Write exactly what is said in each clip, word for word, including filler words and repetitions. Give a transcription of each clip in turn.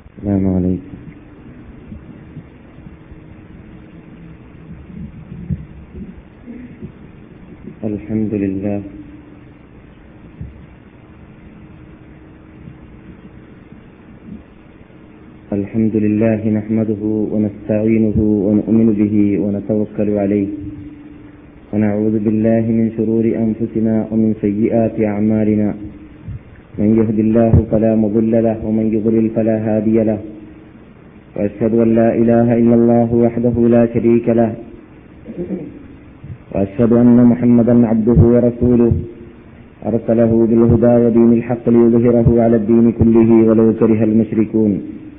السلام عليكم. الحمد لله الحمد لله نحمده ونستعينه ونؤمن به ونتوكل عليه ونعوذ بالله من شرور أنفسنا ومن سيئات أعمالنا. من يهد الله فلا مضل له ومن يضلل فلا هادي له، وأشهد أن لا إله إلا الله وحده لا شريك له، وأشهد أن محمدا عبده ورسوله أرسله بالهدى ودين الحق ليظهره على الدين كله ولو كره المشركون.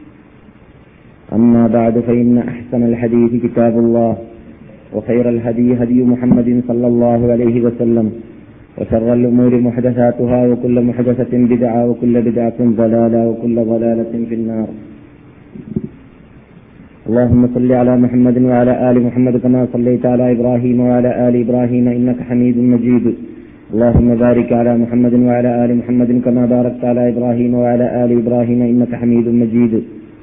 أما بعد، فإن أحسن الحديث كتاب الله، وخير الهدي هدي محمد صلى الله عليه وسلم، وشر الأمور محدثاتها، وكل محدثة بدعة، وكل بدعة ضلالة، وكل ضلالة في النار. اللهم صل على محمد وعلى آل محمد كما صليت على إبراهيم وعلى آل إبراهيم إنك حميد مجيد. اللهم بارك على محمد وعلى آل محمد كما باركت على إبراهيم وعلى آل إبراهيم إنك حميد مجيد.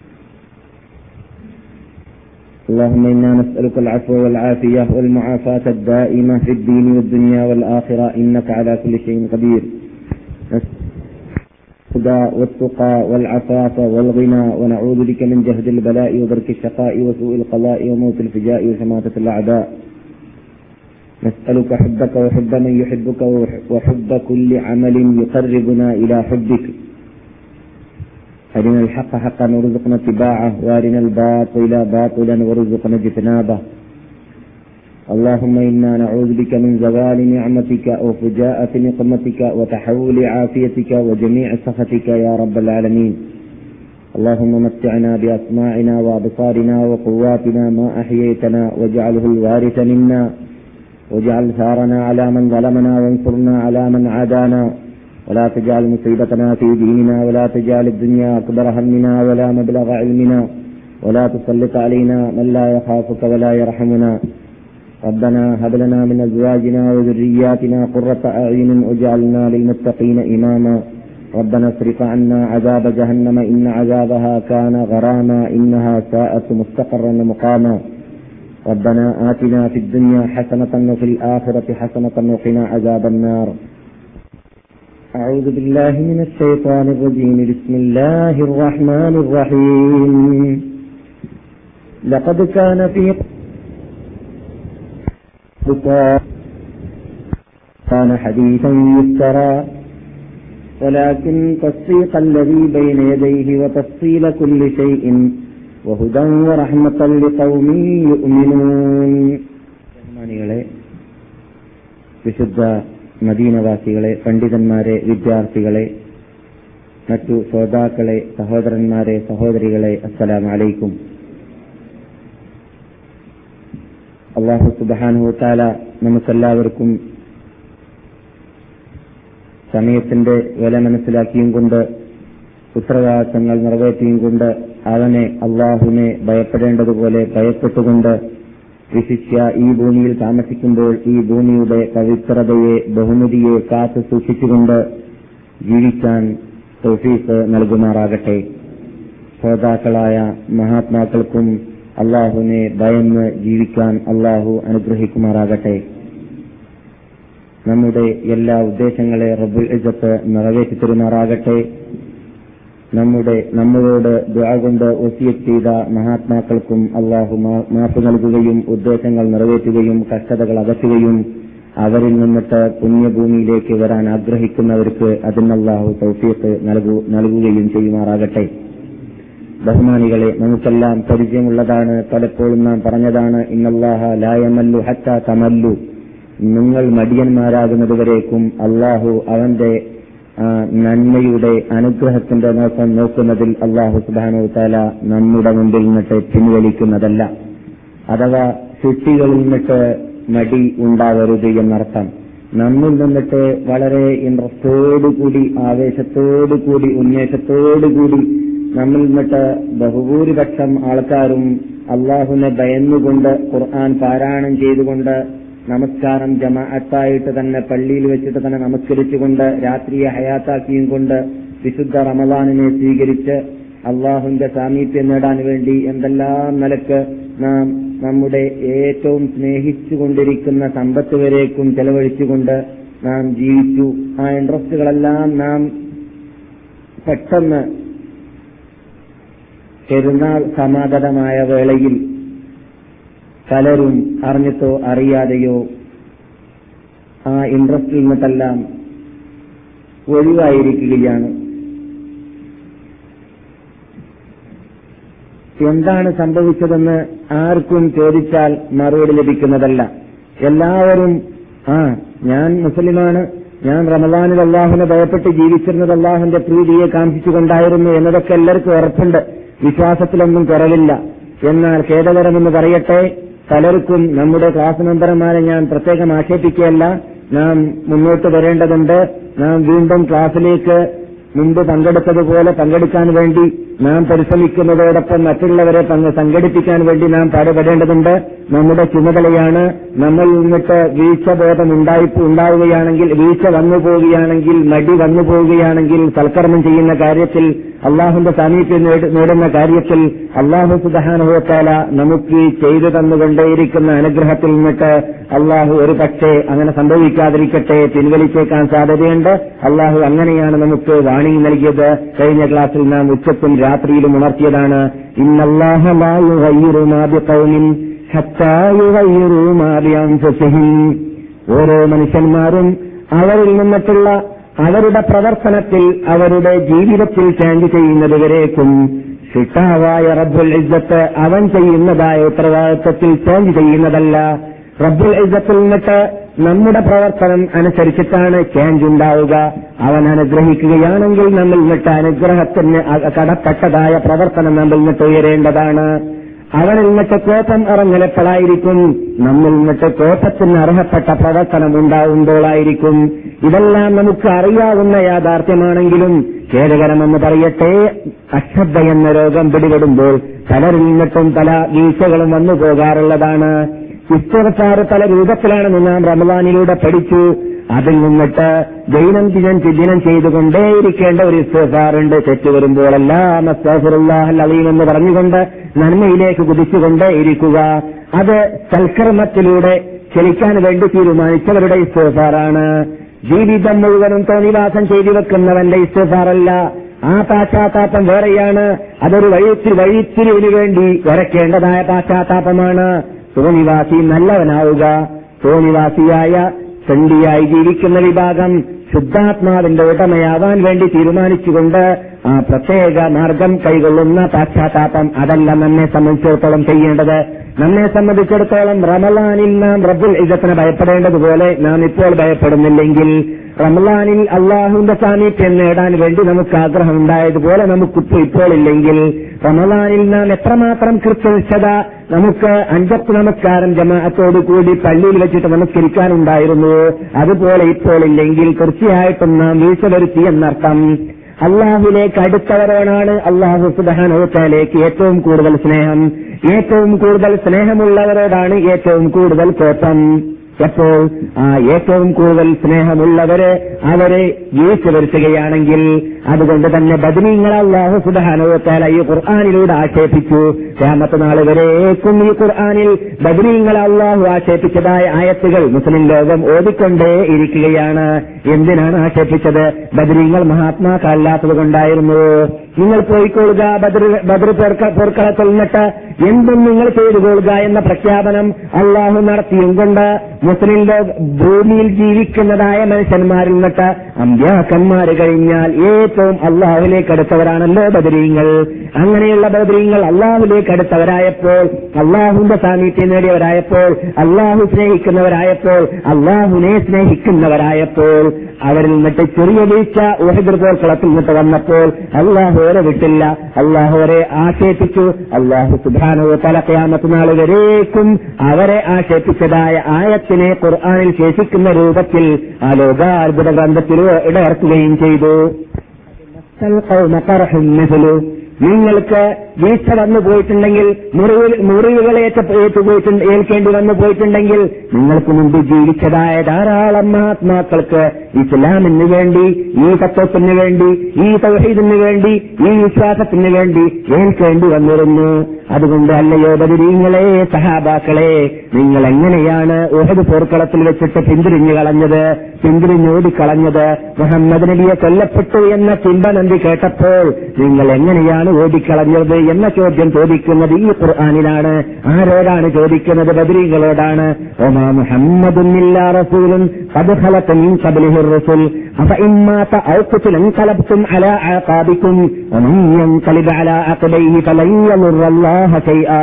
اللهم إنا نسألك العفو والعافية والمعافاة الدائمة في الدين والدنيا والآخرة إنك على كل شيء قدير. الهدى والتقى والعفاف والغنى، ونعوذ بك من جهد البلاء ودرك الشقاء وسوء القضاء وموت الفجاء وشماتة الأعداء. نسألك حبك وحب من يحبك وحب كل عمل يقربنا إلى حبك. أرنا الحق حقا وارزقنا اتباعه، وارنا الباطل باطلا وارزقنا اجتنابه. اللهم إنا نعوذ بك من زوال نعمتك وفجاءة نقمتك وتحول عافيتك وجميع سخطك يا رب العالمين. اللهم متعنا بأسماعنا وأبصارنا وقواتنا ما أحييتنا، واجعله الوارث منا، واجعل ثارنا على من ظلمنا، وانصرنا على من عادانا، ولا تجعل مصيبتنا في ديننا، ولا تجعل الدنيا أكبر همنا ولا مبلغ علمنا، ولا تسلط علينا من لا يخافك ولا يرحمنا. ربنا هب لنا من أزواجنا وذرياتنا قرة أعين واجعلنا للمتقين إماما. ربنا اصرف عنا عذاب جهنم إن عذابها كان غراما إنها ساءت مستقرا ومقاما. ربنا آتنا في الدنيا حسنة وفي الآخرة حسنة وقنا عذاب النار. أعوذ بالله من الشيطان الرجيم. بسم الله الرحمن الرحيم. لقد كان في كان حديثا يفترى، ولكن تصديق الذي بين يديه وتفصيل كل شيء وهدى ورحمة لقوم يؤمنون. വിശുദ്ധ മദീനവാസികളെ, പണ്ഡിതന്മാരെ, വിദ്യാർത്ഥികളെ, മറ്റു ശ്രോതാക്കളെ, സഹോദരന്മാരെ, സഹോദരികളെ, അസ്സലാമു അലൈക്കും. അല്ലാഹു സുബ്ഹാനഹു വ തആല നമുക്കെല്ലാവർക്കും സമയത്തിന്റെ വില മനസ്സിലാക്കിയും കൊണ്ട് ഉത്തരവാദിത്തങ്ങൾ നിറവേറ്റിയും കൊണ്ട് അവനെ അല്ലാഹുവിനെ ഭയപ്പെടേണ്ടതുപോലെ ഭയപ്പെട്ടുകൊണ്ട് വിശിഷ്യ ഈ ഭൂമിയിൽ താമസിക്കുമ്പോൾ ഈ ഭൂമിയുടെ പവിത്രതയെ, ബഹുമതിയെ കാത്തു സൂക്ഷിച്ചുകൊണ്ട് ജീവിക്കാൻ തൗഫീഖ് നൽകുമാറാകട്ടെ. ശ്രോതാക്കളായ മഹാത്മാക്കൾക്കും അല്ലാഹുവിനെ ഭയന്ന് ജീവിക്കാൻ അല്ലാഹു അനുഗ്രഹിക്കുമാറാകട്ടെ. നമ്മുടെ എല്ലാ ഉദ്ദേശങ്ങളെ റബ്ബുൽ ഇസ്സത്ത് നിറവേറ്റി തരുമാറാകട്ടെ. നമ്മുടെ നമ്മളോട് ദുആ കൊണ്ട് വസിയത്ത് ചെയ്ത മഹാത്മാക്കൾക്കും അല്ലാഹു മാഫ് നൽകുകയും ഉദ്ദേശങ്ങൾ നിറവേറ്റുകയും കഷ്ടതകൾ അകറ്റുകയും അവരിൽ നിന്നിട്ട് പുണ്യഭൂമിയിലേക്ക് വരാൻ ആഗ്രഹിക്കുന്നവർക്ക് അതിന് അല്ലാഹു തൗഫീഖ് നൽകുകയും ചെയ്യുമാറാകട്ടെ. ബഹുമാനികളെ, നമുക്കെല്ലാം പരിചയമുള്ളതാണ്, പലപ്പോഴും നാം പറഞ്ഞതാണ്, ഇന്നല്ലാഹ ലാ യമല്ലു ഹത്താ തമല്ലു. നിങ്ങൾ മടിയന്മാരാകുന്നതുവരേക്കും അല്ലാഹു അവന്റെ നന്മയുടെ അനുഗ്രഹത്തിന്റെ നോക്കം നോക്കുന്നതിൽ അല്ലാഹു സുബ്ഹാനഹു വ തആല നമ്മുടെ മുമ്പിൽ നിന്നിട്ട് പിൻവലിക്കുന്നതല്ല. അഥവാ സൃഷ്ടികളിൽ നിന്നിട്ട് മടി ഉണ്ടാവരുത് എന്നർത്ഥം. നമ്മിൽ നിന്നിട്ട് വളരെ ഇൻട്രസ്റ്റോടുകൂടി, ആവേശത്തോടുകൂടി, ഉന്മേഷത്തോടുകൂടി നമ്മിൽ നിന്നിട്ട് ബഹുഭൂരിപക്ഷം ആൾക്കാരും അള്ളാഹുവിനെ ഭയന്നുകൊണ്ട് ഖുർആൻ പാരായണം ചെയ്തുകൊണ്ട് നമസ്കാരം ജമാഅത്തായിട്ട് തന്നെ പള്ളിയിൽ വെച്ചിട്ട് തന്നെ നമസ്കരിച്ചുകൊണ്ട് രാത്രിയെ ഹയാത്താക്കിയും കൊണ്ട് വിശുദ്ധ റമളാനിനെ സ്വീകരിച്ച് അള്ളാഹുവിന്റെ സാമീപ്യം നേടാൻ വേണ്ടി എന്തെല്ലാം നിലക്ക് നാം നമ്മുടെ ഏറ്റവും സ്നേഹിച്ചുകൊണ്ടിരിക്കുന്ന സമ്പത്ത് വരേക്കും ചെലവഴിച്ചുകൊണ്ട് നാം ജീവിച്ചു. ആ ഇൻട്രസ്റ്റുകളെല്ലാം നാം പെട്ടെന്ന് പെരുന്നാൾ സമാഗതമായ വേളയിൽ പലരും അറിഞ്ഞിട്ടോ അറിയാതെയോ ആ ഇൻട്രസ്റ്റിൽ നിന്നെല്ലാം ഒഴിവായിരിക്കുകയാണ്. എന്താണ് സംഭവിച്ചതെന്ന് ആർക്കും ചോദിച്ചാൽ മറുപടി ലഭിക്കുന്നതല്ല. എല്ലാവരും ആ ഞാൻ മുസ്ലിമാണ്, ഞാൻ റമദാനിൽ അള്ളാഹുവിനെ ഭയപ്പെട്ട് ജീവിച്ചിരുന്നത് അള്ളാഹുവിന്റെ പ്രീതിയെ കാംക്ഷിച്ചുകൊണ്ടായിരുന്നു എന്നതൊക്കെ എല്ലാവർക്കും ഉറപ്പുണ്ട്. വിശ്വാസത്തിലൊന്നും കുറവില്ല. എന്നാൽ ഖേദകരമെന്ന് പറയട്ടെ, പലർക്കും നമ്മുടെ ക്ലാസ് മെമ്പർമാരെ ഞാൻ പ്രത്യേകം ആക്ഷേപിക്കുകയല്ല, നാം മുന്നോട്ട് വരേണ്ടതുണ്ട്. നാം വീണ്ടും ക്ലാസ്സിലേക്ക് മുമ്പ് പങ്കെടുത്തതുപോലെ പങ്കെടുക്കാൻ വേണ്ടി നാം പരിശ്രമിക്കുന്നതോടൊപ്പം മറ്റുള്ളവരെ സംഘടിപ്പിക്കാൻ വേണ്ടി നാം പാടുപെടേണ്ടതുണ്ട്. നമ്മുടെ ചുമതലയാണ്. നമ്മൾ നിന്നിട്ട് വീഴ്ചബോധം ഉണ്ടായി ഉണ്ടാവുകയാണെങ്കിൽ, വീഴ്ച വന്നു പോവുകയാണെങ്കിൽ, മടി വന്നു പോവുകയാണെങ്കിൽ, സൽക്കർമ്മം ചെയ്യുന്ന കാര്യത്തിൽ, അള്ളാഹുവിന്റെ സാമീപ്യം നേടുന്ന കാര്യത്തിൽ അള്ളാഹു സുബ്ഹാനഹു വ തആല നമുക്ക് ചെയ്തു തന്നുകൊണ്ടേയിരിക്കുന്ന അനുഗ്രഹത്തിൽ നിന്നിട്ട് അള്ളാഹു ഒരു പക്ഷേ അങ്ങനെ സംഭവിക്കാതിരിക്കട്ടെ, പിൻവലിച്ചേക്കാൻ സാധ്യതയുണ്ട്. അള്ളാഹു അങ്ങനെയാണ് നമുക്ക് വാണിംഗ് നൽകിയത്. കഴിഞ്ഞ ക്ലാസ്സിൽ നാം ഉച്ചക്കും രാത്രിയിലും ഉണർത്തിയതാണ്. ഇന്നല്ലാഹ ലാ യുഗയ്യിറു മാ ബിഖൗമിൻ ഹത്താ യുഗയ്യിറു മാ ബിഅൻഫുസിഹിം. ഓരോ മനുഷ്യന്മാരും അവരിൽ നിന്നിട്ടുള്ള അവരുടെ പ്രവർത്തനത്തിൽ, അവരുടെ ജീവിതത്തിൽ ചേഞ്ച് ചെയ്യുന്നതുവരേക്കും ശിട്ടാവായ റബ്ബുൽ ഇസ്സത്ത് അവൻ ചെയ്യുന്നതായ ഉത്തരവാദിത്വത്തിൽ ചേഞ്ച് ചെയ്യുന്നതല്ല. റബ്ബുൽ ഇസ്സത്തിൽ നിന്നിട്ട് നമ്മുടെ പ്രവർത്തനം അനുസരിച്ചിട്ടാണ് ചേഞ്ച് ഉണ്ടാവുക. അവൻ അനുഗ്രഹിക്കുകയാണെങ്കിൽ നമ്മിൽ നിന്നിട്ട് അനുഗ്രഹത്തിന് കടപ്പെട്ടതായ പ്രവർത്തനം നമ്മിൽ നിന്നിട്ട് ഉയരേണ്ടതാണ്. അവനിൽ നിന്നിട്ട് കോപം ഇറങ്ങലപ്പോഴായിരിക്കും നമ്മിൽ നിന്നിട്ട് കോപത്തിന് അർഹപ്പെട്ട പ്രവർത്തനം ഉണ്ടാവുമ്പോഴായിരിക്കും. ഇതെല്ലാം നമുക്ക് അറിയാവുന്ന യാഥാർത്ഥ്യമാണെങ്കിലും ഖേദകരമെന്ന് പറയട്ടെ, അശ്രദ്ധ എന്ന രോഗം പിടിപെടുമ്പോൾ പലരിൽ നിന്നിട്ടും പല വീഴ്ചകളും വന്നു പോകാറുള്ളതാണ്. ഇസ്തിഗ്ഫാർ പല രൂപത്തിലാണെന്ന് നാം റമദാനിലൂടെ പഠിച്ചു. അതിൽ നിന്നിട്ട് ദൈനംദിനം ദിനം ചെയ്തുകൊണ്ടേയിരിക്കേണ്ട ഒരു ഇസ്തിഗ്ഫാറുണ്ട്. തെറ്റ് വരുമ്പോഴെല്ലാം അസ്തഗ്ഫിറുല്ലാഹൽ അലീം എന്ന് പറഞ്ഞുകൊണ്ട് നന്മയിലേക്ക് കുതിച്ചുകൊണ്ടേ ഇരിക്കുക. അത് സൽക്കർമ്മത്തിലൂടെ ചലിക്കാൻ വേണ്ടി തീരുമാനിച്ചവരുടെ ഇസ്തിഗ്ഫാറാണ്. ജീവിതം മുഴുവനും തോന്നിവാസം ചെയ്തു വെക്കുന്നവന്റെ ഇസ്തിഗ്ഫാറല്ല. ആ പാശ്ചാത്താപം വേറെയാണ്. അതൊരു വഴിത്തി വഴിത്തിരിവിന് വേണ്ടി വരയ്ക്കേണ്ടതായ പാശ്ചാത്താപമാണ്. തോന്നിവാസി നല്ലവനാവുക. തോന്നിവാസിയായ ചണ്ടിയായി ജീവിക്കുന്ന വിഭാഗം ശുദ്ധാത്മാവിന്റെ ഉടമയാവാൻ വേണ്ടി തീരുമാനിച്ചുകൊണ്ട് ആ പ്രത്യേക മാർഗം കൈകൊള്ളുന്ന പാശ്ചാത്താപം അതല്ല നമ്മെ സംബന്ധിച്ചിടത്തോളം ചെയ്യേണ്ടത്. നമ്മെ സംബന്ധിച്ചിടത്തോളം റമളാനിൽ നാം റബ്ബുൽ ഇസ്സത്തിനെ ഭയപ്പെടേണ്ടതുപോലെ നാം ഇപ്പോൾ ഭയപ്പെടുന്നില്ലെങ്കിൽ, റമളാനിൽ അള്ളാഹുവിന്റെ സാമീപ്യം നേടാൻ വേണ്ടി നമുക്ക് ആഗ്രഹം ഉണ്ടായതുപോലെ നമുക്കിപ്പോൾ ഇപ്പോൾ ഇല്ലെങ്കിൽ, റമളാനിൽ നാം എത്രമാത്രം കൃത്യനിഷ്ഠത നമുക്ക് അഞ്ചത്ത് നമസ്കാരം ജമാഅത്തോടു കൂടി പള്ളിയിൽ വെച്ചിട്ട് നമസ്കരിക്കാനുണ്ടായിരുന്നു, അതുപോലെ ഇപ്പോൾ ഇല്ലെങ്കിൽ തീർച്ചയായിട്ടും നാം വീഴ്ച വരുത്തി എന്നർത്ഥം. അള്ളാഹുവിലേക്ക് അടുത്തവരോടാണ് അള്ളാഹു സുബ്ഹാനഹു വ തആലയ്ക്ക് ഏറ്റവും കൂടുതൽ സ്നേഹം. ഏറ്റവും കൂടുതൽ സ്നേഹമുള്ളവരോടാണ് ഏറ്റവും കൂടുതൽ കോപം. എപ്പോൾ ആ ഏറ്റവും കൂടുതൽ സ്നേഹമുള്ളവരെ അവരെ വീഴ്ച വരുത്തുകയാണെങ്കിൽ, അതുകൊണ്ട് തന്നെ ബദരീങ്ങളെ അല്ലാഹു സുബ്ഹാനഹു വ തആല ഈ ഖുർആനിലൂടെ ആക്ഷേപിച്ചു. ഖിയാമത്ത് നാൾ വരേക്കും ഈ ഖുർആനിൽ ബദരീങ്ങളെ അല്ലാഹു ആക്ഷേപിച്ചതായ ആയത്തുകൾ മുസ്ലിം ലോകം ഓതിക്കൊണ്ടേ ഇരിക്കുകയാണ്. എന്തിനാണ് ആക്ഷേപിച്ചത്? ബദരീങ്ങൾ മഹാത്മാക്കളല്ലാത്തത് കൊണ്ടായിരുന്നു. നിങ്ങൾ പോയിക്കൊള്ളുക, ബദർ ബദർ പോർക്കളത്തിൽ നിന്നിട്ട് എന്തും നിങ്ങൾ ചെയ്തുകൊള്ളുക എന്ന പ്രഖ്യാപനം അള്ളാഹു നടത്തിയും കൊണ്ട് മുസ്ലിം ലോക ഭൂമിയിൽ ജീവിക്കുന്നതായ മനുഷ്യന്മാരിൽ നിന്നിട്ട് അമ്പ്യാക്കന്മാര് കഴിഞ്ഞാൽ ഏറ്റവും അള്ളാഹുവിലേക്ക് അടുത്തവരാണല്ലോ ബദരീങ്ങൾ. അങ്ങനെയുള്ള ബദരീങ്ങൾ അള്ളാഹുവിലേക്ക് അടുത്തവരായപ്പോൾ, അള്ളാഹുവിന്റെ സാമീപ്യം നേടിയവരായപ്പോൾ, അള്ളാഹു സ്നേഹിക്കുന്നവരായപ്പോൾ, അള്ളാഹുവിനെ സ്നേഹിക്കുന്നവരായപ്പോൾ, അവരിൽ നിന്നിട്ട് ചെറിയ വീഴ്ച ഉഹദ് പോർക്കളത്തിൽ നിന്നിട്ട് വന്നപ്പോൾ അള്ളാഹു അവരെ വിട്ടില്ല. അള്ളാഹു അവരെ ആക്ഷേപിച്ചു. അള്ളാഹു സുബ്ഹാനഹു വ തആല ഖിയാമത്ത് നാൾ വരേക്കും അവരെ ആക്ഷേപിച്ചതായ ആയത്തിനെ ഖുർആനിൽ ശേഷിക്കുന്ന രൂപത്തിൽ ആ ലോകാത്ഭുത ഗ്രന്ഥത്തിൽ ഇടയിറക്കുകയും ചെയ്തു. നിങ്ങൾക്ക് വീഴ്ച വന്നു പോയിട്ടുണ്ടെങ്കിൽ, മുറിവ് മുറിവുകളെ ഏറ്റുപോയിട്ടുണ്ട് ഏൽക്കേണ്ടി വന്നു പോയിട്ടുണ്ടെങ്കിൽ, നിങ്ങൾക്ക് മുമ്പ് ജീവിച്ചതായ ധാരാളം മഹാത്മാക്കൾക്ക് ഇസ്ലാമിന് വേണ്ടി, ഈ തത്വത്തിന് വേണ്ടി, ഈ തൗഹീദിന് വേണ്ടി, ഈ വിശ്വാസത്തിന് വേണ്ടി ഏൽക്കേണ്ടി വന്നിരുന്നു. അതുകൊണ്ട് അല്ലയോ ബദരീങ്ങളെ, സഹാബാക്കളെ, നിങ്ങൾ എങ്ങനെയാണ് ഉഹദ് പോർക്കളത്തിൽ വെച്ചിട്ട് പിന്തിരിഞ്ഞു കളഞ്ഞത്, പിന്തിരിഞ്ഞോടിക്കളഞ്ഞത്? മുഹമ്മദ് നബിയെ കൊല്ലപ്പെട്ടു എന്ന ചിന്തനന്ദി കേട്ടപ്പോൾ നിങ്ങൾ എങ്ങനെയാണ് ഓടിക്കളഞ്ഞത് എന്ന ചോദ്യം ചോദിക്കുന്നത് ഈ ഖുർആനിലാണ്. ആരോടാണ് ചോദിക്കുന്നത്? ബദരീങ്ങളോടാണ്. ഒമാ മുഹമ്മദുൻ ഇല്ലാ റസൂലുൻ ഖദ് ഖലത മിൻ ഖബ്ലിഹിർ റസൂൽ അഫഇൻ മാത ഔ ഖുതില ഇൻഖലബ്തും അലാ അഖാബികും വമൻ യൻഖലിബ് അലാ അഖബൈഹി ഫലൻ യദുറല്ലാഹ ശൈആ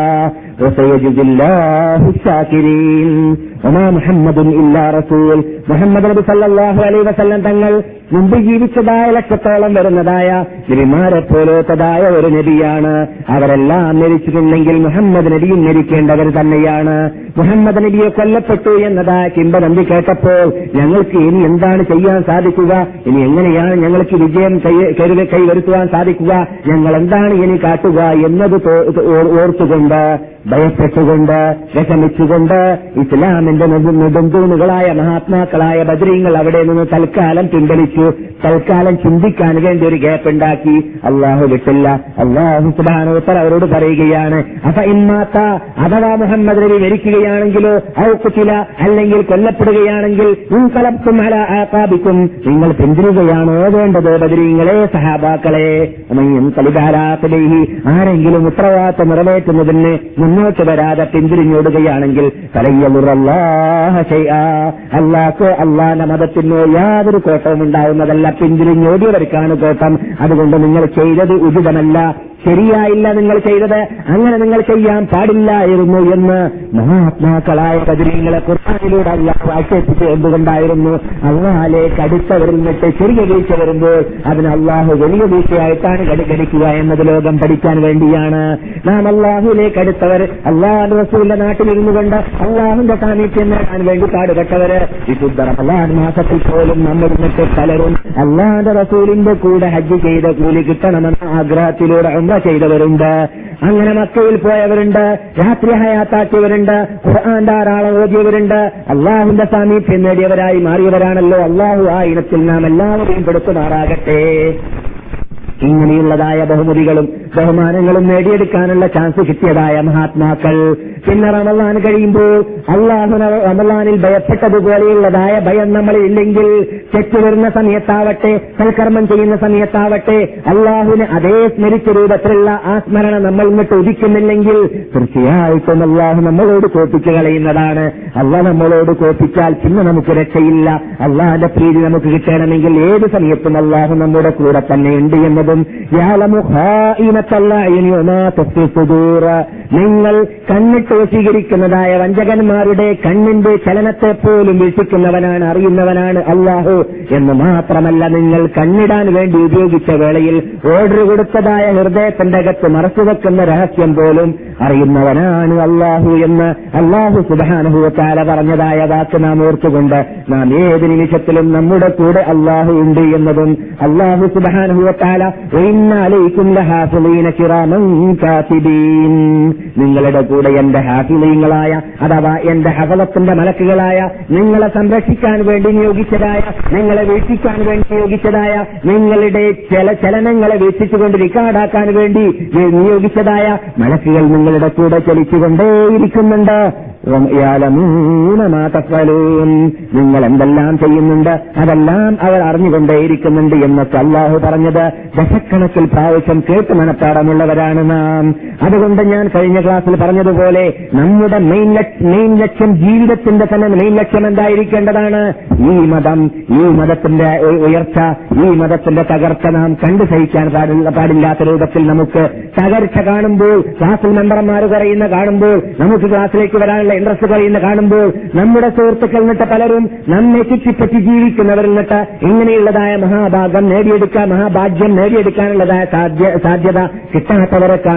വസയജിദുല്ലാഹു ശാകിരീൻ. ഒമാ മുഹമ്മദുൻ ഇല്ലാ റസൂൽ, മുഹമ്മദ് നബി സല്ലല്ലാഹു അലൈഹി വസല്ലം തങ്ങൾ മുമ്പ് ജീവിച്ചതായ ലക്ഷത്തോളം വരുന്നതായ നബിമാരെ പോലത്തതായ ഒരു നബിയാണ്. അവരെല്ലാം മരിച്ചിട്ടുണ്ടെങ്കിൽ മുഹമ്മദ് നബിയും മരിക്കേണ്ടവർ തന്നെയാണ്. മുഹമ്മദ് നബിയെ കൊല്ലപ്പെട്ടു എന്നതായ കിംവദന്തി കേട്ടപ്പോൾ ഞങ്ങൾക്ക് ഇനി എന്താണ് ചെയ്യാൻ സാധിക്കുക, ഇനി എങ്ങനെയാണ് ഞങ്ങൾക്ക് വിജയം കൈവരുത്തുവാൻ സാധിക്കുക, ഞങ്ങൾ എന്താണ് ഇനി കാട്ടുക എന്നത് ഓർത്തുകൊണ്ട്, ഭയപ്പെട്ടുകൊണ്ട്, വിഷമിച്ചുകൊണ്ട് ഇസ്ലാമിന്റെ നെടുന്തൂണുകളായ മഹാത്മാക്കളായ ബദരീങ്ങൾ അവിടെ നിന്ന് തൽക്കാലം പിൻവലിച്ചു. തൽക്കാലം ചിന്തിക്കാൻ വേണ്ടി ഒരു ഗ്യാപ്പ് ഉണ്ടാക്കി. അള്ളാഹു വിട്ടില്ല. അള്ളാഹു സുബ്ഹാനഹു വ തആല അവരോട് പറയുകയാണ്, അഫ ഇമ്മാത, അഥവാ മുഹമ്മദ് നബി മരിക്കുകയാണെങ്കിലോ, ഔ ഖുതില, അല്ലെങ്കിൽ കൊല്ലപ്പെടുകയാണെങ്കിൽ, ഇൻഖലബ്തും അലാ ആഖാബികും, നിങ്ങൾ പിന്തിരിയുകയാണോ വേണ്ടത്? ബദരീങ്ങളെ, സഹാബാക്കളെ, ഖലിബാലാഖിബൈഹി, ആരെങ്കിലും ഉത്തരവാദിത്തം നിറവേറ്റുന്നതിന് മുന്നോട്ട് വരാതെ പിന്തിരിഞ്ഞോടുകയാണെങ്കിൽ ഫലയ്യദുറല്ലാഹ ശൈആ, അല്ലാഹു അല്ലാഹുവിന്റെ മതത്തിനോ യാതൊരു കോട്ടവും ഉണ്ടാവുന്നതല്ല. പിന്തിരിഞ്ഞോടിയവർക്കാണ് കോട്ടം. അതുകൊണ്ട് നിങ്ങൾ ചെയ്തത് ഉചിതമല്ല, ശരിയായില്ല നിങ്ങൾ ചെയ്തത്, അങ്ങനെ നിങ്ങൾ ചെയ്യാൻ പാടില്ലായിരുന്നു എന്ന് മഹാത്മാക്കളായ ബദരീങ്ങളെ ഖുർആനിലൂടെ അല്ലാഹു ആക്ഷേപിച്ച് എന്തുകൊണ്ടായിരുന്നു? അല്ലാഹുവിലേക്ക് അടുത്തവരിൽ നിന്നിട്ട് ചെറിയ വീഴ്ച വരുമ്പോൾ അതിന് അല്ലാഹു വലിയ വീഴ്ചയായിട്ടാണ് ഗണിക്കുക എന്നത് ലോകം പഠിക്കാൻ വേണ്ടിയാണ്. നാം അല്ലാഹുവിലേക്ക് അടുത്തവർ, അല്ലാഹുവിന്റെ റസൂലിന്റെ നാട്ടിലിരുന്നു കൊണ്ട് അല്ലാഹുവിന്റെ സാമീപ്യം നേടാൻ വേണ്ടി പാടുപെട്ടവര്, വിശുദ്ധ റമളാൻ മാസത്തിൽ പോലും നമ്മൾ നിന്നിട്ട് പലരും അല്ലാഹുവിന്റെ റസൂലിന്റെ കൂടെ ഹജ്ജ് ചെയ്ത കൂലി കിട്ടണമെന്ന ആഗ്രഹത്തിലൂടെ ഉംറ ചെയ്തവരുണ്ട്. അങ്ങനെ മക്കയിൽ പോയവരുണ്ട്, രാത്രി ഹയാത്താക്കിയവരുണ്ട്, ഖുർആൻ ധാരാളം ഓതിയവരുണ്ട്, അള്ളാഹുവിന്റെ സാമീപ്യം നേടിയവരായി മാറിയവരാണല്ലോ. അള്ളാഹു ആ ഇനത്തിൽ നാം എല്ലാവരെയും പെടുത്തുമാറാകട്ടെ. ഇങ്ങനെയുള്ളതായ ബഹുമതികളും ബഹുമാനങ്ങളും നേടിയെടുക്കാനുള്ള ചാൻസ് കിട്ടിയതായ മഹാത്മാക്കൾ പിന്നെ റമളാൻ കഴിയുമ്പോൾ അള്ളാഹു റമളാനിൽ ഭയപ്പെട്ടതുപോലെയുള്ളതായ ഭയം നമ്മളിൽ ഇല്ലെങ്കിൽ, തെറ്റ് വരുന്ന സമയത്താവട്ടെ, സൽക്കർമ്മം ചെയ്യുന്ന സമയത്താവട്ടെ, അള്ളാഹുവിന് അതേ സ്മരിച്ച രൂപത്തിലുള്ള ആ സ്മരണ നമ്മൾ ഇങ്ങോട്ട് ഉദിക്കുന്നില്ലെങ്കിൽ തീർച്ചയായിട്ടും അള്ളാഹു നമ്മളോട് കോപ്പിച്ചു കളയുന്നതാണ്. അള്ളാഹ് നമ്മളോട് കോപ്പിച്ചാൽ പിന്നെ നമുക്ക് രക്ഷയില്ല. അള്ളാഹിന്റെ പ്രീതി നമുക്ക് കിട്ടണമെങ്കിൽ ഏത് സമയത്തും അള്ളാഹു നമ്മുടെ കൂടെ തന്നെയുണ്ട് എന്നതും നിങ്ങൾ കണ്ണിട്ട് വശീകരിക്കുന്നതായ വഞ്ചകന്മാരുടെ കണ്ണിന്റെ ചലനത്തെ പോലും വീക്ഷിക്കുന്നവനാണ്, അറിയുന്നവനാണ് അള്ളാഹു എന്ന് മാത്രമല്ല, നിങ്ങൾ കണ്ണിടാൻ വേണ്ടി ഉപയോഗിച്ച വേളയിൽ ഓർഡർ കൊടുത്തതായ ഹൃദയത്തിന്റെ അകത്ത് മറച്ചുവെക്കുന്ന രഹസ്യം പോലും അറിയുന്നവനാണ് അള്ളാഹു എന്ന് അള്ളാഹു സുബ്ഹാനഹു വ തആല പറഞ്ഞതായ വാക്ക് നാം ഓർത്തുകൊണ്ട് നാം ഏത് നിമിഷത്തിലും നമ്മുടെ കൂടെ അള്ളാഹു ഉണ്ട് എന്നതും അള്ളാഹു സുബ്ഹാനഹു വ തആല വഇന്ന അലൈക്കും ലഹാഫിളീന കിറാമൻ കാതിബീൻ, നിങ്ങളുടെ കൂടെ എന്റെ ഹാഫിളീങ്ങളായ അഥവാ എന്റെ ഹഫളത്തിന്റെ മലക്കുകളായ നിങ്ങളെ സംരക്ഷിക്കാൻ വേണ്ടി നിയോഗിച്ചതായ, നിങ്ങളെ വീക്ഷിക്കാൻ വേണ്ടി നിയോഗിച്ചതായ, നിങ്ങളുടെ ചില ചലനങ്ങളെ വീക്ഷിച്ചുകൊണ്ട് റിക്കാർഡാക്കാൻ വേണ്ടി നിയോഗിച്ചതായ മലക്കുകൾ നിങ്ങളുടെ കൂടെ ചലിച്ചുകൊണ്ടേയിരിക്കുന്നുണ്ട്. നിങ്ങൾ എന്തെല്ലാം ചെയ്യുന്നുണ്ട് അതെല്ലാം അവർ അറിഞ്ഞുകൊണ്ടേയിരിക്കുന്നുണ്ട് എന്നൊക്കെ അള്ളാഹു പറഞ്ഞത് ദശക്കണക്കിൽ പ്രാവശ്യം കേട്ട് മനപ്പാടമുള്ളവരാണ് നാം. അതുകൊണ്ട് ഞാൻ കഴിഞ്ഞ ക്ലാസ്സിൽ പറഞ്ഞതുപോലെ നമ്മുടെ മെയിൻ മെയിൻ ലക്ഷ്യം, ജീവിതത്തിന്റെ തന്നെ മെയിൻ ലക്ഷ്യം എന്തായിരിക്കേണ്ടതാണ്? ഈ മതം, ഈ മതത്തിന്റെ ഉയർച്ച, ഈ മതത്തിന്റെ തകർച്ച നാം കണ്ടു സഹിക്കാൻ പാടില്ല പാടില്ലാത്ത രൂപത്തിൽ നമുക്ക് തകർച്ച കാണുമ്പോൾ, ക്ലാസ്സിൽ മെമ്പർമാർ കുറയുന്ന കാണുമ്പോൾ, നമുക്ക് ക്ലാസ്സിലേക്ക് വരാനുള്ള ഇൻട്രസ്റ്റ് കുറയുന്ന കാണുമ്പോൾ, നമ്മുടെ സുഹൃത്തുക്കൾ നിന്നിട്ട് പലരും നമ്മെ ചുറ്റിപ്പറ്റി ജീവിക്കുന്നവരിൽ നിന്നിട്ട് ഇങ്ങനെയുള്ളതായ മഹാഭാഗം നേടിയെടുക്കാൻ, മഹാഭാഗ്യം നേടിയെടുക്കാനുള്ളതായ സാധ്യത കിട്ടാത്തവരെ കാണുമ്പോൾ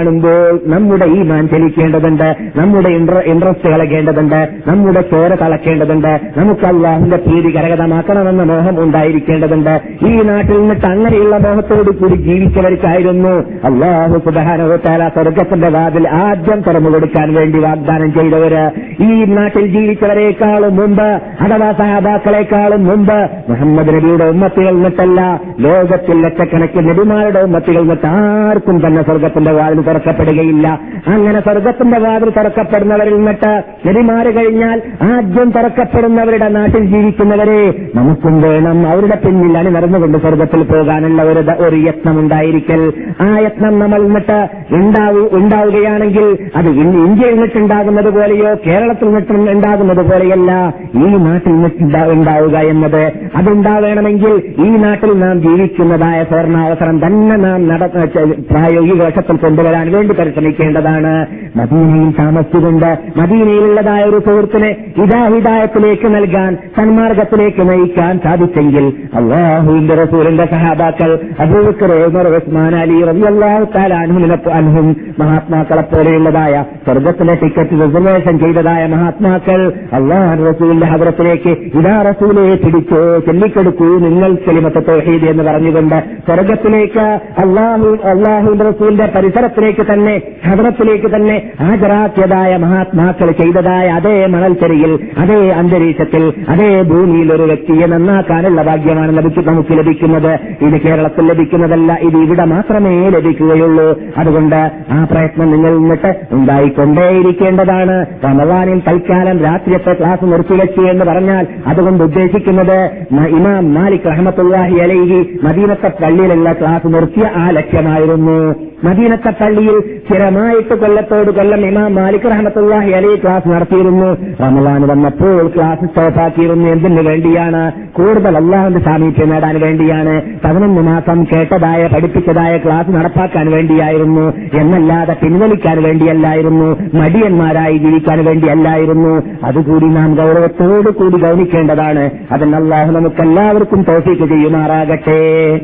വരുമ്പോൾ നമ്മുടെ ഈമാൻ ചലിക്കേണ്ടതുണ്ട്, നമ്മുടെ ഇൻട്രസ്റ്റ് കളക്കേണ്ടതുണ്ട്, നമ്മുടെ ചോര കളക്കേണ്ടതുണ്ട്. നമുക്ക് അല്ലാഹുവിന്റെ പ്രീതി കരഗതമാക്കണമെന്ന മോഹം ഉണ്ടായിരിക്കേണ്ടതുണ്ട്. ഈ നാട്ടിൽ നിന്നിട്ട് അങ്ങനെയുള്ള മോഹത്തോടു കൂടി ജീവിച്ചവർക്കായിരുന്നു അല്ലാഹു സുബ്ഹാനഹു വ തആല സ്വർഗ്ഗത്തിന്റെ വാതിൽ ആദ്യം തുറന്നു കൊടുക്കാൻ വേണ്ടി വാഗ്ദാനം ചെയ്തവര്. ഈ നാട്ടിൽ ജീവിച്ചവരെക്കാളും മുമ്പ്, അഥവാ സഹാബാക്കളെക്കാളും മുമ്പ് മുഹമ്മദ് നബിയുടെ ഉമ്മത്തികൾ നിന്നിട്ടല്ല, ലോകത്തിൽ ലക്ഷക്കണക്കിന് നബിമാരുടെ ഉമ്മത്തികൾ നിന്നിട്ട് ആർക്കും തന്നെ സ്വർഗ്ഗത്തിന്റെ വാതിൽ തുറക്കപ്പെടുകയില്ല. അങ്ങനെ സ്വർഗ്ഗത്തിന്റെ വാതിൽ തുറക്കപ്പെടുന്നവരിൽ നിന്നിട്ട് നബിമാര് കഴിഞ്ഞാൽ ആദ്യം തുറക്കപ്പെടുന്നവരുടെ നാട്ടിൽ ജീവിക്കുന്നവരെ നമുക്കും വേണം. അവരുടെ പിന്നിൽ അണി നടന്നുകൊണ്ട് സ്വർഗ്ഗത്തിൽ പോകാനുള്ള ഒരു ഒരു യത്നം ഉണ്ടായിരിക്കൽ. ആ യത്നം നമ്മൾ നിന്നിട്ട് ഉണ്ടാവു ഉണ്ടാവുകയാണെങ്കിൽ അത് ഇന്ത്യയിൽ നിന്നിട്ടുണ്ടാകുന്നത് പോലെയോ കേരളത്തിൽ നിന്നിട്ട് ഉണ്ടാകുന്നത് പോലെയല്ല ഈ നാട്ടിൽ നിന്നിട്ട് ഉണ്ടാവുക എന്നത്. അതുണ്ടാവേണമെങ്കിൽ ഈ നാട്ടിൽ നാം ജീവിക്കുന്നതായ സ്വർണ്ണാവസരം തന്നെ നാം നട പ്രായോഗിക വശത്തിൽ കൊണ്ടുവരാൻ വേണ്ടി പരിശ്രമിക്കേണ്ടതാണ്. മദീനയിൽ താമസിച്ചുകൊണ്ട് മദീനയിലുള്ളതായ ഒരു സുഹൃത്തിനെ ഹിദായത്തിലേക്ക് നൽകാൻ, സന്മാർഗത്തിലേക്ക് നയിക്കാൻ സാധിച്ചെങ്കിൽ അല്ലാഹുവിന്റെ റസൂലിന്റെ സഹാബാക്കൾ അബൂബക്കർ, ഉമർ, ഉസ്മാൻ, അലി റളിയല്ലാഹു തആല അൻഹും മഹാത്മാക്കളെ പോലെയുള്ളതായ സ്വർഗ്ഗത്തിലെ ടിക്കറ്റ് റിസർവേഷൻ ചെയ്തതായ മഹാത്മാക്കൾ അല്ലാഹുവിന്റെ റസൂലിന്റെ ഹദ്റത്തിലേക്ക് ഇദാ റസൂലെ പിടിച്ചോ, ചൊല്ലിക്കൊടുക്കൂ നിങ്ങൾ കലിമത്ത് തൗഹീദ് എന്ന് പറഞ്ഞുകൊണ്ട് സ്വർഗ്ഗത്തിലേക്ക് അല്ലാഹു അല്ലാഹുവിന്റെ റസൂലിന്റെ പരിസരത്തിലേക്ക് തന്നെ ഹദ്റത്തിലേക്ക് തന്നെ ഹാജരാക്കിയതായ മഹാത്മാക്കൾ ചെയ്തതായ അതേ മണൽച്ചെരിയിൽ, അതേ അന്തരീക്ഷത്തിൽ, അതേ ഭൂമിയിൽ ഒരു വ്യക്തിയെ നന്നാക്കാനുള്ള ഭാഗ്യമാണ് ലഭിച്ചു നമുക്ക് ലഭിക്കുന്നത്. ഇത് കേരളത്തിൽ ലഭിക്കുന്നതല്ല, ഇത് ഇവിടെ മാത്രമേ ലഭിക്കുകയുള്ളൂ. അതുകൊണ്ട് ആ പ്രയത്നം നിങ്ങൾ നിന്നിട്ട് ഉണ്ടായിക്കൊണ്ടേയിരിക്കേണ്ടതാണ്. റമളാനിൽ തൽക്കാലം രാത്രിയത്തെ ക്ലാസ് നിർത്തിവെച്ചു എന്ന് പറഞ്ഞാൽ അതുകൊണ്ട് ഉദ്ദേശിക്കുന്നത് ഇമാം മാലിക് റഹ്മത്തുള്ളാഹി അലൈഹി മദീനത്തെ പള്ളിയിലുള്ള ക്ലാസ് നിർത്തിയ ആ ലക്ഷ്യമായിരുന്നു. മദീനത്തെ പള്ളിയിൽ സ്ഥിരമായിട്ട് കൊല്ലത്തോട് കൊല്ലം ഇമാം മാലിക് റഹ്മത്തുള്ളാഹി അലൈഹി ക്ലാസ് നടത്തിയിരുന്നു. റമളാൻ വന്നപ്പോൾ ക്ലാസ് സ്റ്റോപ്പാക്കിയിരുന്നു. എന്തിനു വേണ്ടിയാണ്? കൂടുതൽ അല്ലാഹുവിന്റെ സാമീപ്യം നേടാൻ വേണ്ടിയാണ്. പതിനൊന്ന് മാസം കേട്ടതായ പഠിപ്പിച്ചതായ ക്ലാസ് നടപ്പാക്കാൻ വേണ്ടിയായിരുന്നു എന്നല്ലാതെ പിൻവലിക്കാൻ വേണ്ടിയല്ലായിരുന്നു, മടിയന്മാരായി ജീവിക്കാൻ വേണ്ടിയല്ലായിരുന്നു. അതുകൂടി നാം ഗൗരവത്തോടു കൂടി ഗൗനിക്കേണ്ടതാണ്. അതിന് അല്ലാഹു നമുക്കെല്ലാവർക്കും തൗഫീഖ് ചെയ്യുമാറാകട്ടെ.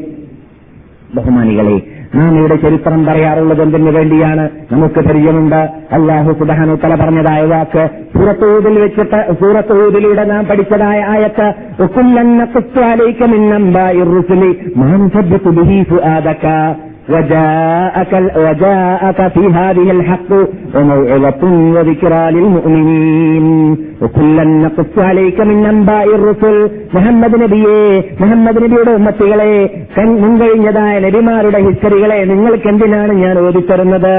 ബഹുമാനികളെ, നാം ഇവിടെ ചരിത്രം പറയാറുള്ളത് എന്തിനു വേണ്ടിയാണ്? നമുക്ക് പരിചയമുണ്ട്. അല്ലാഹു സുബ്ഹാനഹു തആല പറഞ്ഞതായ വാക്ക് സൂറത്ത് ഹൂദിൽ വെച്ചിട്ട്, സൂറത്ത് ഹൂദിലൂടെ നാം പഠിച്ചതായ ആയത്ത് വകുല്ലൻ നഖസ്സു അലൈക മിൻ അംബാഇർ റുസുലി മാ നുസബ്ബിതു ബിഹി ഫുആദക وجاءك وجاءك في هذه الحق وموعظة وذكرى للمؤمنين وكلا نقص عليك من أنباء الرسل. മുഹമ്മദ് നബിയെ, മുഹമ്മദ് നബിയുടെ ഉമ്മത്തികളെ, മുൻകഴിഞ്ഞതായ നബിമാരുടെ ഹിസ്റ്ററികളെ നിങ്ങൾക്ക് എന്തിനാണ് ഞാൻ ഓതിത്തരുന്നത്?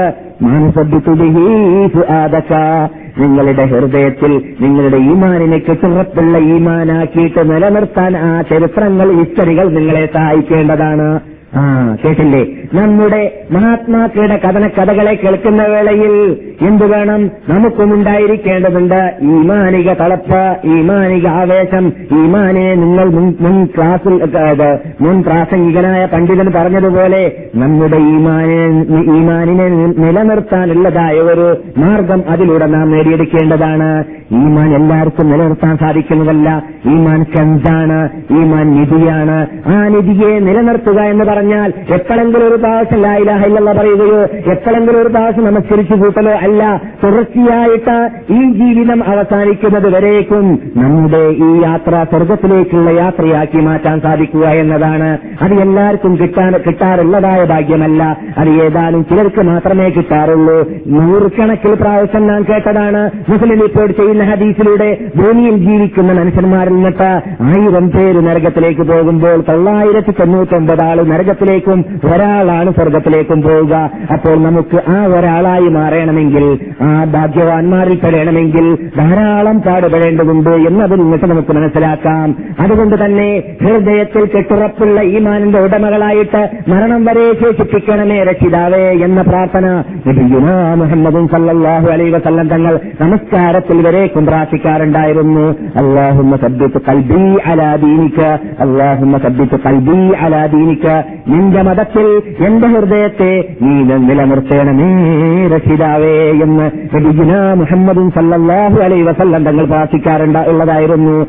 നിങ്ങളുടെ ഹൃദയത്തിൽ നിങ്ങളുടെ ഈമാനിനെ കെട്ടുറപ്പുള്ള ഈമാനാക്കിയിട്ട് നിലനിർത്താൻ ആ ചരിത്രങ്ങൾ, ഹിസ്റ്ററികൾ നിങ്ങളെ സഹായിക്കേണ്ടതാണ്. ആ കേട്ടില്ലേ? നമ്മുടെ മഹാത്മാക്കളുടെ കഥന കഥകളെ കേൾക്കുന്ന വേളയിൽ എന്തു വേണം? നമുക്കും ഉണ്ടായിരിക്കേണ്ടതുണ്ട് ഈമാനിക തളപ്പ്, ഈമാനിക ആവേശം. ഈമാനെ നിങ്ങൾ മുൻ ക്ലാസിൽ മുൻ പ്രാസംഗികനായ പണ്ഡിതൻ പറഞ്ഞതുപോലെ നമ്മുടെ ഈമാനെ ഈമാനിനെ നിലനിർത്താനുള്ളതായ ഒരു മാർഗം അതിലൂടെ നാം നേടിയെടുക്കേണ്ടതാണ്. ഈമാൻ എല്ലാവർക്കും നിലനിർത്താൻ സാധിക്കുന്നതല്ല. ഈമാൻ കൻസാണ്, ഈമാൻ നിധിയാണ്. ആ നിധിയെ നിലനിർത്തുക എന്ന് പറഞ്ഞാൽ എപ്പോഴെങ്കിലും ഒരു പ്രാവശ്യം ലാ ഇലാഹ ഇല്ലല്ലാഹ് പറയുകയോ എപ്പോഴെങ്കിലും ഒരു പ്രാവശ്യം നമസ്കരിച്ചു കൂട്ടലോ അല്ല. തുടർച്ചയായിട്ട് ഈ ജീവിതം അവസാനിക്കുന്നത് വരേക്കും നമ്മുടെ ഈ യാത്ര സ്വർഗത്തിലേക്കുള്ള യാത്രയാക്കി മാറ്റാൻ സാധിക്കുക എന്നതാണ്. അത് എല്ലാവർക്കും കിട്ടാൻ കിട്ടാറുള്ളതായ ഭാഗ്യമല്ല. അത് ഏതാനും ചിലർക്ക് മാത്രമേ കിട്ടാറുള്ളൂ. നൂറുകണക്കിൽ പ്രാവശ്യം നാം കേട്ടതാണ്. മുസ്ലിം റിപ്പോർട്ട് ചെയ്യുന്ന ഹദീസിലൂടെ ഭൂമിയിൽ ജീവിക്കുന്ന മനുഷ്യന്മാരിൽ നിന്നിട്ട് ആയിരം പേര് നരകത്തിലേക്ക് പോകുമ്പോൾ തൊള്ളായിരത്തി തൊണ്ണൂറ്റൊമ്പത് ആള് നരകത്തിലേക്കും ഒരാളാണ് സ്വർഗത്തിലേക്കും പോവുക. അപ്പോൾ നമുക്ക് ആ ഒരാളായി മാറണമെങ്കിൽ, ആ ഭാഗ്യവാന്മാരിൽ പെടണമെങ്കിൽ ധാരാളം പാടുപെടേണ്ടതുണ്ട് എന്നതിൽ നിന്നിട്ട് നമുക്ക് മനസ്സിലാക്കാം. അതുകൊണ്ട് തന്നെ ഹൃദയത്തിൽ കെട്ടുറപ്പുള്ള ഈമാനിന്റെ ഉടമകളായിട്ട് മരണം വരെ ശേഷിപ്പിക്കണമേ രക്ഷിതാവേ എന്ന പ്രാർത്ഥന നബിയുനാ മുഹമ്മദ് സല്ലല്ലാഹു അലൈഹി വസല്ലം തങ്ങൾ നമസ്കാരത്തിൽ വരേക്കും പ്രാർത്ഥിക്കാറുണ്ടായിരുന്നു. അല്ലാഹുമ്മ സബ്ബിത് ഖൽബി അലാ ദീനിക, അല്ലാഹുമ്മ സബ്ബിത് ഖൽബി അലാ ദീനിക. നിന്റെ മതത്തിൽ എന്റെ ഹൃദയത്തെ നീ നിലനിർത്തണമേ രക്ഷിതാവേ എന്ന് നബിയുനാ മുഹമ്മദ് സല്ലല്ലാഹു അലൈഹി വസല്ലം തങ്ങൾ പ്രാർത്ഥിക്കാറുണ്ട് ഉള്ളതായിരുന്നു.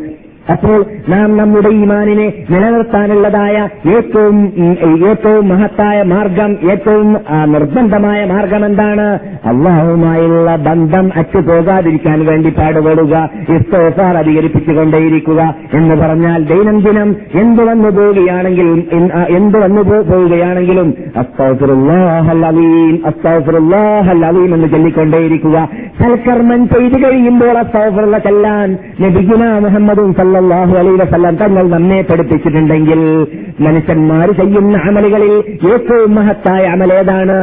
അപ്പോൾ നാം നമ്മുടെ ഈമാനിനെ നിലനിർത്താനുള്ളതായ ഏറ്റവും ഏറ്റവും മഹത്തായ മാർഗം, ഏറ്റവും നിർബന്ധമായ മാർഗം എന്താണ്? അല്ലാഹുവുമായുള്ള ബന്ധം അറ്റുപോകാതിരിക്കാൻ വേണ്ടി പാടുപെടുക, ഇസ്തിഗ്ഫാർ അധികരിപ്പിച്ചുകൊണ്ടേയിരിക്കുക. എന്ന് പറഞ്ഞാൽ ദൈനംദിനം എന്ത് വന്നു പോവുകയാണെങ്കിൽ എന്ത് വന്നു പോവുകയാണെങ്കിലും അസ്തഗ്ഫിറുല്ലാഹൽ അലീം അസ്തഗ്ഫിറുല്ലാഹൽ അലീം എന്ന് ചൊല്ലിക്കൊണ്ടേയിരിക്കുക. സൽക്കർമ്മം ചെയ്തു കഴിയുമ്പോൾ അസ്തഗ്ഫിറുല്ലാഹ് ചൊല്ലാൻ നബിയുനാ മുഹമ്മദും സല്ലല്ലാഹു അലൈഹി വസല്ലം തങ്ങൾ നമ്മെ പഠിപ്പിച്ചിട്ടുണ്ടെങ്കിൽ മനുഷ്യന്മാർ ചെയ്യുന്ന അമലുകളിൽ ഏറ്റവും മഹത്തായ അമലേതാണ്?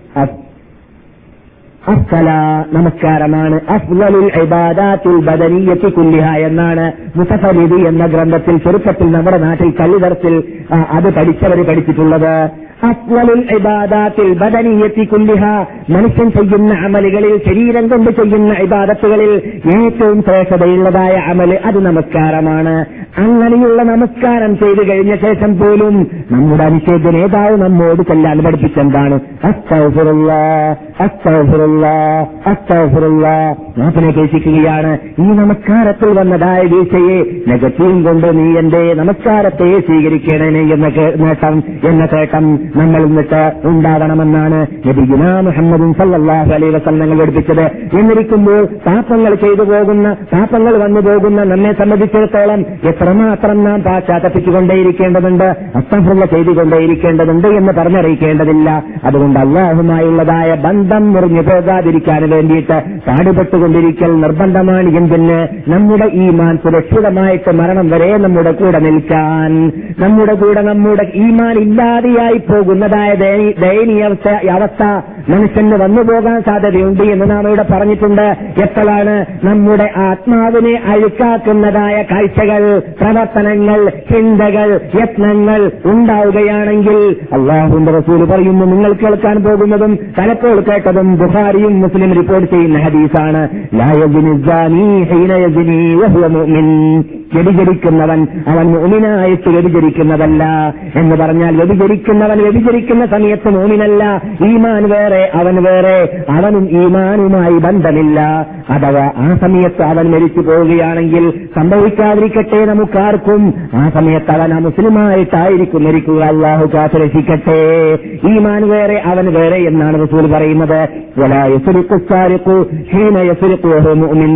അസ്സലാ, നമസ്കാരമാണ്. അഫ്ളലുൽ ഇബാദാത്തുൽ ബദനിയ്യത്തി കുല്ലിഹ എന്നാണ് മുതഫരിദി എന്ന ഗ്രന്ഥത്തിൽ ചെറുപ്പത്തിൽ നമ്മുടെ നാട്ടിൽ കള്ളിദർസിൽ അത് പഠിച്ചവർ പഠിച്ചിട്ടുള്ളത്. അഫ്ളലുൽ ഇബാദാത്തുൽ ബദനിയ്യത്തി കുല്ലിഹ, മനുഷ്യൻ ചെയ്യുന്ന അമലുകളിൽ, ശരീരം കൊണ്ട് ചെയ്യുന്ന ഇബാദത്തുകളിൽ ഏറ്റവും ശ്രേഷ്ഠതയുള്ളതായ അമല് അത് നമസ്കാരമാണ്. അങ്ങനെയുള്ള നമസ്കാരം ചെയ്തു കഴിഞ്ഞ ശേഷം പോലും നമ്മുടെ അനിഷേധ നേതാവ് നമ്മോട് ചെല്ലാൻ പഠിപ്പിച്ചെന്താണ്? അസ്തഗ്ഫിറുല്ലാഹ് അസ്തഗ്ഫിറുല്ലാഹ് അസ്തഗ്ഫിറുല്ലാഹ്. നാഥനെ കേൾപ്പിക്കുകയാണ്, ഈ നമസ്കാരത്തിൽ വന്നതായ വീഴ്ചയെ നെഗറ്റീവ് കൊണ്ട് നീ എന്റെ നമസ്കാരത്തെ സ്വീകരിക്കണേ എന്ന നേട്ടം എന്ന നേട്ടം നമ്മൾ എന്നിട്ട് ഉണ്ടാകണമെന്നാണ് നബിയുനാ മുഹമ്മദും സല്ലല്ലാഹു അലൈഹി വസല്ലം പഠിപ്പിച്ചത്. എന്നിരിക്കുമ്പോൾ പാപങ്ങൾ ചെയ്തു പോകുന്ന പാപങ്ങൾ വന്നു പോകുന്ന നമ്മെ സംബന്ധിച്ചിടത്തോളം എത്രമാത്രം നാം പാശ്ചാത്തപ്പിച്ചുകൊണ്ടേയിരിക്കേണ്ടതുണ്ട്, അസ്തഗ്ഫിറുല്ലാഹ് ചെയ്തുകൊണ്ടേയിരിക്കേണ്ടതുണ്ട് എന്ന് പറഞ്ഞറിയിക്കേണ്ടതില്ല. അതുകൊണ്ട് അല്ലാഹുമായുള്ളതായ ബന്ധം മുറിഞ്ഞു പോകാതിരിക്കാൻ വേണ്ടിയിട്ട് പാടുപെട്ടുകൊണ്ടിരിക്കൽ നിർബന്ധമാണ്. എന്തിന്? നമ്മുടെ ഈമാൻ സുരക്ഷിതമായിട്ട് മരണം വരെ നമ്മുടെ കൂടെ നിൽക്കാൻ, നമ്മുടെ കൂടെ നമ്മുടെ ഈമാൻ ഇല്ലാതെയായി പോകുന്നതായ ദയനീയ അവസ്ഥ മനുഷ്യന് വന്നു പോകാൻ സാധ്യതയുണ്ട് എന്ന് നാം ഇവിടെ പറഞ്ഞിട്ടുണ്ട്. എപ്പോഴാണ് നമ്മുടെ ആത്മാവിനെ അഴുക്കാക്കുന്നതായ കാഴ്ചകൾ, പ്രവർത്തനങ്ങൾ, ചിന്തകൾ, യത്നങ്ങൾ ഉണ്ടാവുകയാണെങ്കിൽ അല്ലാഹുവിന്റെ റസൂൽ പറയുന്നു, നിങ്ങൾ കേൾക്കാൻ പോകുന്നതും തലപ്പോൾ കേട്ടതും ബുഖാരിയും മുസ്ലിം റിപ്പോർട്ട് ചെയ്യുന്ന ഹദീസാണ്. ലാ യസ്നി സാനി ഹീന യസ്നി വഹുവ മുഅ്മിൻ. വ്യഭിചരിക്കുന്നവൻ അവൻ മുഅ്മിനായിട്ട് വ്യഭിചരിക്കുന്നതല്ല എന്ന് പറഞ്ഞാൽ വ്യഭിചരിക്കുന്നവൻ വ്യഭിചരിക്കുന്ന സമയത്ത് മുഅ്മിനല്ല. ഈമാൻ വേറെ, അവൻ വേറെ, അവനും ഈമാനുമായി ബന്ധമില്ല. അഥവാ ആ സമയത്ത് അവൻ മരിച്ചു പോവുകയാണെങ്കിൽ സംഭവിക്കാതിരിക്കട്ടെ നമുക്കാർക്കും, ആ സമയത്ത് അവൻ മുസ്ലിമായിട്ടായിരിക്കും മരിക്കുക. അല്ലാഹു കാത്തുരക്ഷിക്കട്ടെ. ഈമാൻ വേറെ, അവൻ വേറെ എന്നാണ് റസൂൽ പറയുന്നത്. വലാ യസ്രിഖു സാരിഖു ഹീന യസ്രിഖു വഹുവ മുഅ്മിൻ.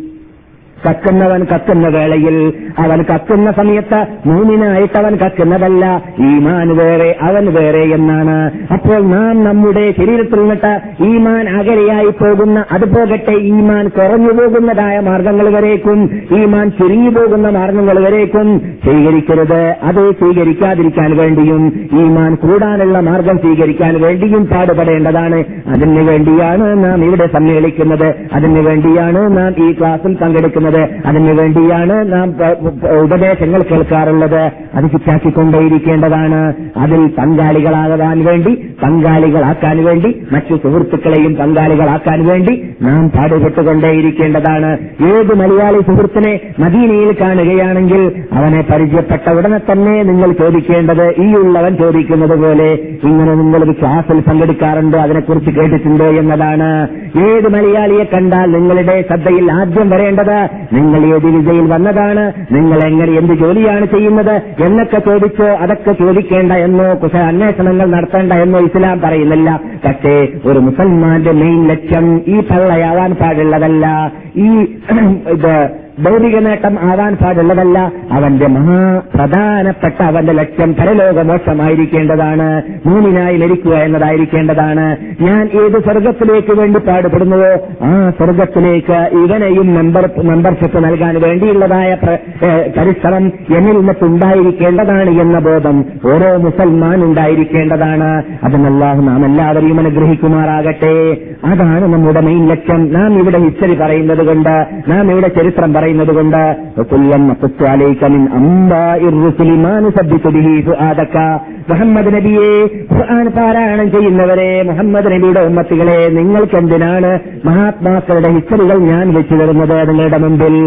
കക്കുന്നവൻ കക്കുന്ന വേളയിൽ, അവൻ കക്കുന്ന സമയത്ത് മൂമിനായിട്ട് അവൻ കക്കുന്നതല്ല. ഈമാൻ വേറെ, അവൻ വേറെ എന്നാണ്. അപ്പോൾ നാം നമ്മുടെ ശരീരത്തിൽ നിന്നിട്ട് ഈമാൻ അകലെയായി പോകുന്ന, അത് പോകട്ടെ ഈമാൻ കുറഞ്ഞു പോകുന്നതായ മാർഗങ്ങൾ വരേക്കും, ഈമാൻ ചുരുങ്ങി പോകുന്ന മാർഗങ്ങൾ വരേക്കും സ്വീകരിക്കരുത്. അത് സ്വീകരിക്കാതിരിക്കാൻ വേണ്ടിയും ഈമാൻ കൂടാനുള്ള മാർഗം സ്വീകരിക്കാൻ വേണ്ടിയും പാടുപെടേണ്ടതാണ്. അതിനു വേണ്ടിയാണ് നാം ഇവിടെ സമ്മേളിക്കുന്നത്, അതിനു വേണ്ടിയാണ് നാം ഈ ക്ലാസ്സിൽ പങ്കെടുക്കുന്നത്, അതിനു വേണ്ടിയാണ് നാം ഉപദേശങ്ങൾ കേൾക്കാറുള്ളത്. അത് ചുറ്റാക്കിക്കൊണ്ടേയിരിക്കേണ്ടതാണ്. അതിൽ പങ്കാളികളാകാൻ വേണ്ടി, പങ്കാളികളാക്കാൻ വേണ്ടി, മറ്റു സുഹൃത്തുക്കളെയും പങ്കാളികളാക്കാൻ വേണ്ടി നാം പാടുപെട്ടുകൊണ്ടേയിരിക്കേണ്ടതാണ്. ഏത് മലയാളി സുഹൃത്തിനെ മദീനയിൽ കാണുകയാണെങ്കിൽ അവനെ പരിചയപ്പെട്ട ഉടനെ തന്നെ നിങ്ങൾ ചോദിക്കേണ്ടത് ഈ ഉള്ളവൻ ചോദിക്കുന്നത് പോലെ, ഇങ്ങനെ നിങ്ങൾ ഒരു ക്ലാസ്സിൽ പങ്കെടുക്കാറുണ്ടോ, അതിനെക്കുറിച്ച് കേട്ടിട്ടുണ്ടോ എന്നതാണ്. ഏത് മലയാളിയെ കണ്ടാൽ നിങ്ങളുടെ ശ്രദ്ധയിൽ ആദ്യം വരേണ്ടത് നിങ്ങൾ ഏത് വിസയിൽ വന്നതാണ്, നിങ്ങൾ എങ്ങനെ എന്ത് ജോലിയാണ് ചെയ്യുന്നത് എന്നൊക്കെ ചോദിച്ചോ, അതൊക്കെ ചോദിക്കേണ്ട എന്നോ കുശ അന്വേഷണങ്ങൾ നടത്തേണ്ട എന്നോ ഇസ്ലാം പറയുന്നില്ല. പക്ഷേ ഒരു മുസൽമാന്റെ മെയിൻ ലക്ഷ്യം ഈ പള്ളയാവാൻ പാടുള്ളതല്ല, ഈ ഇത് ഭൗതിക നേട്ടം ആവാൻ പാടുള്ളതല്ല. അവന്റെ മഹാപ്രധാനപ്പെട്ട അവന്റെ ലക്ഷ്യം പരലോകമോക്ഷമായിരിക്കേണ്ടതാണ്, മൂമിനായി മരിക്കുക എന്നതായിരിക്കേണ്ടതാണ്. ഞാൻ ഏത് സ്വർഗത്തിലേക്ക് വേണ്ടി പാടുപെടുന്നുവോ ആ സ്വർഗത്തിലേക്ക് ഇവനെയും മെമ്പർ മെമ്പർഷിപ്പ് നൽകാൻ വേണ്ടിയുള്ളതായ പരിശ്രമം എന്നിൽ നിന്നുണ്ടായിരിക്കേണ്ടതാണ് എന്ന ബോധം ഓരോ മുസൽമാൻ ഉണ്ടായിരിക്കേണ്ടതാണ്. അതിനല്ലാഹു നാം എല്ലാവരെയും അനുഗ്രഹിക്കുമാറാകട്ടെ. അതാണ് നമ്മുടെ മെയിൻ ലക്ഷ്യം. നാം ഇവിടെ ഹിസ്റ്ററി പറയുന്നത് കൊണ്ട്, നാം ഇവിടെ ചരിത്രം പറയുന്നത് കൊണ്ട് മുഹമ്മദ് നബിയെ, ഖുർആൻ പാരായണം ചെയ്യുന്നവരെ, മുഹമ്മദ് നബിയുടെ ഉമ്മത്തികളെ, നിങ്ങൾക്കെന്തിനാണ് മഹാത്മാക്കളുടെ ഹിസ്റ്ററികൾ ഞാൻ വെച്ചു തരുന്നത് നിങ്ങളുടെ മുമ്പിൽ?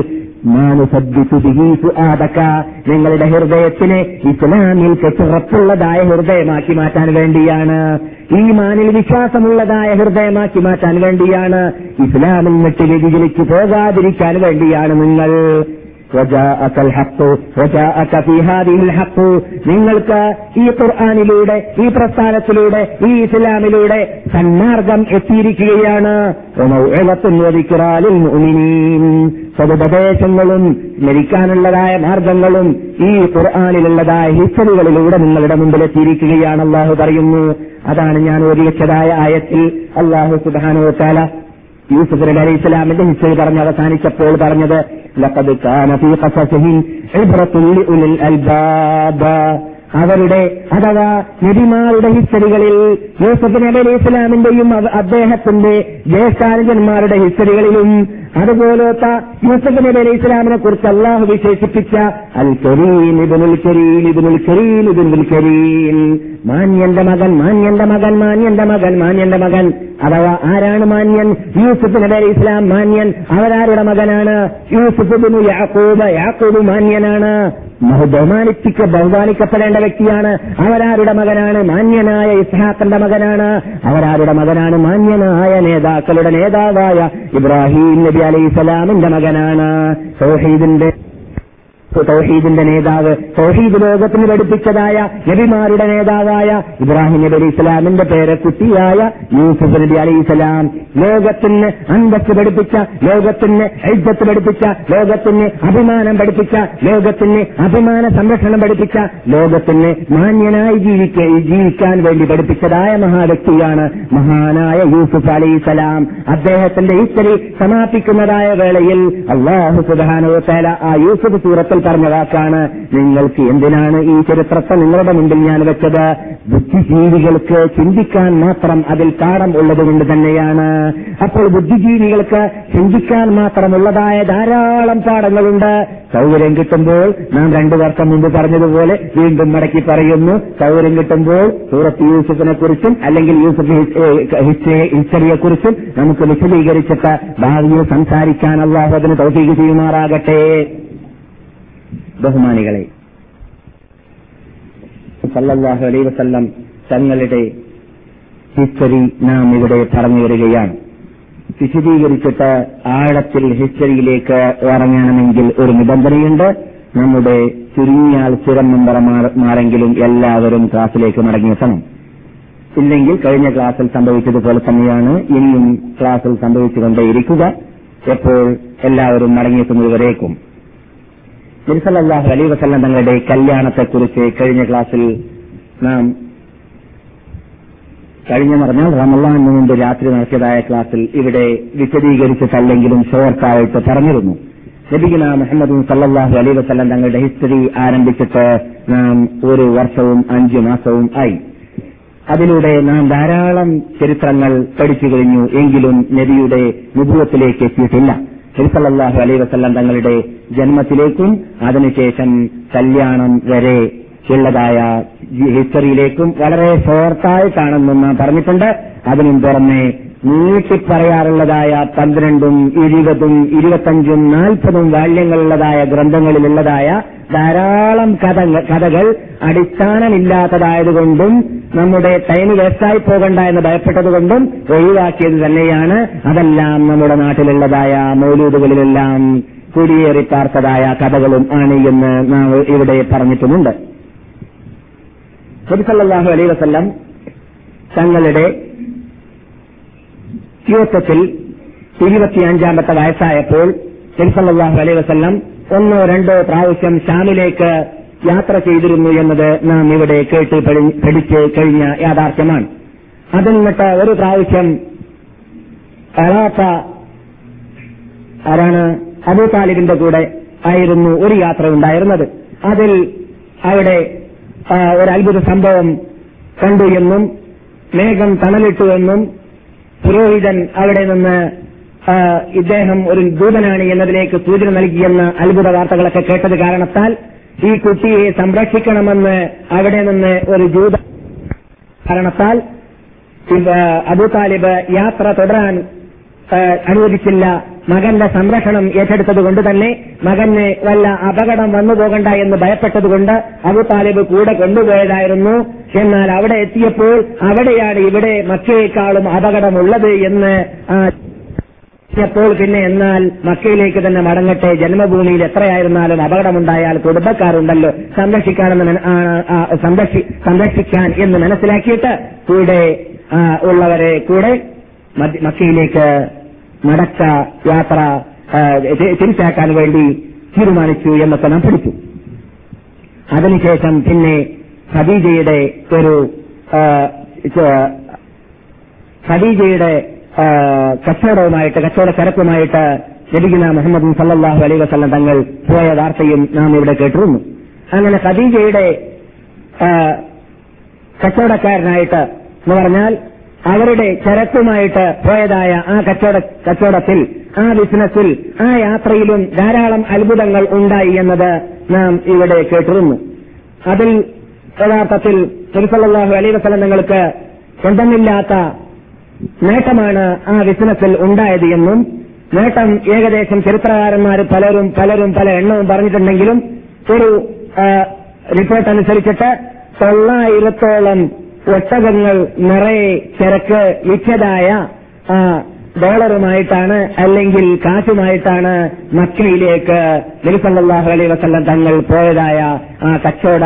നിങ്ങളുടെ ഹൃദയത്തിനെ ഇസ്ലാമിൽ കെട്ടുറപ്പുള്ളതായ ഹൃദയമാക്കി മാറ്റാൻ വേണ്ടിയാണ്, ഈമാനിൽ വിശ്വാസമുള്ളതായ ഹൃദയമാക്കി മാറ്റാൻ വേണ്ടിയാണ്, ഇസ്ലാമിൽ നിന്നിട്ട് വ്യതിചലിച്ചു പോകാതിരിക്കാൻ വേണ്ടിയാണ്. നിങ്ങൾ വജാഅകൽ ഹഖ് വജാഅക ഫീ ഹാദിഹിൽ ഹഖ്, നിങ്ങൾക്ക് ഈ ഖുർആനിലൂടെ, ഈ പ്രസ്ഥാനത്തിലൂടെ, ഈ ഇസ്ലാമിലൂടെ സന്മാർഗം എത്തിയിരിക്കുകയാണ്. വമൗഇദത്തുൻ വദിക്റാ ലിൽ മുഅ്മിനീൻ, സദുപദേശങ്ങളും സ്മരിക്കാനുള്ളതായ മാർഗങ്ങളും ഈ ഖുർആനിലുള്ളതായ ഹിസ്റ്ററികളിലൂടെ നിങ്ങളുടെ മുമ്പിൽ എത്തിയിരിക്കുകയാണ്. അല്ലാഹു പറയുന്നു. അതാണ് ഞാൻ ഓതിയതായ ആയത്തിൽ അല്ലാഹു സുബ്ഹാനഹു വ തആല യൂസുഫ് നബി അലൈഹി ഇസ്ലാമിന്റെ ഹിസ്റ്ററി പറഞ്ഞ് അവസാനിച്ചപ്പോൾ പറഞ്ഞത് ലഖദ് കാന ഫീ ഖസസിഹിം ഇബ്റത്തുൻ ലിഉലിൽ അൽബാബ്, അവരുടെ അഥവാ നബിമാരുടെ ഹിസ്റ്ററികളിൽ, യൂസുഫ് നബി അലൈഹി ഇസ്ലാമിന്റെയും അദ്ദേഹത്തിന്റെ ജ്യേഷ്ഠാനുജന്മാരുടെ ഹിസ്റ്ററികളിലും അതുപോലത്തെ യൂസുഫ് നബി അലൈഹി ഇസ്ലാമിനെ കുറിച്ച് അല്ലാഹു വിശേഷിപ്പിച്ച അൽ കരീം ഇബ്നുൽ കരീം ഇബ്നുൽ കരീം ഇബ്നുൽ കരീം, മാന്യന്റെ മകൻ, മാന്യന്റെ മകൻ, മാന്യന്റെ മകൻ, മാന്യന്റെ മകൻ. അഥവാ ആരാണ് മാന്യൻ? യൂസുഫ് നബി അലൈഹി ഇസ്ലാം മാന്യൻ. അവരാരുടെ മകനാണ്? യൂസുഫ് ഇബ്നു യാഖൂബ്. യാഖൂബ് മാന്യനാണ്, ബഹുമാനിപ്പിക്ക ബഹുമാനിക്കപ്പെടേണ്ട വ്യക്തിയാണ്. അവരാരുടെ മകനാണ്? മാന്യനായ ഇസ്ഹാഖിന്റെ മകനാണ്. അവരാരുടെ മകനാണ്? മാന്യനായ നേതാക്കളുടെ നേതാവായ ഇബ്രാഹിം നബി അലൈഹി സ്വലാമിന്റെ മകനാണ്. തൗഹീദിന്റെ തൗഹീദിന്റെ നേതാവ്, തൗഹീദ് ലോകത്തിന് പഠിപ്പിച്ചതായ നബിമാരുടെ നേതാവായ ഇബ്രാഹിം നബി അലൈഹി സ്വലാമിന്റെ പേരക്കുട്ടിയായ യൂസുഫ് നബി അലൈഹി സ്വലാം, ലോകത്തിന് അന്തസ്സ് പഠിപ്പിച്ച, ലോകത്തിന് ഇജ്ജത്ത് പഠിപ്പിച്ച, ലോകത്തിന് അഭിമാനം പഠിപ്പിച്ച, ലോകത്തിന് അഭിമാന സംരക്ഷണം പഠിപ്പിച്ച, ലോകത്തിന് മാന്യനായി ജീവിക്ക ജീവിക്കാൻ വേണ്ടി പഠിപ്പിച്ചതായ മഹാവ്യക്തിയാണ് മഹാനായ യൂസുഫ് അലൈഹി സ്വലാം. അദ്ദേഹത്തിന്റെ ഹിസ്റ്ററി സമാപിക്കുന്നതായ വേളയിൽ അല്ലാഹു സുബ്ഹാനഹു വ തആല ആ യൂസുഫ് സൂറത്തിൽ പറഞ്ഞ വാക്കാണ്, നിങ്ങൾക്ക് എന്തിനാണ് ഈ ചരിത്രത്തെ നിങ്ങളുടെ മുമ്പിൽ ഞാൻ വെച്ചത്? ബുദ്ധിജീവികൾക്ക് ചിന്തിക്കാൻ മാത്രം അതിൽ പാഠം ഉള്ളതുകൊണ്ട് തന്നെയാണ്. അപ്പോൾ ബുദ്ധിജീവികൾക്ക് ചിന്തിക്കാൻ മാത്രമുള്ളതായ ധാരാളം പാഠങ്ങളുണ്ട്. സൗകര്യം കിട്ടുമ്പോൾ നാം രണ്ടു വർഷം മുമ്പ് പറഞ്ഞതുപോലെ വീണ്ടും മടക്കി പറയുന്നു, സൗകര്യം കിട്ടുമ്പോൾ സൂറത്ത് യൂസുഫിനെ കുറിച്ചും അല്ലെങ്കിൽ യൂസുഫ് ഹിസ്റ്ററിയെ കുറിച്ചും നമുക്ക് വിശദീകരിച്ചിട്ട് ഭാവിയിൽ സംസാരിക്കാൻ അല്ലാഹു അതിന് തൗഫീഖ് ചെയ്യുമാറാകട്ടെ. ബഹുമാനികളെ, സല്ലല്ലാഹു അലൈഹി വസല്ലം തങ്ങളുടെ ഹിസ്റ്ററി നാം ഇവിടെ പറഞ്ഞു വരികയാണ്. വിശദീകരിച്ചിട്ട് ആഴത്തിൽ ഹിസ്റ്ററിയിലേക്ക് ഇറങ്ങണമെങ്കിൽ ഒരു നിബന്ധനയുണ്ട്. നമ്മുടെ ചുരുങ്ങിയാൽ സ്ഥിരം മെമ്പർമാരെങ്കിലും എല്ലാവരും ക്ലാസ്സിലേക്ക് മടങ്ങിയെത്തണം. ഇല്ലെങ്കിൽ കഴിഞ്ഞ ക്ലാസ്സിൽ സംഭവിച്ചതുപോലെ തന്നെയാണ് ഇനിയും ക്ലാസ്സിൽ സംഭവിച്ചുകൊണ്ടേയിരിക്കുക. എപ്പോൾ എല്ലാവരും മടങ്ങിയെത്തുന്നതുവരേക്കും. നബി സല്ലല്ലാഹു അലൈഹി വസല്ലം തങ്ങളുടെ കല്യാണത്തെക്കുറിച്ച് കഴിഞ്ഞ ക്ലാസ്സിൽ നാം, കഴിഞ്ഞ പറഞ്ഞാൽ റമളാനിന് മുമ്പ് രാത്രി നടത്തിയതായ ക്ലാസ്സിൽ ഇവിടെ വിശദീകരിച്ചിട്ടല്ലെങ്കിലും ഷോർട്ടായിട്ട് പറഞ്ഞിരുന്നു. നബിയുന മുഹമ്മദ് സല്ലല്ലാഹു അലൈഹി വസല്ലം തങ്ങളുടെ ഹിസ്റ്ററി ആരംഭിച്ചിട്ട് നാം ഒരു വർഷവും അഞ്ചു മാസവും ആയി. അതിലൂടെ നാം ധാരാളം ചരിത്രങ്ങൾ പഠിച്ചു കഴിഞ്ഞു. എങ്കിലും നബിയുടെ നുബുവത്തിലേക്ക് എത്തിയിട്ടില്ല. നബി സല്ലല്ലാഹു അലൈഹി വസല്ലം തങ്ങളുടെ ജന്മത്തിലേക്കും അതിനുശേഷം കല്യാണം വരെ ഉള്ളതായ ഹിസ്റ്ററിയിലേക്കും വളരെ ഷോർട്ടായിട്ടാണെന്ന് നാം പറഞ്ഞിട്ടുണ്ട്. അതിനും പുറമെ നീട്ടിപ്പറയാറുള്ളതായ പന്ത്രണ്ടും ഇരുപതും ഇരുപത്തഞ്ചും നാൽപ്പതും വാല്യങ്ങളുള്ളതായ ഗ്രന്ഥങ്ങളിലുള്ളതായ ധാരാളം കഥകൾ അടിസ്ഥാനമില്ലാത്തതായതുകൊണ്ടും നമ്മുടെ ടൈം വേസ്റ്റായി പോകണ്ട എന്ന് ഭയപ്പെട്ടതുകൊണ്ടും ഒഴിവാക്കിയത് തന്നെയാണ്. അതെല്ലാം നമ്മുടെ നാട്ടിലുള്ളതായ മൗലൂദുകളിലെല്ലാം കുടിയേറിപ്പാർത്തതായ കഥകളും ആണ് എന്ന് നാം ഇവിടെ പറഞ്ഞിട്ടുമുണ്ട്. നബി സല്ലല്ലാഹു അലൈഹി വസല്ലം തങ്ങളുടെ യുവത്വത്തിൽ ഇരുപത്തിയഞ്ചാമത്തെ വയസ്സായപ്പോൾ നബി സല്ലല്ലാഹു അലൈഹി വസല്ലം ഒന്നോ രണ്ടോ പ്രാവശ്യം ഷാമിലേക്ക് യാത്ര ചെയ്തിരുന്നു എന്നത് നാം ഇവിടെ കേട്ട് പഠിച്ച് കഴിഞ്ഞ യാഥാർത്ഥ്യമാണ്. അതിൽ നിന്നിട്ട് ഒരു പ്രാവശ്യം അറാഫ ആരാണ് അബൂ താലിബിന്റെ കൂടെ ആയിരുന്നു ഒരു യാത്ര ഉണ്ടായിരുന്നത്. അതിൽ അവിടെ ഒരു അത്ഭുത സംഭവം കണ്ടു എന്നും മേഘം തണലിട്ടു എന്നും പുരോഹിതൻ അവിടെ നിന്ന് ഇദ്ദേഹം ഒരു ദൂതനാണ് എന്നതിലേക്ക് സൂചന നൽകിയെന്ന അത്ഭുത വാർത്തകളൊക്കെ കേട്ടത് കാരണത്താൽ ഈ കുട്ടിയെ സംരക്ഷിക്കണമെന്ന് അവിടെ നിന്ന് ഒരു ജൂത കാരണത്താൽ അബൂ താലിബ് യാത്ര തുടരാൻ അനുവദിച്ചില്ല. മകന്റെ സംരക്ഷണം ഏറ്റെടുത്തതുകൊണ്ട് തന്നെ മകന് വല്ല അപകടം വന്നു പോകണ്ട എന്ന് ഭയപ്പെട്ടതുകൊണ്ട് അബൂ താലിബ് കൂടെ കൊണ്ടുപോയതായിരുന്നു. എന്നാൽ അവിടെ എത്തിയപ്പോൾ അവിടെയാണ് ഇവിടെ മക്കയേക്കാളും അപകടമുള്ളത് എന്ന് എപ്പോൾ പിന്നെ എന്നാൽ മക്കയിലേക്ക് തന്നെ മടങ്ങട്ടെ, ജന്മഭൂമിയിൽ എത്രയായിരുന്നാലും അപകടമുണ്ടായാൽ കുടുംബക്കാരുണ്ടല്ലോ സംരക്ഷിക്കാനെന്ന് സംരക്ഷിക്കാൻ എന്ന് മനസ്സിലാക്കിയിട്ട് കൂടെ ഉള്ളവരെ കൂടെ മക്കയിലേക്ക് മടക്ക യാത്ര തിരിച്ചാക്കാൻ വേണ്ടി തീരുമാനിച്ചു എന്നൊക്കെ നാം പഠിച്ചു. അതിനുശേഷം പിന്നെ ഖദീജയുടെ ഒരു ഖദീജയുടെ കച്ചവടവുമായിട്ട് കച്ചവട ചരക്കുമായിട്ട് നബിയുനാ മുഹമ്മദ് സല്ലല്ലാഹു അലൈഹി വസല്ലം തങ്ങൾ പോയ വാർത്തയും നാം ഇവിടെ കേട്ടിരുന്നു. അങ്ങനെ ഖദീജയുടെ കച്ചവടക്കാരനായിട്ട് എന്ന് പറഞ്ഞാൽ അവരുടെ ചരക്കുമായിട്ട് പോയതായ ആ കച്ചവട കച്ചവടത്തിൽ ആ ബിസിനസ്സിൽ ആ യാത്രയിലും ധാരാളം അത്ഭുതങ്ങൾ ഉണ്ടായി എന്നത് നാം ഇവിടെ കേട്ടിരുന്നു. അതിൽ യഥാർത്ഥത്തിൽ നബി സല്ലല്ലാഹു അലൈഹി വസല്ലം തങ്ങൾക്ക് എന്തെന്നില്ലാത്ത നേട്ടമാണ് ആ ബിസിനസ്സിൽ ഉണ്ടായത് എന്നും നേട്ടം ഏകദേശം ചരിത്രകാരന്മാർ പലരും പലരും പല എണ്ണവും പറഞ്ഞിട്ടുണ്ടെങ്കിലും ഒരു റിപ്പോർട്ട് അനുസരിച്ചിട്ട് തൊള്ളായിരത്തോളം ഒട്ടകങ്ങൾ നിറയെ ചരക്ക് വിറ്റതായ ഡോളറുമായിട്ടാണ് അല്ലെങ്കിൽ കാശുമായിട്ടാണ് മക്കയിലേക്ക് നബി സല്ലല്ലാഹു അലൈഹി വസല്ലം തങ്ങൾ പോയതായ ആ കച്ചവട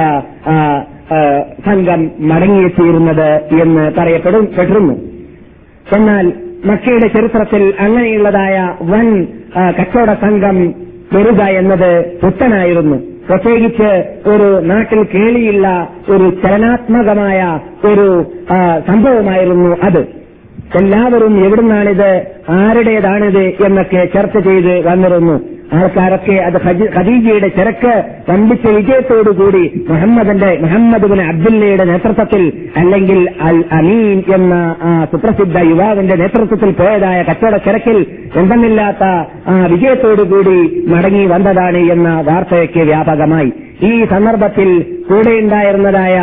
സംഘം മടങ്ങിയെത്തിയിരുന്നത് എന്ന് പറയപ്പെടും പെട്ടിരുന്നു. എന്നാൽ മക്കയുടെ ചരിത്രത്തിൽ അങ്ങനെയുള്ളതായ വൻ കച്ചവട സംഘം വരിക എന്നത് പുത്തനായിരുന്നു. പ്രത്യേകിച്ച് ഒരു നാട്ടിൽ കേളിയുള്ള ഒരു ചലനാത്മകമായ ഒരു സംഭവമായിരുന്നു അത്. എല്ലാവരും എവിടുന്നാണിത്, ആരുടേതാണിത് എന്നൊക്കെ ചർച്ച ചെയ്ത് വന്നിരുന്നു. ആൾക്കാരൊക്കെ അത് ഖദീജയുടെ ചരക്ക് വമ്പിച്ച വിജയത്തോടുകൂടി മുഹമ്മദിന്റെ മുഹമ്മദ് ബിൻ അബ്ദുല്ലയുടെ നേതൃത്വത്തിൽ അല്ലെങ്കിൽ അൽ അമീൻ എന്ന ആ സുപ്രസിദ്ധ യുവാവിന്റെ നേതൃത്വത്തിൽ പോയതായ കച്ചവട ചരക്കിൽ എന്തെന്നില്ലാത്ത ആ വിജയത്തോടുകൂടി മടങ്ങി വന്നതാണ് എന്ന വാർത്തയൊക്കെ വ്യാപകമായി. ഈ സന്ദർഭത്തിൽ കൂടെയുണ്ടായിരുന്നതായ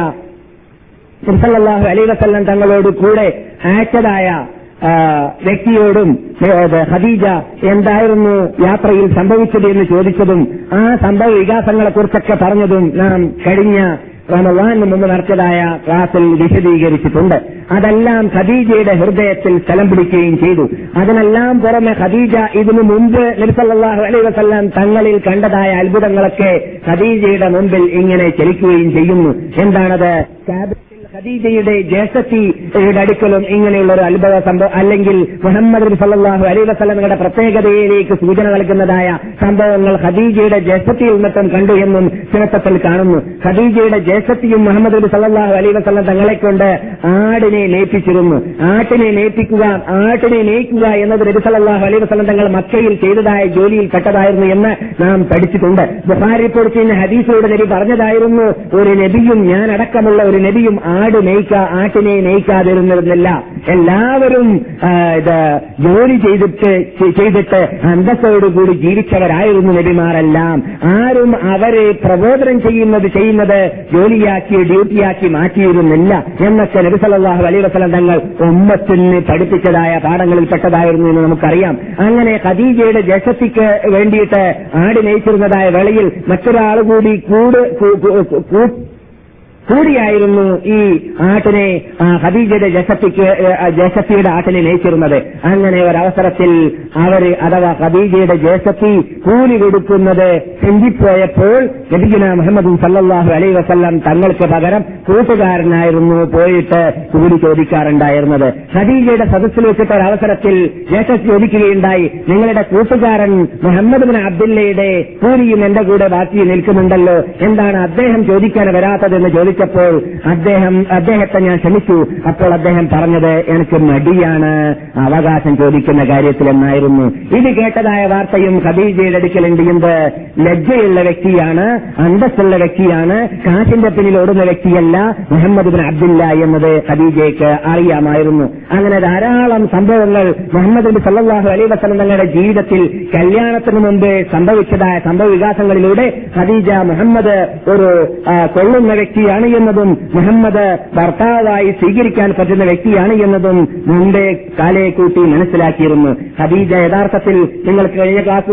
സല്ലല്ലാഹു അലൈഹി വസല്ലം തങ്ങളോട് കൂടെ അയച്ചതായ വ്യക്തിയോടും ഖദീജ എന്തായിരുന്നു യാത്രയിൽ സംഭവിച്ചത് എന്ന് ചോദിച്ചതും ആ സംഭവ വികാസങ്ങളെക്കുറിച്ചൊക്കെ പറഞ്ഞതും നാം കഴിഞ്ഞ റമളാനിന് മുമ്പ് നടത്തിയതായ ക്ലാസിൽ വിശദീകരിച്ചിട്ടുണ്ട്. അതെല്ലാം ഖദീജയുടെ ഹൃദയത്തിൽ സ്ഥലം പിടിക്കുകയും ചെയ്തു. അതിനെല്ലാം പുറമെ ഖദീജ ഇതിനു മുമ്പ് നബി സല്ലല്ലാഹു അലൈഹി വസല്ലം തങ്ങളിൽ കണ്ടതായ അത്ഭുതങ്ങളൊക്കെ ഖദീജയുടെ മുമ്പിൽ ഇങ്ങനെ ചലിക്കുകയും ചെയ്യുന്നു. എന്താണത്? ഖദീജയുടെ ജ്യേഷ്ഠത്തിയുടെ അടുക്കലും ഇങ്ങനെയുള്ള ഒരു അത്ഭുത സംഭവം അല്ലെങ്കിൽ മുഹമ്മദ് നബി സല്ലല്ലാഹു അലൈഹി വസല്ലമയുടെ പ്രത്യേകതയിലേക്ക് സൂചന നൽകുന്നതായ സംഭവങ്ങൾ ഖദീജയുടെ ജ്യേഷ്ഠത്തിയിൽ നിന്നും കണ്ടു എന്നും ചരിത്രത്തിൽ കാണുന്നു. ഖദീജയുടെ ജ്യേഷ്ഠത്തിയും മുഹമ്മദ് നബി സല്ലല്ലാഹു അലൈഹി വസല്ലം തങ്ങളെ കൊണ്ട് ആടിനെ മേയ്പ്പിച്ചിരുന്നു. ആട്ടിനെ മേയ്പ്പിക്കുക ആട്ടിനെ മേയ്ക്കുക എന്നത് നബി സല്ലല്ലാഹു അലൈഹി വസല്ലം തങ്ങൾ മക്കയിൽ ചെയ്തതായ ജോലിയിൽ പെട്ടതായിരുന്നു എന്ന് നാം പഠിച്ചിട്ടുണ്ട്. ബുഖാരി റിപ്പോർട്ട് ചെയ്യുന്ന ഹദീസിലൂടെ നബി പറഞ്ഞതായിരുന്നു, ഒരു നബിയും ഞാൻ അടക്കമുള്ള ഒരു നബിയും ആട് മേയ്ക്ക ആട്ടിനെ മേയ്ക്കാതിരുന്നിരുന്നില്ല. എല്ലാവരും ഇത് ജോലി ചെയ്തിട്ട് ചെയ്തിട്ട് അന്തസ്സോടുകൂടി ജീവിച്ചവരായിരുന്നു നബിമാരെല്ലാം. ആരും അവരെ പ്രബോധനം ചെയ്യുന്നത് ചെയ്യുന്നത് ജോലിയാക്കി ഡ്യൂട്ടിയാക്കി മാറ്റിയിരുന്നില്ല എന്നൊക്കെ നബി സല്ലല്ലാഹു അലൈഹി വസല്ലം തങ്ങൾ ഉമ്മത്തിന് പഠിപ്പിച്ചതായ പാഠങ്ങളിൽ പെട്ടതായിരുന്നു എന്ന് നമുക്കറിയാം. അങ്ങനെ ഖദീജയുടെ ജ്യേഷ്ഠത്തിക്ക് വേണ്ടിയിട്ട് ആട് മേയ്ച്ചിരുന്നതായ വേളയിൽ മറ്റൊരാൾ കൂടി കൂട് കൂടിയായിരുന്നു ഈ ആട്ടിനെ ഖദീജയുടെ ജ്യേഷ്ഠത്തിക്ക് ജ്യേഷ്ഠത്തിയുടെ ആട്ടിനെ നയിച്ചിരുന്നത്. അങ്ങനെ ഒരവസരത്തിൽ അവര് അഥവാ ഖദീജയുടെ ജ്യേഷ്ഠത്തി കൂലി കൊടുക്കുന്നത് ചിന്തിപ്പോയപ്പോൾ നബിയുനാ മുഹമ്മദ് സല്ലല്ലാഹു അലൈഹി വസല്ലം തങ്ങൾക്ക് പകരം കൂട്ടുകാരനായിരുന്നു പോയിട്ട് കൂലി ചോദിക്കാറുണ്ടായിരുന്നത്. ഖദീജയുടെ സദസ്സിൽ വെച്ചിട്ട് ഒരവസരത്തിൽ ജ്യേഷ്ഠത്തി ചോദിക്കുകയുണ്ടായി, നിങ്ങളുടെ കൂട്ടുകാരൻ മുഹമ്മദ് ബിൻ അബ്ദുല്ലയുടെ കൂലിയും എന്റെ കൂടെ ബാക്കി നിൽക്കുന്നുണ്ടല്ലോ, എന്താണ് അദ്ദേഹം ചോദിക്കാൻ വരാത്തതെന്ന് ചോദിച്ചു. പ്പോൾ അദ്ദേഹം അദ്ദേഹത്തെ ഞാൻ ക്ഷണിച്ചു. അപ്പോൾ അദ്ദേഹം പറഞ്ഞത്, എനിക്ക് മടിയാണ് അവകാശം ചോദിക്കുന്ന കാര്യത്തിലെന്നായിരുന്നു. ഇത് കേട്ടതായ വാർത്തയും ഖദീജയുടെ അടുക്കലുണ്ട്. എന്ത് ലജ്ജയുള്ള വ്യക്തിയാണ്, അന്തസ്സുള്ള വ്യക്തിയാണ്, കാശിന്റെ പിന്നിൽ ഓടുന്ന വ്യക്തിയല്ല മുഹമ്മദ് ബിൻ അബ്ദുല്ല എന്നത് ഖദീജയ്ക്ക് അറിയാമായിരുന്നു. അങ്ങനെ ധാരാളം സംഭവങ്ങൾ മുഹമ്മദ് നബി സല്ലല്ലാഹു അലൈഹി വസല്ലം തങ്ങളുടെ ജീവിതത്തിൽ കല്യാണത്തിന് മുമ്പ് സംഭവിച്ചതായ സംഭവ വികാസങ്ങളിലൂടെ ഖദീജ മുഹമ്മദ് ഒരു കൊള്ളുന്ന വ്യക്തിയാണ് എന്നതും മുഹമ്മദ് ഭർത്താവായി സ്വീകരിക്കാൻ പറ്റുന്ന വ്യക്തിയാണ് എന്നതും മുമ്പേ കാലയെ കൂട്ടി മനസ്സിലാക്കിയിരുന്നു. ഖദീജ യഥാർത്ഥത്തിൽ നിങ്ങൾക്ക് കഴിഞ്ഞ ക്ലാസ്സിൽ നിന്നിട്ട്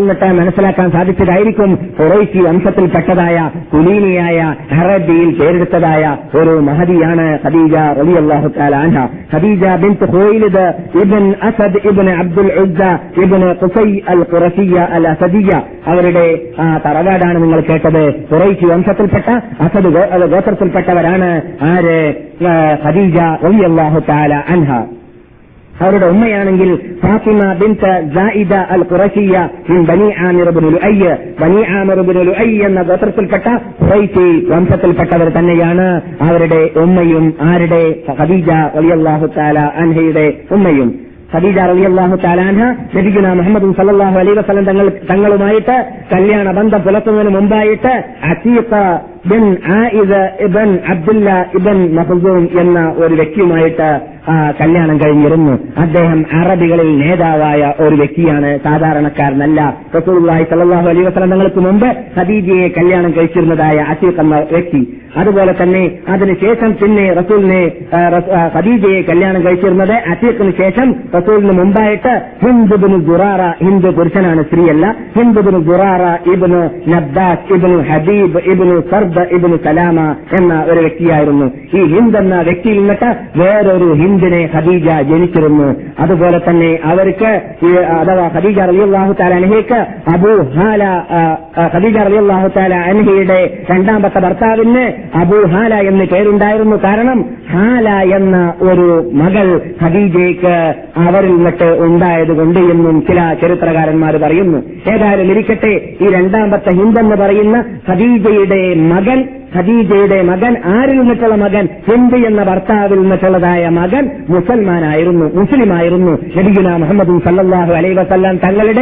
മനസ്സിലാക്കാൻ സാധിച്ചതായിരിക്കും ഖുറൈശി വംശത്തിൽപ്പെട്ടതായ കുലീനിയായ അറബിയിൽ പേരെടുത്തതായ ഒരു മഹദിയാണ് ഖദീജ റളിയല്ലാഹു തആല അൻഹ. ഖദീജ ബിൻത് ഖുവൈലിദ് ഇബ്ൻ അസദ് ഇബ്ൻ അബ്ദുൽ ഉസ്സ ഇബ്ൻ ഖുസൈ അൽ ഖുറശിയ്യ അൽ അസദിയ്യ, അവരുടെ തറവാടാണ് നിങ്ങൾ കേട്ടത്. ഖുറൈശി വംശത്തിൽപ്പെട്ട അസദ് ഗോത്രത്തിൽപ്പെട്ടവരാണ് ആര്? ഖദീജ റളിയല്ലാഹു തആല അൻഹ. അവരുടെ ഉമ്മയാണെങ്കിൽ ഫാത്തിമ ബിൻത് സായിദ അൽ ഖുറശിയ്യ മിൻ ബനി ആമിർ ഇബ്നു ലുഅയ്യ്, ബനി ആമിർ ഇബ്നു ലുഅയ്യ് എന്ന ഗോത്രത്തിൽപ്പെട്ട ഖുറൈശി വംശത്തിൽപ്പെട്ടവർ തന്നെയാണ് അവരുടെ ഉമ്മയും. ആരുടെ? ഖദീജ റളിയല്ലാഹു തആല അൻഹയുടെ ഉമ്മയും. ഖദീജ റളിയല്ലാഹു തആല അൻഹ നബിയുനാ മുഹമ്മദ് സല്ലല്ലാഹു അലൈഹി വസല്ലം തങ്ങൾ തങ്ങളുമായിട്ട് കല്യാണ ബന്ധം പുലർത്തുന്നതിന് മുമ്പായിട്ട് അസീഖ ബിൻ ആയിദ് ഇബ്ൻ അബ്ദുല്ല ഇബ്ൻ മഖ്സൂം എന്ന ഒരു വ്യക്തിയുമായിട്ട് കല്യാണം കഴിഞ്ഞിരുന്നു. അദ്ദേഹം അറബികളിൽ നേതാവായ ഒരു വ്യക്തിയാണ്, സാധാരണക്കാരനല്ല. റസൂലുള്ളാഹി സ്വല്ലല്ലാഹു അലൈഹി വസല്ലം തങ്ങൾക്ക് മുമ്പ് ഖദീജയെ കല്യാണം കഴിച്ചിരുന്നതായ അസീഖ് എന്ന വ്യക്തി. അതുപോലെ തന്നെ അതിനുശേഷം പിന്നെ റസൂലിനെ ഖദീജയെ കല്യാണം കഴിച്ചിരുന്നത് അസീഖിന് ശേഷം റസൂലിന് മുമ്പായിട്ട് ഹിന്ദ് ഇബ്നു ദുറാറ, ഹിന്ദ് പുരുഷനാണ്, സ്ത്രീയല്ല, ഹിന്ദ് ഇബ്നു ദുറാറ ഇബ്നു നബ്ബാസ് ഇബ്നു ഹബീബ് ഇബ്നു സർദ് ഇബ്നു സലാമ എന്ന ഒരു വ്യക്തിയായിരുന്നു. ഈ ഹിന്ദ് എന്ന വ്യക്തിയിൽ നിന്നിട്ട് വേറൊരു ഹിന്ദിനെ ഖദീജ ജനിച്ചിരുന്നു. അതുപോലെ തന്നെ അവർക്ക് അഥവാ ഖദീജ റളിയല്ലാഹു തആല അൻഹയ്ക്ക് അബൂ ഹാല, ഖദീജ റളിയല്ലാഹു തആല അൻഹയുടെ രണ്ടാമത്തെ ഭർത്താവിന് അബൂ ഹാല എന്ന് പേരുണ്ടായിരുന്നു. കാരണം ഹാല എന്ന ഒരു മകൾ ഖദീജയ്ക്ക് അവരിൽ നിന്നിട്ട് ഉണ്ടായതുകൊണ്ട് എന്നും ചില ചരിത്രകാരന്മാർ പറയുന്നു. ഏതായാലും ഇരിക്കട്ടെ, ഈ രണ്ടാമത്തെ ഹിന്ദ് എന്ന് പറയുന്ന ഖദീജയുടെ മകൻ ഖദീജയുടെ മകൻ ആരിൽ നിന്നിട്ടുള്ള മകൻ? ഹിന്ദ് എന്ന ഭർത്താവിൽ നിന്നിട്ടുള്ളതായ മകൻ മുസൽമാനായിരുന്നു, മുസ്ലിമായിരുന്നു. നബിയുനാ മുഹമ്മദ് സല്ലല്ലാഹു അലൈഹി വസല്ലം തങ്ങളുടെ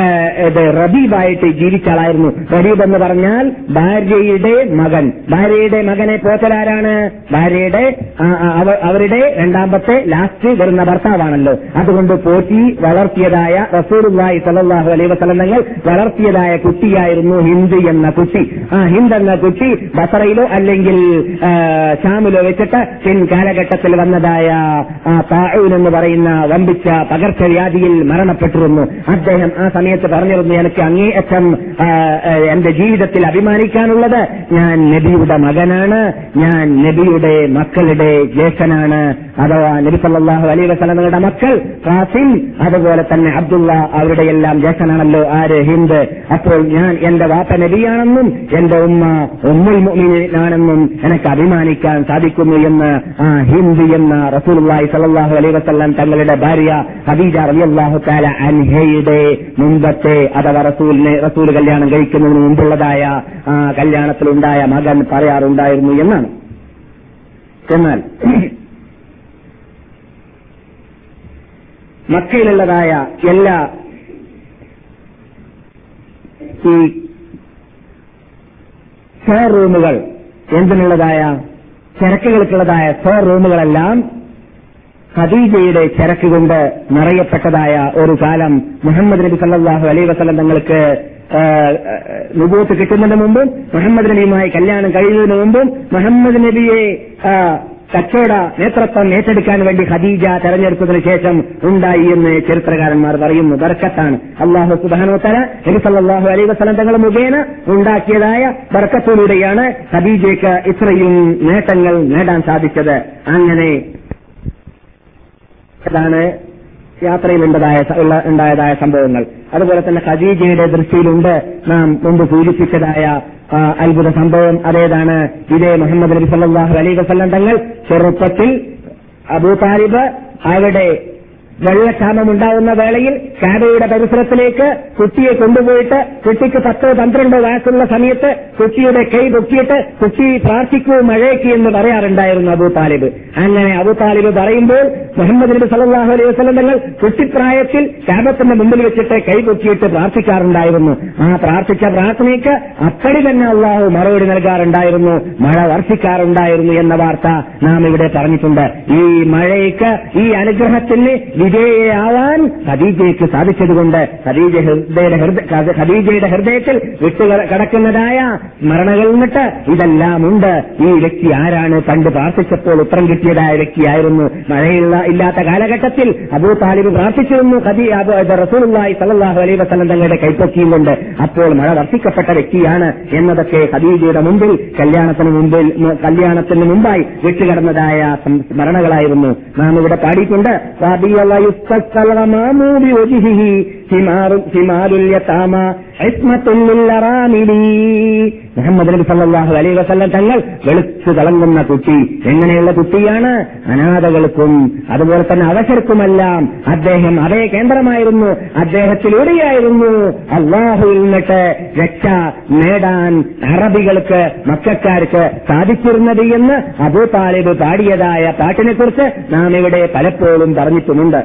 റബീബായിട്ട് ജീവിച്ച ആളായിരുന്നു. റബീബ് എന്ന് പറഞ്ഞാൽ ഭാര്യയുടെ മകൻ. ഭാര്യയുടെ മകനെ പോറ്റലാരാണ്? ഭാര്യയുടെ അവരുടെ രണ്ടാമത്തെ ലാസ്റ്റ് വരുന്ന ഭർത്താവാണല്ലോ. അതുകൊണ്ട് പോറ്റി വളർത്തിയതായ റസൂലുള്ളാഹി സ്വല്ലല്ലാഹു അലൈഹി വസല്ലം തങ്ങൾ വളർത്തിയതായ കുട്ടിയായിരുന്നു ഹിന്ദ് എന്ന കുട്ടി. ആ ഹിന്ദ് എന്ന കുട്ടി ബസറയിലോ അല്ലെങ്കിൽ ഷാമിലോ വെച്ചിട്ട് പിൻ കാലഘട്ടത്തിൽ വന്നതായ താഊൻ എന്ന് പറയുന്ന വമ്പിച്ച പകർച്ചവ്യാധിയിൽ മരണപ്പെട്ടിരുന്നു. അദ്ദേഹം ആ സമയത്ത് പറഞ്ഞിരുന്നു, എനിക്ക് അങ്ങേയറ്റം എന്റെ ജീവിതത്തിൽ അഭിമാനിക്കാനുള്ളത് ഞാൻ നബിയുടെ മകനാണ്, ഞാൻ നബിയുടെ മക്കളുടെ ജ്യേഷ്ഠനാണ്. അഥവാ നബി സല്ലല്ലാഹു അലൈഹി വസല്ലമയുടെ മക്കൾ ഖാസിം, അതുപോലെ തന്നെ അബ്ദുള്ള, അവരുടെ എല്ലാം ജ്യേഷ്ഠനാണല്ലോ ആര്? ഹിന്ദ്. അപ്പോൾ ഞാൻ എന്റെ വാപ്പ നബിയാണെന്നും എന്റെ ഉമ്മ ഉമ്മുൽ മുഅ്മിനീനാണെന്നും എനിക്ക് അഭിമാനിക്കാൻ സാധിക്കുന്നു എന്ന് ആ ഹിന്ദ് എന്ന റസൂലുള്ളാഹി സ്വല്ലല്ലാഹു അലൈഹി വസല്ലം തങ്ങളുടെ ഭാര്യ ഖദീജ റളിയല്ലാഹു തആല അൻഹയുടെ മുമ്പത്തെ അഥവാ റസൂലിനെ റസൂൽ കല്യാണം കഴിക്കുന്നതിന് മുമ്പുള്ളതായ ആ കല്യാണത്തിലുണ്ടായ മകൻ പറയാറുണ്ടായിരുന്നു എന്നാണ്. എന്നാൽ മക്കയിലുള്ളതായ എല്ലാ ഈ സ്റ്റോർ റൂമുകൾ, എന്തിനുള്ളതായ ചരക്കുകൾക്കുള്ളതായ സ്റ്റോർ റൂമുകളെല്ലാം ഖദീജയുടെ ചരക്ക് കൊണ്ട് നിറയപ്പെട്ടതായ ഒരു കാലം മുഹമ്മദ് നബി സല്ലല്ലാഹു അലൈഹി വസല്ലം തങ്ങൾക്ക് നുബൂവത്ത് കിട്ടുന്നതിന് മുമ്പും മുഹമ്മദ് നബിയുമായി കല്യാണം കഴിയുന്നതിന് മുമ്പും മുഹമ്മദ് നബിയെ കച്ചവട നേതൃത്വം ഏറ്റെടുക്കാൻ വേണ്ടി ഖദീജ തെരഞ്ഞെടുത്തതിനു ശേഷം ഉണ്ടായി എന്ന് ചരിത്രകാരന്മാർ പറയുന്നു. ബർക്കത്താണ്. അല്ലാഹു സുബ്ഹാനഹു വ തആല നബി സല്ലല്ലാഹു അലൈഹി വസല്ലം തങ്ങൾ മുഖേന ഉണ്ടാക്കിയതായ ബർക്കത്തിലൂടെയാണ് ഖദീജയ്ക്ക് ഇത്രയും നേട്ടങ്ങൾ നേടാൻ സാധിച്ചത്. അങ്ങനെ ാണ് യാത്രയിൽ ഉണ്ടായ ഉണ്ടായതായ സംഭവങ്ങൾ. അതുപോലെ തന്നെ ഖദീജയുടെ ദൃഷ്ടിയിലുണ്ട് നാം മുമ്പ് സൂചിപ്പിച്ചതായ അത്ഭുത സംഭവം. അതേതാണ്? ഇതേ മുഹമ്മദ് നബി സല്ലല്ലാഹു അലൈഹി വസല്ലം തങ്ങൾ ചെറുപ്പത്തിൽ അബൂ താലിബ് അവിടെ വെള്ളക്ഷാമമുണ്ടാവുന്ന വേളയിൽ കാബയുടെ പരിസരത്തിലേക്ക് കുട്ടിയെ കൊണ്ടുപോയിട്ട് കുട്ടിക്ക് പത്തോ പന്ത്രണ്ടോ വയസ്സുള്ള സമയത്ത് കുട്ടിയുടെ കൈ പൊക്കിയിട്ട് കുട്ടി പ്രാർത്ഥിക്കൂ മഴയ്ക്ക് എന്ന് പറയാറുണ്ടായിരുന്നു അബൂ താലിബ്. അങ്ങനെ അബൂ താലിബ് പറയുമ്പോൾ മുഹമ്മദ് നബി സല്ലല്ലാഹു അലൈഹി വസല്ലം തങ്ങൾ കുട്ടിപ്രായത്തിൽ കാബത്തിന്റെ മുമ്പിൽ വെച്ചിട്ട് കൈ പൊക്കിയിട്ട് പ്രാർത്ഥിക്കാറുണ്ടായിരുന്നു. ആ പ്രാർത്ഥിച്ച പ്രാർത്ഥനയ്ക്ക് അപ്പടി തന്നെ അള്ളാഹു മറുപടി നൽകാറുണ്ടായിരുന്നു, മഴ വർഷിക്കാറുണ്ടായിരുന്നു എന്ന വാർത്ത നാം ഇവിടെ പറഞ്ഞിട്ടുണ്ട്. ഈ മഴയ്ക്ക്, ഈ അനുഗ്രഹത്തിന് വിജയയാവാൻ ഖദീജയ്ക്ക് സാധിച്ചതുകൊണ്ട് ഖദീജയുടെ ഖദീജയുടെ ഹൃദയത്തിൽ വിട്ടു കടക്കുന്നതായ സ്മരണകളിൽ നിന്നിട്ട് ഇതെല്ലാം ഉണ്ട്. ഈ വ്യക്തി ആരാണ്? പണ്ട് പ്രാർത്ഥിച്ചപ്പോൾ ഉത്തരം കിട്ടിയതായ വ്യക്തിയായിരുന്നു. മഴയുള്ള ഇല്ലാത്ത കാലഘട്ടത്തിൽ അബൂ താലിബ് പ്രാർത്ഥിച്ചിരുന്നു റസൂലുള്ളാഹി സ്വല്ലല്ലാഹു അലൈഹി വസല്ലം തങ്ങളുടെ കൈപ്പൊക്കിയും കൊണ്ട്. അപ്പോൾ മഴ വർഷിക്കപ്പെട്ട വ്യക്തിയാണ് എന്നതൊക്കെ ഖദീജയുടെ മുമ്പിൽ കല്യാണത്തിന് മുമ്പിൽ കല്യാണത്തിന് മുമ്പായി വിട്ടുകിടന്നതായ സ്മരണകളായിരുന്നു. നാം ഇവിടെ പാടിയിട്ടുണ്ട്. മുഹമ്മദ് നബി സല്ലല്ലാഹു അലൈഹി വസല്ലം തങ്ങൾ വെളുത്തു തിളങ്ങുന്ന കുട്ടി. എങ്ങനെയുള്ള കുട്ടിയാണ്? അനാഥകൾക്കും അതുപോലെ തന്നെ അവശർക്കുമെല്ലാം അദ്ദേഹം അതേ കേന്ദ്രമായിരുന്നു. അദ്ദേഹത്തിലൂടെയായിരുന്നു അള്ളാഹുവിൽ നിന്നിട്ട് രക്ഷ നേടാൻ അറബികൾക്ക് മക്കക്കാർക്ക് സാധിച്ചിരുന്നത് എന്ന് അബൂ താലിബ് പാടിയതായ പാട്ടിനെ കുറിച്ച് നാം ഇവിടെ പലപ്പോഴും പറഞ്ഞിട്ടുമുണ്ട്.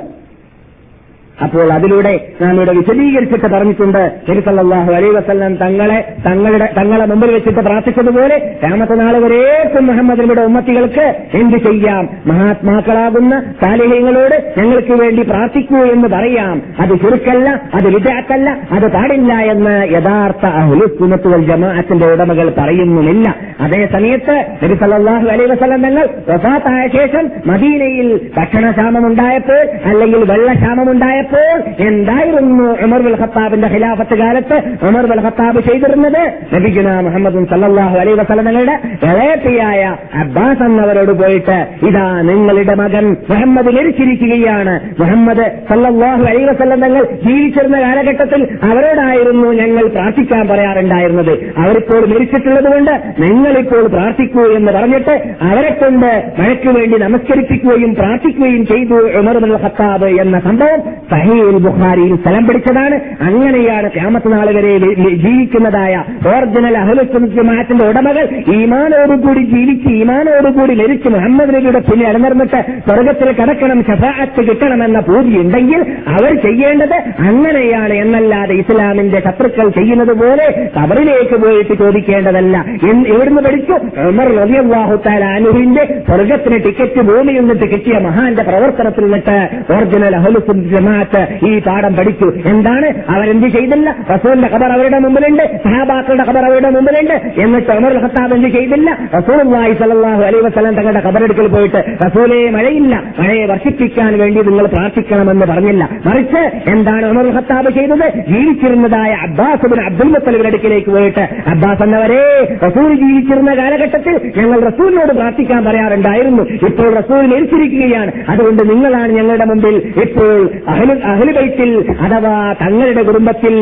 അപ്പോൾ അതിലൂടെ നാം ഇവിടെ വിശദീകരിച്ചിട്ട് പറഞ്ഞിട്ടുണ്ട്. നബി സല്ലല്ലാഹു അലൈഹി വസല്ലം തങ്ങളെ തങ്ങളുടെ തങ്ങളെ മുമ്പിൽ വെച്ചിട്ട് പ്രാർത്ഥിച്ചതുപോലെ ഖിയാമത്ത് നാൾ വരേക്കും മുഹമ്മദ് നബിയുടെ ഉമ്മത്തികൾക്ക് എന്ത് ചെയ്യാം? മഹാത്മാക്കളാകുന്ന സാലിഹീങ്ങളോട് ഞങ്ങൾക്ക് വേണ്ടി പ്രാർത്ഥിക്കൂ എന്ന് പറയാം. അത് ശിർക്കല്ല, അത് വിദ്അത്തല്ല, അത് പാടില്ല എന്ന് യഥാർത്ഥ അഹ്ലുസ് സുന്നത്ത് വൽ ജമാഅത്തിന്റെ ഉടമകൾ പറയുന്നുമില്ല. അതേ സമയത്ത് നബി സല്ലല്ലാഹു അലൈഹി വസല്ലം തങ്ങൾ വഫാത്തായ ശേഷം മദീനയിൽ ഭക്ഷണക്ഷാമമുണ്ടായപ്പോൾ അല്ലെങ്കിൽ വെള്ളക്ഷാമമുണ്ടായപ്പോൾ എന്തായിരുന്നു ഉമർ ബിൻ ഖത്താബിന്റെ ഖിലാഫത്ത് കാലത്ത് ഉമർ ബിൻ ഖത്താബ് ചെയ്തിരുന്നത്? നബിയുനാ മുഹമ്മദ് സല്ലല്ലാഹു അലൈഹി വസല്ലം തങ്ങളുടെ ഇളയപ്പിയായ അബ്ബാസ് എന്നവരോട് പോയിട്ട് ഇതാ നിങ്ങളുടെ മകൻ മുഹമ്മദ് മരിച്ചിരിക്കുകയാണ്. മുഹമ്മദ് സല്ലല്ലാഹു അലൈഹി വസല്ലം തങ്ങൾ ജീവിച്ചിരുന്ന കാലഘട്ടത്തിൽ അവരോടായിരുന്നു ഞങ്ങൾ പ്രാർത്ഥിക്കാൻ പറയാറുണ്ടായിരുന്നത്. അവരിപ്പോൾ മരിച്ചിട്ടുള്ളത് കൊണ്ട് നിങ്ങളിപ്പോൾ പ്രാർത്ഥിക്കൂ എന്ന് പറഞ്ഞിട്ട് അവരെ കൊണ്ട് മഴയ്ക്ക് വേണ്ടി നമസ്കരിപ്പിക്കുകയും പ്രാർത്ഥിക്കുകയും ചെയ്തു ഉമർ ബിൻ ഖത്താബ് എന്ന സംഭവം സഹീഹുൽ ബുഖാരിയിൽ സ്ഥലം പിടിച്ചതാണ്. അങ്ങനെയാണ് ഖിയാമത്ത് നാൾ വരെ ജീവിക്കുന്നതായ ഒറിജിനൽ അഹ്ലുസ് സുന്നത്ത് ജമാഅത്തിന്റെ ഉടമകൾ ഈമാനോടുകൂടി ജീവിച്ച് ഈമാനോടുകൂടി മരിച്ച് മുഹമ്മദ് നബിയുടെ പിന്നെ അലനിർന്നിട്ട് സ്വർഗത്തിൽ കടക്കണം, ശഫാഅത്ത് കിട്ടണമെന്ന പൂതിയുണ്ടെങ്കിൽ അവർ ചെയ്യേണ്ടത് അങ്ങനെയാണ് എന്നല്ലാതെ ഇസ്ലാമിന്റെ ശത്രുക്കൾ ചെയ്യുന്നത് പോലെ ഖബറിലേക്ക് പോയിട്ട് ചോദിക്കേണ്ടതല്ല. എവിടുന്ന് പഠിച്ചു? ഉമർ റളിയല്ലാഹു തആല അൻഹുവിന്റെ സ്വർഗത്തിന് ടിക്കറ്റ് ഭൂമിയിൽ നിന്നിട്ട് കിട്ടിയ മഹാന്റെ പ്രവർത്തനത്തിൽ നിന്നിട്ട് ഒറിജിനൽ അഹ്ലുസ് സുന്നത്ത് ജമാഅത്ത് ഈ പാഠം പഠിച്ചു. എന്താണ്? അവരെന്ത് ചെയ്തില്ല? റസൂലിന്റെ ഖബർ അവരുടെ മുമ്പിലുണ്ട്, സഹാബാക്കളുടെ ഖബർ അവരുടെ മുമ്പിലുണ്ട്. എന്നിട്ട് ഉമർ ഖത്താബ് എന്ത് ചെയ്തില്ല? റസൂലുള്ളാഹി സ്വല്ലല്ലാഹു അലൈഹി വസല്ലം തങ്ങളുടെ ഖബറെടുക്കൽ പോയിട്ട് റസൂലേ മഴയില്ല, മഴയെ വർഷിപ്പിക്കാൻ വേണ്ടി നിങ്ങൾ പ്രാർത്ഥിക്കണമെന്ന് പറഞ്ഞില്ല. മറിച്ച് എന്താണ് ഉമർ ഖത്താബ് ചെയ്തത്? ജീവിച്ചിരുന്നതായ അബ്ബാസ് ബിൻ അബ്ദുൽ മുത്തലിബിന്റെ അടുക്കിലേക്ക് പോയിട്ട് അബ്ബാസ് എന്നവരെ, റസൂൽ ജീവിച്ചിരുന്ന കാലഘട്ടത്തിൽ ഞങ്ങൾ റസൂലിനോട് പ്രാർത്ഥിക്കാൻ പറയാറുണ്ടായിരുന്നു. ഇപ്പോൾ റസൂൽ മരിച്ചിരിക്കുകയാണ്, അതുകൊണ്ട് നിങ്ങളാണ് ഞങ്ങളുടെ മുമ്പിൽ ഇപ്പോൾ അഹ്ലുബൈത്തിൽ അഥവാ തങ്ങളുടെ കുടുംബത്തിൽ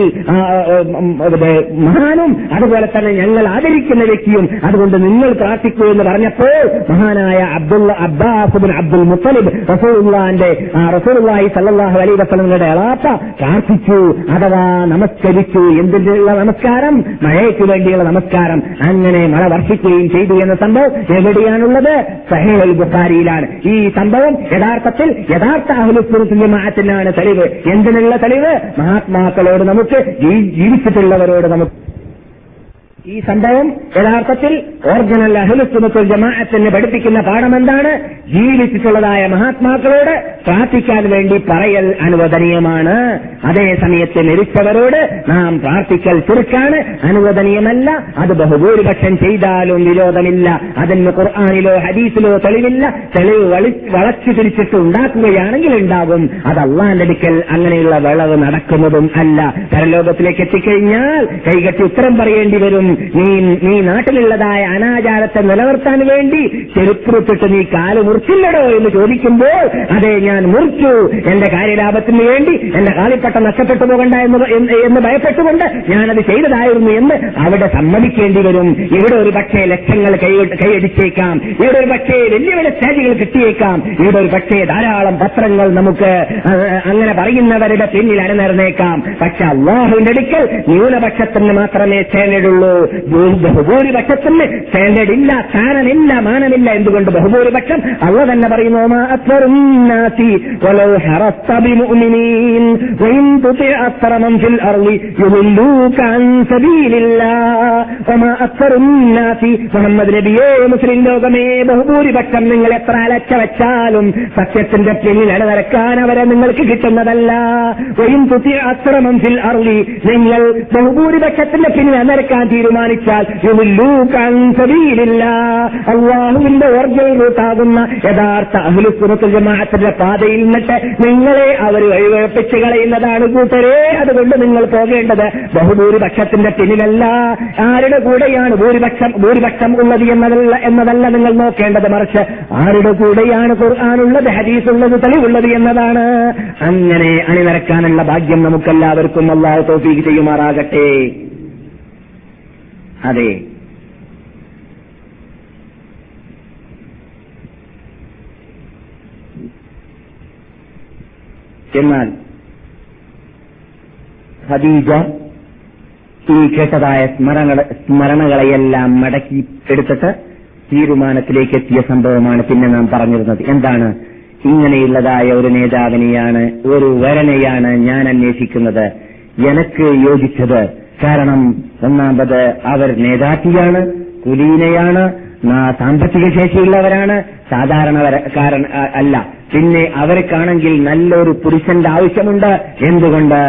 മഹാനും അതുപോലെ തന്നെ ഞങ്ങൾ ആദരിക്കുന്ന വ്യക്തിയും, അതുകൊണ്ട് നിങ്ങൾ പ്രാർത്ഥിക്കൂ എന്ന് പറഞ്ഞപ്പോൾ മഹാനായ അബ്ദുള്ള അബ്ബാസ് ബിൻ അബ്ദുൽ മുത്തലിബ് റസൂലുള്ളാഹിന്റെ റസൂലുള്ളാഹി സ്വല്ലല്ലാഹു അലൈഹി വസല്ലമയുടെ അളാപ്പ പ്രാർത്ഥിച്ചു അഥവാ നമസ്കരിച്ചു. എന്തിനുള്ള നമസ്കാരം? മഴയ്ക്ക് വേണ്ടിയുള്ള നമസ്കാരം. അങ്ങനെ മഴ വർഷിക്കുകയും ചെയ്തു എന്ന സംഭവം എവിടെയാണുള്ളത്? സഹീഹുൽ ബുഖാരിയിലാണ്. ഈ സംഭവം യഥാർത്ഥത്തിൽ യഥാർത്ഥ അഹ്ലുസ് സുന്നത്ത് ജമാഅത്തിനാണ് തെളിവ്. എന്തിനുള്ള തെളിവ്? മഹാത്മാക്കളോട് നമുക്ക്, ജീവിച്ചിട്ടുള്ളവരോട് നമുക്ക്. ഈ സംഭവം യഥാർത്ഥത്തിൽ ഒറിജിനൽ അഹ്ലുസ് സുന്നത്ത് ജമാഅത്തിനെ പഠിപ്പിക്കുന്ന പാഠം എന്താണ്? ജീവിച്ചിട്ടുള്ളതായ മഹാത്മാക്കളോട് പ്രാർത്ഥിക്കാൻ വേണ്ടി പറയൽ അനുവദനീയമാണ്. അതേ സമയത്ത് മരിച്ചവരോട് നാം പ്രാർത്ഥിക്കൽ ചുരുക്കാണ്, അനുവദനീയമല്ല. അത് ബഹുഭൂരിപക്ഷം ചെയ്താലും വിരോധമില്ല. അതിന് ഖുർആനിലോ ഹദീസിലോ തെളിവില്ല. തെളിവ് വളച്ചു തിരിച്ചിട്ട് ഉണ്ടാക്കുകയാണെങ്കിൽ ഉണ്ടാകും. അത് അള്ളാന്റെ അടുക്കൽ അങ്ങനെയുള്ള വിളവ് നടക്കുന്നതും അല്ല. പരലോകത്തിലേക്ക് എത്തിക്കഴിഞ്ഞാൽ കൈകെട്ടി ഉത്തരം പറയേണ്ടി വരും. നീ നീ നാട്ടിലുള്ളതായ അനാചാരത്തെ നിലനിർത്താൻ വേണ്ടി ചെരുപ്പുറിട്ടിട്ട് നീ കാല് മുറിച്ചില്ലടോ എന്ന് ചോദിക്കുമ്പോൾ അതെ ഞാൻ മുറിച്ചു, എന്റെ കാര്യലാഭത്തിന് വേണ്ടി എന്റെ കാലിപ്പട്ട നഷ്ടപ്പെട്ടു പോകണ്ട എന്ന് ഭയപ്പെട്ടുകൊണ്ട് ഞാനത് ചെയ്തതായിരുന്നു എന്ന് അവിടെ സമ്മതിക്കേണ്ടി വരും. ഇവിടെ ഒരു പക്ഷേ ലക്ഷങ്ങൾ കൈയടിച്ചേക്കാം, ഇവിടെ ഒരു പക്ഷേ വലിയ വലിയ സ്റ്റേജുകൾ കിട്ടിയേക്കാം, ഇവിടെ ഒരു പക്ഷേ ധാരാളം പത്രങ്ങൾ നമുക്ക് അങ്ങനെ പറയുന്നവരുടെ പിന്നിൽ അണിനിരന്നേക്കാം. പക്ഷെ അല്ലാഹുവിന്റെ അടുക്കൽ ന്യൂനപക്ഷത്തിന് മാത്രമേ സ്റ്റാൻഡേർഡുള്ളൂ. ബഹുഭൂരിപക്ഷത്തിന് സ്റ്റാൻഡേർഡ് ഇല്ല, സ്ഥാനമില്ല, മാനമില്ല. എന്തുകൊണ്ട്? ബഹുഭൂരിപക്ഷം അള്ളാഹു തന്നെ പറയുന്നു, വഇൻ തുതി അക്സറ മൻ ഫിൽ അർളി യുളില്ലൂക അൻ സബീലില്ലാഹ് വമാ അക്സറുൻ നാസി. മുഹമ്മദ് നബിയേ, മുസ്ലിം ലോകമേ, ബഹുഭൂരിപക്ഷം നിങ്ങൾ എത്ര അലച്ച വെച്ചാലും സത്യത്തിന്റെ പിന്നിൽ അണിനിരക്കാൻ അവരെ നിങ്ങൾക്ക് കിട്ടുന്നതല്ല. വഇൻ തുതി അക്സറ മൻ ഫിൽ അർളി, നിങ്ങൾ ബഹുഭൂരിപക്ഷത്തിന്റെ പിന്നിൽ അണിനിരക്കാൻ തീരുമാനിച്ചാൽ യുളില്ലൂക അൻ സബീലില്ലാഹ്, അല്ലാഹുവിന്റെ ഒറിജിനൽ റൂട്ടാകുന്ന യഥാർത്ഥ അഹ്ലുസുന്നത്ത് ജമാഅത്തിന്റെ പാതയിൽ നിന്നിട്ട് നിങ്ങളെ അവർ വഴിവഴപ്പിച്ച് കളയുന്നതാണ് കൂട്ടരെ. അതുകൊണ്ട് നിങ്ങൾ പോകേണ്ടത് ബഹുഭൂരിപക്ഷത്തിന്റെ പിന്നിലല്ല, ആരുടെ കൂടെയാണ് ഭൂരിപക്ഷം ഭൂരിപക്ഷം ഉള്ളത് എന്നതല്ല എന്നതല്ല നിങ്ങൾ നോക്കേണ്ടത്, മറിച്ച് ആരുടെ കൂടെയാണ് ഖുർആനുള്ളത്, ഹദീസുള്ളത്, തെളിവുള്ളത് എന്നതാണ്. അങ്ങനെ അണിനിരക്കാനുള്ള ഭാഗ്യം നമുക്കെല്ലാവർക്കും അല്ലാഹു തൗഫീഖ് ചെയ്യുമാറാകട്ടെ. അതെ, എന്നാൽ ഖദീജ ഈ കേട്ടതായ സ്മരണ സ്മരണകളെയെല്ലാം മടക്കി എടുത്തിട്ട് തീരുമാനത്തിലേക്ക് എത്തിയ സംഭവമാണ് പിന്നെ നാം പറഞ്ഞിരുന്നത്. എന്താണ്? ഇങ്ങനെയുള്ളതായ ഒരു നേതാവിനെയാണ്, ഒരു വരനെയാണ് ഞാൻ അന്വേഷിക്കുന്നത്, എനിക്ക് യോജിച്ചത്. കാരണം ഒന്നാമത് അവർ നേതാക്കിയാണ്, കുലീനയാണ്, സാമ്പത്തിക ശേഷിയുള്ളവരാണ്, സാധാരണക്കാരൻ അല്ല. പിന്നെ അവർക്കാണെങ്കിൽ നല്ലൊരു പുരുഷന്റെ ആവശ്യമുണ്ട്. എന്തുകൊണ്ട്?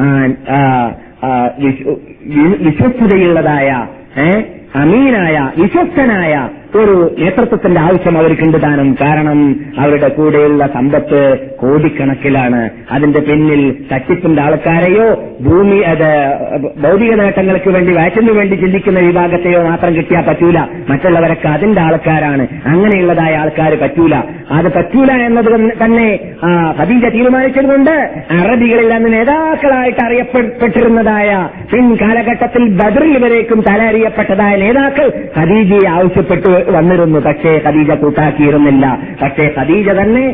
വിശ്വസ്തതയുള്ളതായ അമീനായ വിശ്വസ്തനായ ഒരു നേതൃത്വത്തിന്റെ ആവശ്യം അവർക്കുണ്ട് താനും. കാരണം അവരുടെ കൂടെയുള്ള സമ്പത്ത് കോടിക്കണക്കിലാണ്. അതിന്റെ പിന്നിൽ തട്ടിപ്പിന്റെ ആൾക്കാരെയോ ഭൂമി അത് ഭൗതിക നേട്ടങ്ങൾക്ക് വേണ്ടി വാറ്റിനു വേണ്ടി ചിന്തിക്കുന്ന വിഭാഗത്തെയോ മാത്രം കിട്ടിയാൽ പറ്റൂല. മറ്റുള്ളവരൊക്കെ അതിന്റെ ആൾക്കാരാണ്. അങ്ങനെയുള്ളതായ ആൾക്കാർ പറ്റൂല. അത് പറ്റൂല എന്നത് തന്നെ ഖദീജ തീരുമാനിച്ചതുകൊണ്ട് അറബികളിൽ അന്ന് നേതാക്കളായിട്ട് അറിയപ്പെട്ടിരുന്നതായ പിൻകാലഘട്ടത്തിൽ ബദറിൽ വരേക്കും തലറിയപ്പെട്ടതായ നേതാക്കൾ ഖദീജയെ ആവശ്യപ്പെട്ടു വന്നിരുന്നു. പക്ഷേ ഖദീജ കൂട്ടാക്കിയിരുന്നില്ല. പക്ഷേ ഖദീജ തന്നെ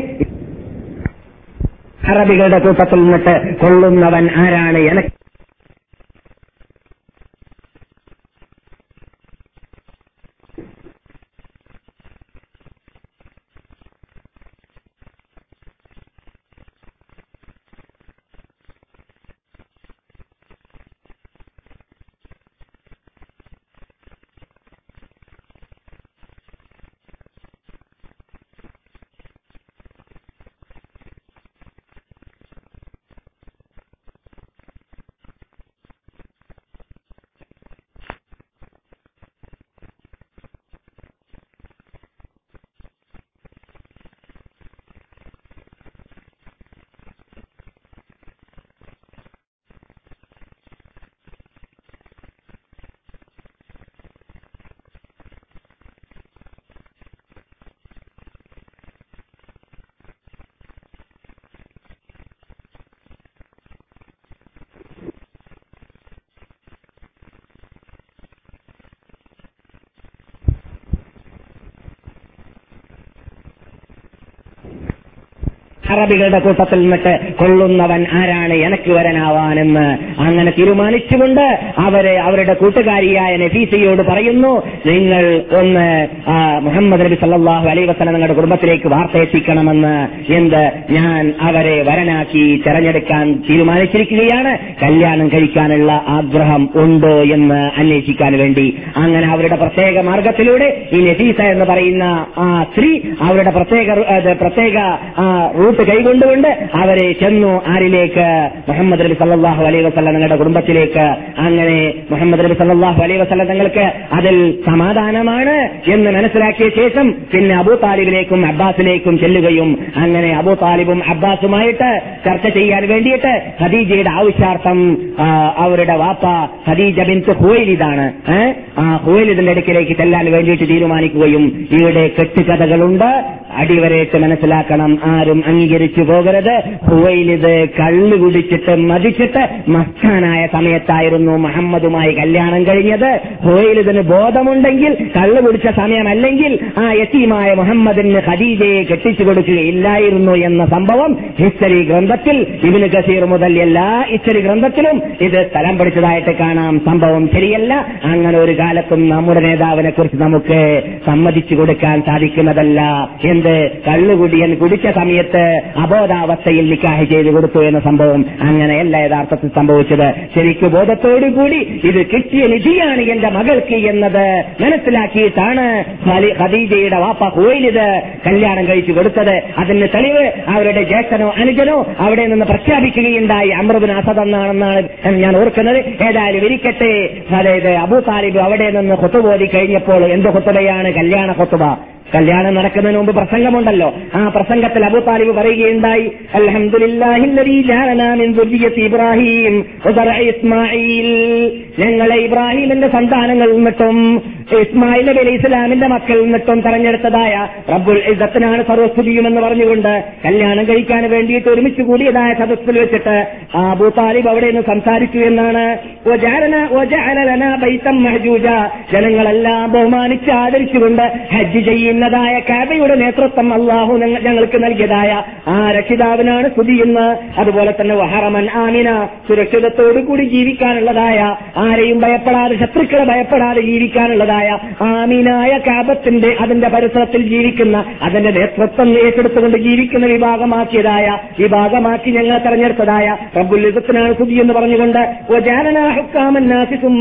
അറബികളുടെ കൂട്ടത്തിൽ നിന്നിട്ട് കൊള്ളുന്നവൻ ആരാണ്, എനിക്ക് അറബികളുടെ കൂട്ടത്തിൽ നിന്നിട്ട് കൊള്ളുന്നവൻ ആരാണ്, എനിക്ക് വരനാവാനെന്ന് അങ്ങനെ തീരുമാനിച്ചുകൊണ്ട് അവരെ അവരുടെ കൂട്ടുകാരിയായ നഫീസയോട് പറയുന്നു, നിങ്ങൾ ഒന്ന് മുഹമ്മദ് നബി സല്ലല്ലാഹു അലൈഹി വസല്ലം നിങ്ങളുടെ കുടുംബത്തിലേക്ക് വാർത്ത എത്തിക്കണമെന്ന്. എന്ത്? ഞാൻ അവരെ വരനാക്കി തെരഞ്ഞെടുക്കാൻ തീരുമാനിച്ചിരിക്കുകയാണ്, കല്യാണം കഴിക്കാനുള്ള ആഗ്രഹം ഉണ്ടോ എന്ന് അന്വേഷിക്കാൻ വേണ്ടി. അങ്ങനെ അവരുടെ പ്രത്യേക മാർഗത്തിലൂടെ ഈ നഫീസ എന്ന് പറയുന്ന ആ സ്ത്രീ അവരുടെ പ്രത്യേക പ്രത്യേക റൂട്ട് കൈകൊണ്ടുകൊണ്ട് അവരെ ചെന്നു ആരിലേക്ക്? മുഹമ്മദ് നബി സല്ലല്ലാഹു അലൈഹി വസല്ലം തങ്ങളുടെ കുടുംബത്തിലേക്ക്. അങ്ങനെ മുഹമ്മദ് നബി സല്ലല്ലാഹു അലൈഹി വസല്ലം തങ്ങൾക്ക് അതിൽ സമാധാനമാണ് എന്ന് മനസ്സിലാക്കിയ ശേഷം പിന്നെ അബൂ താലിബിലേക്കും അബ്ബാസിലേക്കും ചെല്ലുകയും അങ്ങനെ അബൂ താലിബും അബ്ബാസുമായിട്ട് ചർച്ച ചെയ്യാൻ വേണ്ടിയിട്ട് ഖദീജയുടെ ആവശ്യാർത്ഥം അവരുടെ വാപ്പ ഖദീജ ബിൻത് ഖുവൈലിദാണ് ആ ഖുവൈലിദിന്റെ അടുക്കിലേക്ക് ചെല്ലാൻ വേണ്ടിയിട്ട് തീരുമാനിക്കുകയും ഇവിടെ കെട്ടുകഥകളുണ്ട്, അടിവരയിട്ട് മനസ്സിലാക്കണം, ആരും അംഗീകരിച്ചു പോകരുത്. ഖുവൈലിദ് കള്ളു കുടിച്ചിട്ട് മതിച്ചിട്ട് മസ്താനായ സമയത്തായിരുന്നു മുഹമ്മദുമായി കല്യാണം കഴിഞ്ഞത്. ഖുവൈലിദിന് ബോധമുണ്ടെങ്കിൽ കള്ളു കുടിച്ച സമയമല്ലെങ്കിൽ ആ യതീമായ മുഹമ്മദിന് ഖദീജയെ കെട്ടിച്ചു കൊടുക്കുകയില്ലായിരുന്നു എന്ന സംഭവം ഹിസ്റ്ററി ഗ്രന്ഥത്തിൽ ഇബ്നു കസീർ മുതൽ എല്ലാ ഹിസ്റ്ററി ഗ്രന്ഥത്തിലും ഇത് സ്ഥലം പിടിച്ചതായിട്ട് കാണാം. സംഭവം ശരിയല്ല. അങ്ങനെ ഒരു കാലത്തും നമ്മുടെ നേതാവിനെ കുറിച്ച് നമുക്ക് സമ്മതിച്ചു കൊടുക്കാൻ സാധിക്കുന്നതല്ല എന്ന് എന്ത് കള്ളുകുടിയൻ കുടിച്ച സമയത്ത് അബോധാവസ്ഥയിൽ നിക്കാഹ് ചെയ്തു കൊടുത്തു എന്ന സംഭവം അങ്ങനെയല്ല യഥാർത്ഥത്തിൽ സംഭവിച്ചത്. ശരിക്കു ബോധത്തോടുകൂടി ഇത് കിട്ടിയ നിധിയാണ് എന്റെ മകൾക്ക് എന്നത് മനസ്സിലാക്കിയിട്ടാണ് ഖദീജയുടെ വാപ്പ ഖുവൈലിദ് കല്യാണം കഴിച്ചു കൊടുത്തത്. അതിന് തെളിവ് അവരുടെ ജ്യേഷ്ഠനോ അനുജനോ അവിടെ നിന്ന് പ്രഖ്യാപിക്കുകയുണ്ടായി. അംർ ഇബ്നു അസദ് എന്നാണെന്നാണ് ഞാൻ ഓർക്കുന്നത്. ഏതായാലും ഇരിക്കട്ടെ, അതായത് അബൂ താലിബ് അവിടെ നിന്ന് ഖുതുബ ഓതി കഴിഞ്ഞപ്പോൾ എന്ത് ഖുതുബയാണ്? കല്യാണ ഖുതുബ. കല്യാണം നടക്കുന്നതിന് മുമ്പ് പ്രസംഗമുണ്ടല്ലോ. ആ പ്രസംഗത്തിൽ അബൂ താലിബ് പറയുകയുണ്ടായി, അൽഹംദുലില്ലാഹില്ലദീ ജഅലനാ മിൻ ദുർരിയ്യത്തി ഇബ്രാഹീം വദറഇ ഇസ്മാഈൽ. ഞങ്ങളെ ഇബ്രാഹീമിന്റെ സന്താനങ്ങളിൽ നിന്നിട്ടും ഇസ്മായിൽ നബി അലൈഹി ഇസ്ലാമിന്റെ മക്കളിൽ നിന്നിട്ടും തെരഞ്ഞെടുത്തതായ റബ്ബുൽ ഇസ്സത്തിനാണ് സർവസ്തുതിയുമെന്ന് പറഞ്ഞുകൊണ്ട് കല്യാണം കഴിക്കാൻ വേണ്ടിയിട്ട് ഒരുമിച്ച് കൂടിയതായ സദസ്സിൽ വെച്ചിട്ട് അബൂ താലിബ് അവിടെ നിന്ന് സംസാരിച്ചു എന്നാണ്. ജനങ്ങളെല്ലാം ബഹുമാനിച്ച് ആദരിച്ചുകൊണ്ട് ഹജ്ജ് ചെയ്യുന്നതായ കഅബയുടെ നേതൃത്വം അല്ലാഹു ഞങ്ങൾക്ക് നൽകിയതായ ആ രക്ഷിതാവിനാണ് സ്തുതിയെന്ന്. അതുപോലെ തന്നെ വഹറമൻ ആമിന, സുരക്ഷിതത്തോടുകൂടി ജീവിക്കാനുള്ളതായ, ആരെയും ഭയപ്പെടാതെ, ശത്രുക്കളെ ഭയപ്പെടാതെ ജീവിക്കാനുള്ളതായ ആമീനായ കഅബത്തിന്റെ അതിന്റെ പരിസരത്തിൽ ജീവിക്കുന്ന, അതിന്റെ നേതൃത്വം ഏറ്റെടുത്തുകൊണ്ട് ജീവിക്കുന്ന വിഭാഗമാക്കിയതായ വിഭാഗമാക്കി ഞങ്ങൾ തെരഞ്ഞെടുത്തതായ റബ്ബുൽ ഇസ്സത്തിനാണ് സ്തുതി എന്ന് പറഞ്ഞുകൊണ്ട് വജഅലനാ ഹുക്കാമൻ നാസിസും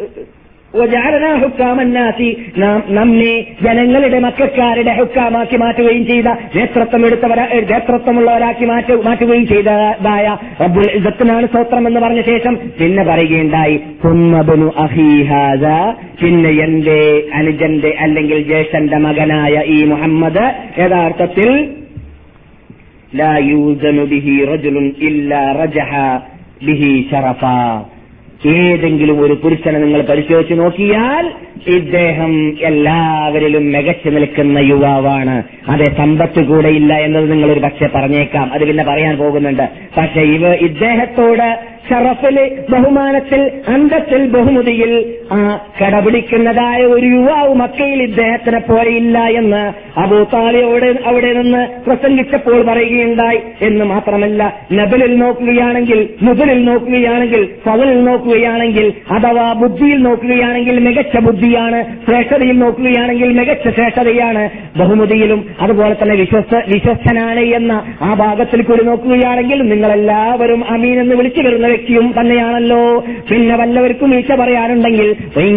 നമ്മെ ജനങ്ങളുടെ മക്കാരുടെ ഹുക്കാമാക്കി മാറ്റുകയും ചെയ്ത, നേതൃത്വം എടുത്തവരാ നേതൃത്വമുള്ളവരാക്കി മാറ്റുകയും ചെയ്തതായ റബ്ബുൽ ഇസ്സത്തിനാണ് സ്തോത്രം എന്ന് പറഞ്ഞ ശേഷം പിന്നെ പറയുകയുണ്ടായി, സുമ്മബ്നു അഖീ ഹാദാ, പിന്നെ എന്റെ അനുജന്റെ അല്ലെങ്കിൽ ജ്യേഷ്ഠന്റെ മകനായ ഈ മുഹമ്മദ് യഥാർത്ഥത്തിൽ ലാ യൂസനു ബിഹി റജുലുൻ ഇല്ലാ റജഹ ബിഹി ശറഫാ. ഏതെങ്കിലും ഒരു പുരുഷനെ നിങ്ങൾ പരിശോധിച്ച് നോക്കിയാൽ ഇദ്ദേഹം എല്ലാവരിലും മികച്ചു നിൽക്കുന്ന യുവാവാണ്. അതെ, സമ്പത്ത് കൂടെയില്ല എന്നത് നിങ്ങൾ ഒരു പക്ഷെ പറഞ്ഞേക്കാം, അത് പിന്നെ പറയാൻ പോകുന്നുണ്ട്. പക്ഷെ ഇവ ഇദ്ദേഹത്തോട് ഷറഫില്, ബഹുമാനത്തിൽ, അന്തസ്സിൽ, ബഹുമതിയിൽ ആ കടപിടിക്കുന്നതായ ഒരു യുവാവ് മക്കയിൽ ഇദ്ദേഹത്തിനെ പോലെയില്ല എന്ന് അബൂ താലിബ് അവിടെ നിന്ന് പ്രസംഗിച്ചപ്പോൾ പറയുകയുണ്ടായി. എന്ന് മാത്രമല്ല, നബിലിൽ നോക്കുകയാണെങ്കിൽ, മുബിലിൽ നോക്കുകയാണെങ്കിൽ, ഫളിൽ നോക്കുകയാണെങ്കിൽ, അഥവാ ബുദ്ധിയിൽ നോക്കുകയാണെങ്കിൽ മികച്ച ബുദ്ധിയാണ്, ശ്രേഷ്ഠതയിൽ നോക്കുകയാണെങ്കിൽ മികച്ച ശ്രേഷ്ഠതയാണ്, ബഹുമതിയിലും അതുപോലെ തന്നെ വിശ്വസ്ത വിശ്വസ്തനാണ് എന്ന ആ ഭാഗത്തിൽ കൂടി നോക്കുകയാണെങ്കിൽ നിങ്ങളെല്ലാവരും അമീൻ എന്ന് വിളിച്ചു വരുന്ന വ്യക്തിയും തന്നെയാണല്ലോ. പിന്നെ വല്ലവർക്കും ഈച്ച പറയാനുണ്ടെങ്കിൽ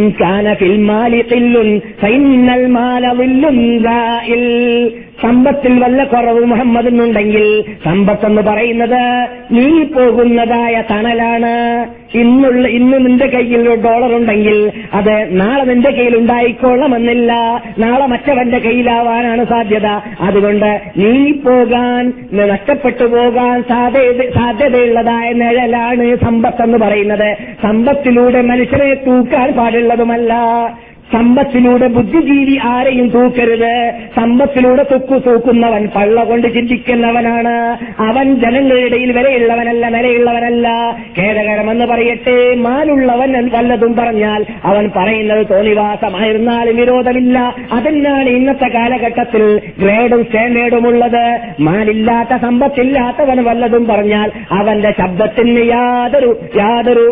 സമ്പത്തിൽ വല്ല കുറവ് മുഹമ്മദിനുണ്ടെങ്കിൽ, സമ്പത്തെന്ന് പറയുന്നത് നീ പോകുന്നതായ തണലാണ്. ഇന്നുള്ള ഇന്ന് നിന്റെ കയ്യിൽ ഒരു ഡോളർ ഉണ്ടെങ്കിൽ അത് നാളെ നിന്റെ കയ്യിൽ ഉണ്ടായിക്കൊള്ളണമെന്നില്ല, നാളെ മറ്റവന്റെ കയ്യിലാവാനാണ് സാധ്യത. അതുകൊണ്ട് നീ പോകാൻ, നഷ്ടപ്പെട്ടു പോകാൻ സാധ്യത സാധ്യതയുള്ളതായ നിഴലാണ് സമ്പത്തെന്ന് പറയുന്നത്. സമ്പത്തിലൂടെ മനുഷ്യനെ തൂക്കാൻ പാടുള്ളതുമല്ല. സമ്പത്തിലൂടെ ബുദ്ധിജീവി ആരെയും തൂക്കരുത്. സമ്പത്തിലൂടെ തൂക്കു തൂക്കുന്നവൻ പള്ള കൊണ്ട് ചിന്തിക്കുന്നവനാണ്. അവൻ ജനങ്ങളിടയിൽ വിലയുള്ളവനല്ല, നിലയുള്ളവനല്ല. ഖേദകരമെന്ന് പറയട്ടെ, മാലുള്ളവൻ വല്ലതും പറഞ്ഞാൽ അവൻ പറയുന്നത് തോന്നിവാസമായിരുന്നാലും വിരോധമില്ല. അതിനാണ് ഇന്നത്തെ കാലഘട്ടത്തിൽ ഗ്രേഡും സ്റ്റാൻഡേർഡും ഉള്ളത്. മാലില്ലാത്ത, സമ്പത്തില്ലാത്തവൻ വല്ലതും പറഞ്ഞാൽ അവന്റെ ശബ്ദത്തിന് യാതൊരു യാതൊരു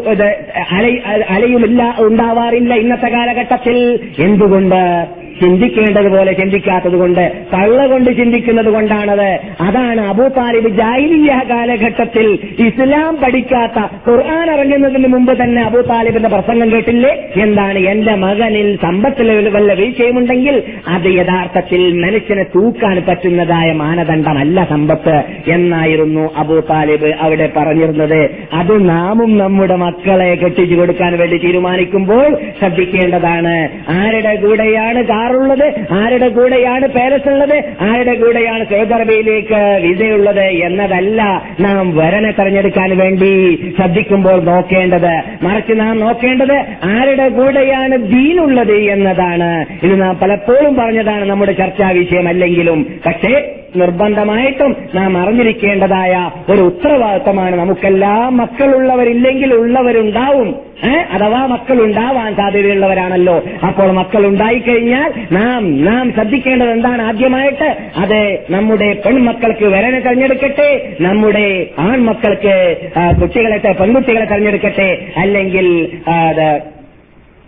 അലയുമില്ല, ഉണ്ടാവാറില്ല ഇന്നത്തെ കാലഘട്ടത്തിൽ. എന്തുകൊണ്ട്? ചിന്തിക്കേണ്ടതുപോലെ ചിന്തിക്കാത്തത് കൊണ്ട്, തള്ള കൊണ്ട് ചിന്തിക്കുന്നത് കൊണ്ടാണത്. അതാണ് അബൂ താലിബ് ജാഹിലിയ്യ കാലഘട്ടത്തിൽ ഇസ്ലാം പഠിക്കാത്ത, ഖുർആൻ ഇറങ്ങുന്നതിന് മുമ്പ് തന്നെ അബൂ താലിബിന്റെ പ്രസംഗം കേട്ടില്ലേ? എന്താണ്? എന്റെ മകനിൽ സമ്പത്തിൽ വല്ല വീഴ്ചയുമുണ്ടെങ്കിൽ അത് യഥാർത്ഥത്തിൽ മനുഷ്യനെ തൂക്കാൻ പറ്റുന്നതായ മാനദണ്ഡമല്ല സമ്പത്ത് എന്നായിരുന്നു അബൂ താലിബ് അവിടെ പറഞ്ഞിരുന്നത്. അത് നാമും നമ്മുടെ മക്കളെ കെട്ടിച്ചു കൊടുക്കാൻ വേണ്ടി തീരുമാനിക്കുമ്പോൾ ശ്രദ്ധിക്കേണ്ടതാണ്. ആരുടെ കൂടെയാണ് കാറുള്ളത്, ആരുടെ കൂടെയാണ് പാലസ് ഉള്ളത്, ആരുടെ കൂടെയാണ് സൗദി അറേബ്യയിലേക്ക് വിസയുള്ളത് എന്നതല്ല നാം വരനെ തെരഞ്ഞെടുക്കാൻ വേണ്ടി ശ്രദ്ധിക്കുമ്പോൾ നോക്കേണ്ടത്. മറിച്ച് നാം നോക്കേണ്ടത് ആരുടെ കൂടെയാണ് ദീനുള്ളത് എന്നതാണ്. ഇത് നാം പലപ്പോഴും പറഞ്ഞതാണ്, നമ്മുടെ ചർച്ചാ വിഷയമല്ലെങ്കിലും. പക്ഷേ നിർബന്ധമായിട്ടും നാം അറിഞ്ഞിരിക്കേണ്ടതായ ഒരു ഉത്തരവാദിത്തമാണ് നമുക്കെല്ലാം. മക്കളുള്ളവരില്ലെങ്കിൽ ഉള്ളവരുണ്ടാവും, അഥവാ മക്കൾ ഉണ്ടാവാൻ സാധ്യതയുള്ളവരാണല്ലോ. അപ്പോൾ മക്കൾ ഉണ്ടായിക്കഴിഞ്ഞാൽ നാം നാം ശ്രദ്ധിക്കേണ്ടത് എന്താണ്? ആദ്യമായിട്ട് അത് നമ്മുടെ പെൺമക്കൾക്ക് വരനെ തെരഞ്ഞെടുക്കട്ടെ, നമ്മുടെ ആൺമക്കൾക്ക് കുട്ടികളെ, പെൺകുട്ടികളെ തെരഞ്ഞെടുക്കട്ടെ, അല്ലെങ്കിൽ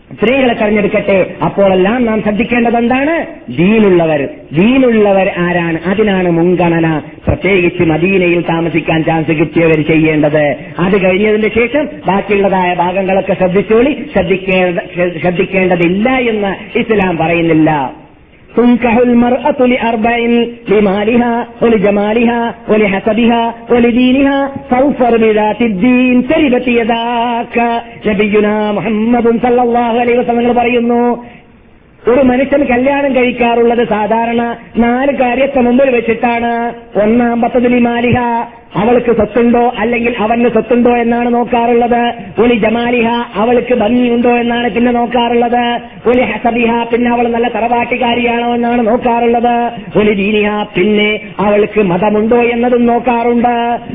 സ്ത്രീകളെ തെരഞ്ഞെടുക്കട്ടെ. അപ്പോഴെല്ലാം നാം ശ്രദ്ധിക്കേണ്ടത് എന്താണ്? ദീനുള്ളവർ. ദീനുള്ളവർ ആരാണ്? അതിനാണ് മുൻഗണന. പ്രത്യേകിച്ച് മദീനയിൽ താമസിക്കാൻ ചാൻസ് കിട്ടിയവർ ചെയ്യേണ്ടത്. അത് കഴിഞ്ഞതിന് ശേഷം ബാക്കിയുള്ളതായ ഭാഗങ്ങളൊക്കെ ശ്രദ്ധിച്ചോളി. ശ്രദ്ധിക്കേണ്ട ശ്രദ്ധിക്കേണ്ടതില്ല എന്ന് ഇസ്ലാം പറയുന്നില്ല. تنكح المرأة لأربع لمالها ولجمالها ولحسبها ولدينها فاظفر بذات الدين تربت يداك. നബിയുനാ മുഹമ്മദ് സല്ലല്ലാഹു അലൈഹി വസല്ലം പറയുന്നു, ഒരു മനുഷ്യൻ കല്യാണം കഴിക്കാറുള്ളത് സാധാരണ നാല് കാര്യത്തെ മുമ്പിൽ വെച്ചിട്ടാണ്. ഒന്നാമത്തത് ലിമാലിഹ, അവൾക്ക് സ്വത്തുണ്ടോ അല്ലെങ്കിൽ അവന് സ്വത്തുണ്ടോ എന്നാണ് നോക്കാറുള്ളത്. ഒലി ജമാലിഹ, അവൾക്ക് ഭംഗിയുണ്ടോ എന്നാണ് പിന്നെ നോക്കാറുള്ളത്. ഒലി ഹസബിഹ, പിന്നെ അവൾ നല്ല തറവാട്ടുകാരിയാണോ എന്നാണ് നോക്കാറുള്ളത്. ഒലി ദീനിഹ, പിന്നെ അവൾക്ക് മതമുണ്ടോ എന്നതും നോക്കാറുണ്ട്.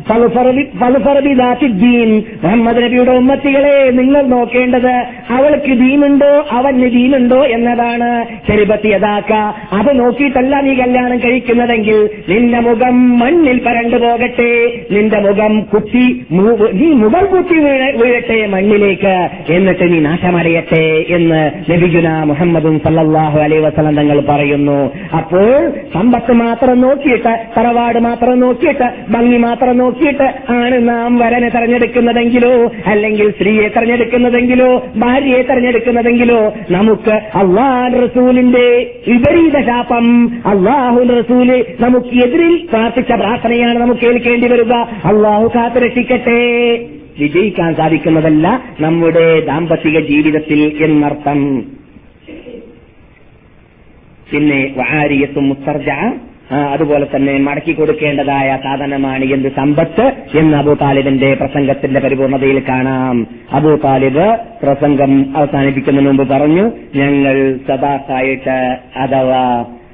മുഹമ്മദ് നബിയുടെ ഉമ്മത്തികളെ, നിങ്ങൾ നോക്കേണ്ടത് അവൾക്ക് ദീനുണ്ടോ അവന് ദീനുണ്ടോ എന്നതാണ്. ശരിബത്തിയതാക്ക, അത് നോക്കിയിട്ടല്ല നീ കല്യാണം കഴിക്കുന്നതെങ്കിൽ നിന്റെ മുഖം മണ്ണിൽ പരണ്ടു പോകട്ടെ, നിന്റെ മുഖം കുത്തി നീ മുഖം കുത്തി വീഴട്ടെ മണ്ണിലേക്ക്, എന്നിട്ട് നീ നാശമടയട്ടെ എന്ന് നബിയുനാ മുഹമ്മദും സല്ലല്ലാഹു അലൈഹി വസല്ലം തങ്ങൾ പറയുന്നു. അപ്പോൾ സമ്പത്ത് മാത്രം നോക്കിയിട്ട്, തറവാട് മാത്രം നോക്കിയിട്ട്, ഭംഗി മാത്രം നോക്കിയിട്ട് ആണ് നാം വരനെ തെരഞ്ഞെടുക്കുന്നതെങ്കിലോ അല്ലെങ്കിൽ സ്ത്രീയെ തെരഞ്ഞെടുക്കുന്നതെങ്കിലോ ഭാര്യയെ തെരഞ്ഞെടുക്കുന്നതെങ്കിലോ നമുക്ക് അല്ലാഹു റസൂലിന്റെ വിപരീത ശാപം, അല്ലാഹു റസൂല് നമുക്ക് എതിരിൽ പ്രാർത്ഥിച്ച പ്രാർത്ഥനയാണ് നമുക്ക് കേൾക്കേണ്ടി വരിക. അല്ലാഹു കാത്തുരക്ഷിക്കട്ടെ. വിജയിക്കാൻ സാധിക്കുന്നതല്ല നമ്മുടെ ദാമ്പത്തിക ജീവിതത്തിൽ എന്നർത്ഥം. പിന്നെ വആരിയത്തും മുസ്തർജഅ, അതുപോലെ തന്നെ മടക്കി കൊടുക്കേണ്ടതായ സാധനമാണ് എന്ത്? സമ്പത്ത് എന്ന് അബൂ താലിബിന്റെ പ്രസംഗത്തിന്റെ പരിപൂർണതയിൽ കാണാം. അബൂ താലിബ് പ്രസംഗം അവസാനിപ്പിക്കുന്നതിന് മുമ്പ് പറഞ്ഞു, ഞങ്ങൾ സദാഖായിട്ട് അഥവാ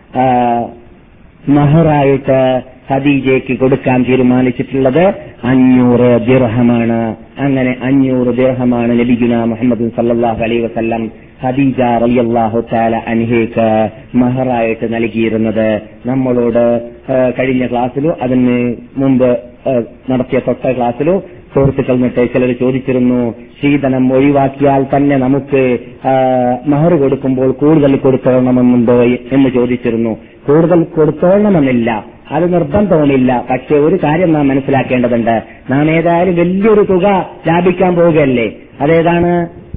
മഹറായിട്ട് ഖദീജയ്ക്ക് കൊടുക്കാൻ തീരുമാനിച്ചിട്ടുള്ളത് അഞ്ഞൂറ് ദിർഹമാണ്. അങ്ങനെ അഞ്ഞൂറ് ദിർഹമാണ് നബിയുനാ മുഹമ്മദ് സല്ലല്ലാഹു അലൈഹി വസല്ലം ഖദീജ റളിയല്ലാഹു തആല അൻഹയ്ക്ക് മഹറായിട്ട് നൽകിയിരുന്നത്. നമ്മളോട് കഴിഞ്ഞ ക്ലാസ്സിലോ അതിന് മുമ്പ് നടത്തിയ തൊട്ട ക്ലാസ്സിലോ സുഹൃത്തുക്കൾ നിട്ട് ചിലർ ചോദിച്ചിരുന്നു, സ്ത്രീധനം ഒഴിവാക്കിയാൽ തന്നെ നമുക്ക് മഹർ കൊടുക്കുമ്പോൾ കൂടുതൽ കൊടുത്തോളണമെന്നുണ്ടോ എന്ന് ചോദിച്ചിരുന്നു. കൂടുതൽ കൊടുത്തോളണമെന്നില്ല, അത് നിർബന്ധവുമില്ല. പക്ഷെ ഒരു കാര്യം നാം മനസ്സിലാക്കേണ്ടതുണ്ട്. നാം ഏതായാലും വലിയൊരു തുക ലാഭിക്കാൻ പോവുകയല്ലേ. അതേതാണ്?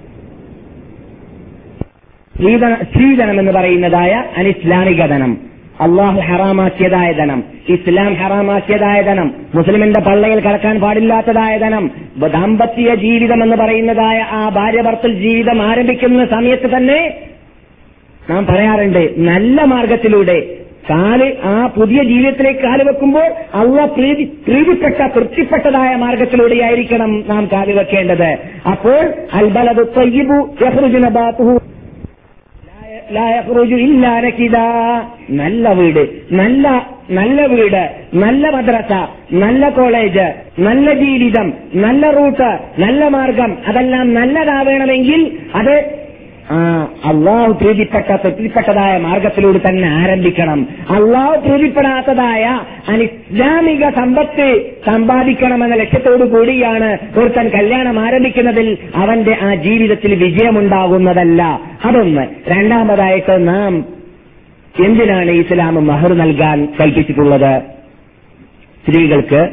സ്ത്രീധന സ്ത്രീധനം എന്ന് പറയുന്നതായ അനിസ്ലാമിക ധനം, അള്ളാഹു ഹറാമാക്കിയതായ ധനം, ഇസ്ലാം ഹറാമാക്കിയതായ ധനം, മുസ്ലിമിന്റെ പള്ളയിൽ കടക്കാൻ പാടില്ലാത്തതായ ധനം, ദാമ്പത്യ ജീവിതം എന്ന് പറയുന്നതായ ആ ഭാര്യ ഭർത്തൃ ജീവിതം ആരംഭിക്കുന്ന സമയത്ത് തന്നെ നാം പറയാറുണ്ട്, നല്ല മാർഗത്തിലൂടെ കാല് ആ പുതിയ ജീവിതത്തിലേക്ക് കാല് വെക്കുമ്പോൾ അള്ളാഹ് പ്രീതി പ്രീതിപ്പെട്ട തൃപ്തിപ്പെട്ടതായ മാർഗത്തിലൂടെയായിരിക്കണം നാം കാല് വെക്കേണ്ടത്. അപ്പോൾ അൽബലദു ത്വയ്യിബു യഖ്റുജു നബാതുഹു ലാ യഖ്റുജു ഇല്ലാ നകിദാ. നല്ല വീട്, നല്ല നല്ല വീട്, നല്ല മദ്രസ, നല്ല കോളേജ്, നല്ല ജീവിതം, നല്ല റൂട്ട്, നല്ല മാർഗം, അതെല്ലാം നല്ലതാവേണമെങ്കിൽ അത് ആ അള്ളാഹു പ്രീതിപ്പെട്ട തൃപ്തിപ്പെട്ടതായ മാർഗത്തിലൂടെ തന്നെ ആരംഭിക്കണം. അള്ളാഹു പ്രീതിപ്പെടാത്തതായ അനിസ്ലാമിക സമ്പത്ത് സമ്പാദിക്കണമെന്ന ലക്ഷ്യത്തോടു കൂടിയാണ് ഒരുത്തൻ കല്യാണം ആരംഭിക്കുന്നതിൽ അവന്റെ ആ ജീവിതത്തിൽ വിജയമുണ്ടാകുന്നതല്ല. അതൊന്ന്. രണ്ടാമതായിട്ട് നാം എന്തിനാണ് ഇസ്ലാം മഹർ നൽകാൻ കൽപ്പിച്ചിട്ടുള്ളത്? സ്ത്രീകൾക്ക്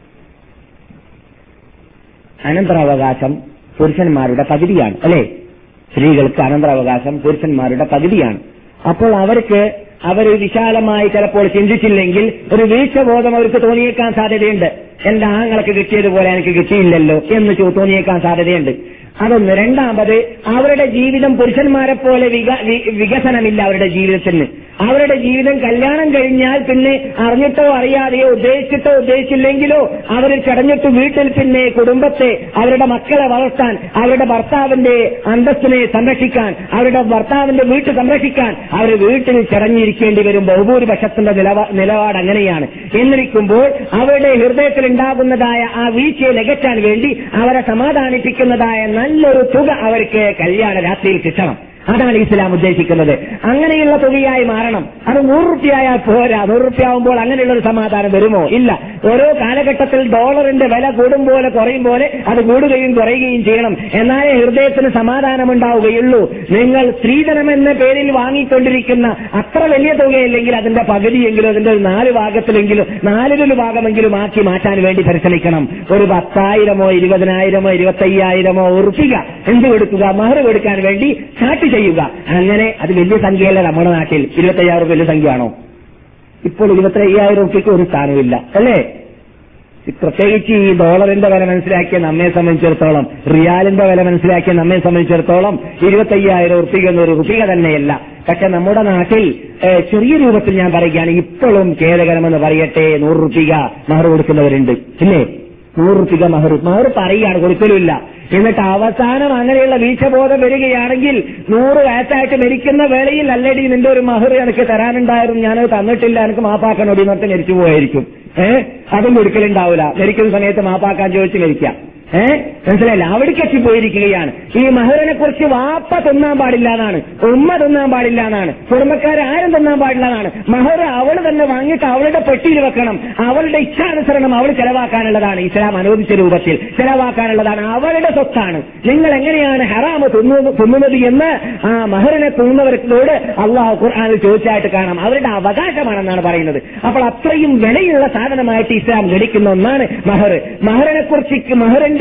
അനന്തരാവകാശം പുരുഷന്മാരുടെ പകുതിയാണ്, അല്ലെ? സ്ത്രീകൾക്ക് അനന്തരാവകാശം പുരുഷന്മാരുടെ പകുതിയാണ്. അപ്പോൾ അവർക്ക് അവർ വിശാലമായി ചിലപ്പോൾ ചിന്തിച്ചില്ലെങ്കിൽ ഒരു വീഴ്ചബോധം അവർക്ക് തോന്നിയേക്കാൻ സാധ്യതയുണ്ട്. എന്റെ ആങ്ങളൊക്കെ കിട്ടിയതുപോലെ എനിക്ക് കിട്ടിയില്ലല്ലോ എന്ന് തോന്നിയേക്കാൻ സാധ്യതയുണ്ട്. അതൊന്ന്. രണ്ടാമത്, അവരുടെ ജീവിതം പുരുഷന്മാരെ പോലെ വികസനമില്ല അവരുടെ ജീവിതത്തിന്. അവരുടെ ജീവിതം കല്യാണം കഴിഞ്ഞാൽ പിന്നെ അറിഞ്ഞിട്ടോ അറിയാതെയോ ഉദ്ദേശിച്ചിട്ടോ ഉദ്ദേശിച്ചില്ലെങ്കിലോ അവർ ചടഞ്ഞിട്ട് വീട്ടിൽ പിന്നെ കുടുംബത്തെ, അവരുടെ മക്കളെ വളർത്താൻ, അവരുടെ ഭർത്താവിന്റെ അന്തസ്സിനെ സംരക്ഷിക്കാൻ, അവരുടെ ഭർത്താവിന്റെ വീട്ട് സംരക്ഷിക്കാൻ അവർ വീട്ടിൽ ചടഞ്ഞിരിക്കേണ്ടി വരും. ബഹുഭൂരിപക്ഷത്തിന്റെ നിലപാട് അങ്ങനെയാണ്. എന്നിരിക്കുമ്പോൾ അവരുടെ ഹൃദയത്തിൽ ഉണ്ടാകുന്നതായ ആ വീഴ്ചയെ നികറ്റാൻ വേണ്ടി അവരെ സമാധാനിപ്പിക്കുന്നതായ നല്ലൊരു തുക അവർക്ക് കല്യാണ രാത്രിയിൽ കിട്ടണം. അതാണ് ഇസ്ലാം ഉദ്ദേശിക്കുന്നത്. അങ്ങനെയുള്ള തുകയായി മാറണം. അത് നൂറ് റുപ്യയായാൽ പോരാ. നൂറ് റുപ്യ ആവുമ്പോൾ അങ്ങനെയുള്ള ഒരു സമാധാനം വരുമോ? ഇല്ല. ഓരോ കാലഘട്ടത്തിൽ ഡോളറിന്റെ വില കൂടും പോലെ കുറയും പോലെ അത് കൂടുകയും കുറയുകയും ചെയ്യണം. എന്നാലേ ഹൃദയത്തിന് സമാധാനമുണ്ടാവുകയുള്ളൂ. നിങ്ങൾ സ്ത്രീധനം എന്ന പേരിൽ വാങ്ങിക്കൊണ്ടിരിക്കുന്ന അത്ര വലിയ തുകയില്ലെങ്കിൽ അതിന്റെ പകുതിയെങ്കിലും അതിന്റെ ഒരു നാല് ഭാഗത്തിലെങ്കിലും നാലിലൊരു ഭാഗമെങ്കിലും ആക്കി മാറ്റാൻ വേണ്ടി പരിശ്രമിക്കണം. ഒരു പത്തായിരമോ ഇരുപതിനായിരമോ ഇരുപത്തയ്യായിരമോ ഉറുപ്പിക എന്ത് കൊടുക്കുക? മഹർ കൊടുക്കാൻ വേണ്ടി സ്റ്റാർട്ട് ചെയ്യുക. അങ്ങനെ അത് വലിയ സംഖ്യയല്ല. നമ്മുടെ നാട്ടിൽ ഇരുപത്തയ്യായിരം വലിയ സംഖ്യയാണോ? ഇപ്പോൾ ഇരുപത്തി അയ്യായിരം റുപ്യക്ക് ഒരു സ്ഥാനമില്ല അല്ലേ? പ്രത്യേകിച്ച് ഈ ഡോളറിന്റെ വില മനസ്സിലാക്കിയ നമ്മെ സംബന്ധിച്ചിടത്തോളം, റിയാലിന്റെ വില മനസ്സിലാക്കിയ നമ്മെ സംബന്ധിച്ചിടത്തോളം ഇരുപത്തി അയ്യായിരം റുപ്യ എന്നൊരു റുപ്യ തന്നെയല്ല. പക്ഷെ നമ്മുടെ നാട്ടിൽ ചെറിയ രൂപത്തിൽ ഞാൻ പറയുകയാണ്, ഇപ്പോഴും ഖേദകരമെന്ന് പറയട്ടെ, നൂറ് റുപ്യ മഹർ കൊടുക്കുന്നവരുണ്ട് ഇല്ലേ? നൂറ് റുപ്യ മഹർ മഹർ പറയുകയാണ്, കൊടുക്കലുമില്ല. എന്നിട്ട് അവസാനം അങ്ങനെയുള്ള വീഴ്ചബോധം വരികയാണെങ്കിൽ നൂറ് വയസ്സായിട്ട് മരിക്കുന്ന വേളയിൽ അല്ലടി നിന്റെ ഒരു മഹർ എനിക്ക് തരാനുണ്ടായിരുന്നു, ഞാനത് തന്നിട്ടില്ല, എനിക്ക് മാപ്പാക്കണോടി എന്നിട്ട് മരിച്ചു പോയായിരിക്കും. ഏഹ് അതും കൊടുക്കലുണ്ടാവില്ല. മരിക്കുന്ന സമയത്ത് മാപ്പാക്കാൻ ചോദിച്ച് മരിക്കാം. ഏഹ് മനസ്സിലായില്ല? അവിടേക്ക് എത്തിപ്പോയിരിക്കുകയാണ്. ഈ മഹറിനെ കുറിച്ച് വാപ്പ തിന്നാൻ പാടില്ല എന്നാണ്, ഉമ്മ തിന്നാൻ പാടില്ല എന്നാണ്, കുടുംബക്കാരും തിന്നാൻ പാടില്ല എന്നാണ്. മഹർ അവള് തന്നെ വാങ്ങിയിട്ട് അവളുടെ പെട്ടിയിൽ വെക്കണം. അവളുടെ ഇച്ഛാനുസരണം അവൾ ചെലവാക്കാനുള്ളതാണ്. ഇസ്ലാം അനുവദിച്ച രൂപത്തിൽ ചെലവാക്കാനുള്ളതാണ്. അവളുടെ സ്വത്താണ്. നിങ്ങൾ എങ്ങനെയാണ് ഹറാമ് തിന്നുന്നത് എന്ന് ആ മഹറിനെ തിന്നുന്നവർക്കോട് അള്ളാഹു ഖുർആനിൽ ചോദിച്ചായിട്ട് കാണാം. അവരുടെ അവകാശമാണെന്നാണ് പറയുന്നത്. അപ്പോൾ അത്രയും വിലയുള്ള സാധനമായിട്ട് ഇസ്ലാം ഗണിക്കുന്ന ഒന്നാണ് മഹർ. മഹറിനെ കുറിച്ച് മഹറിന്റെ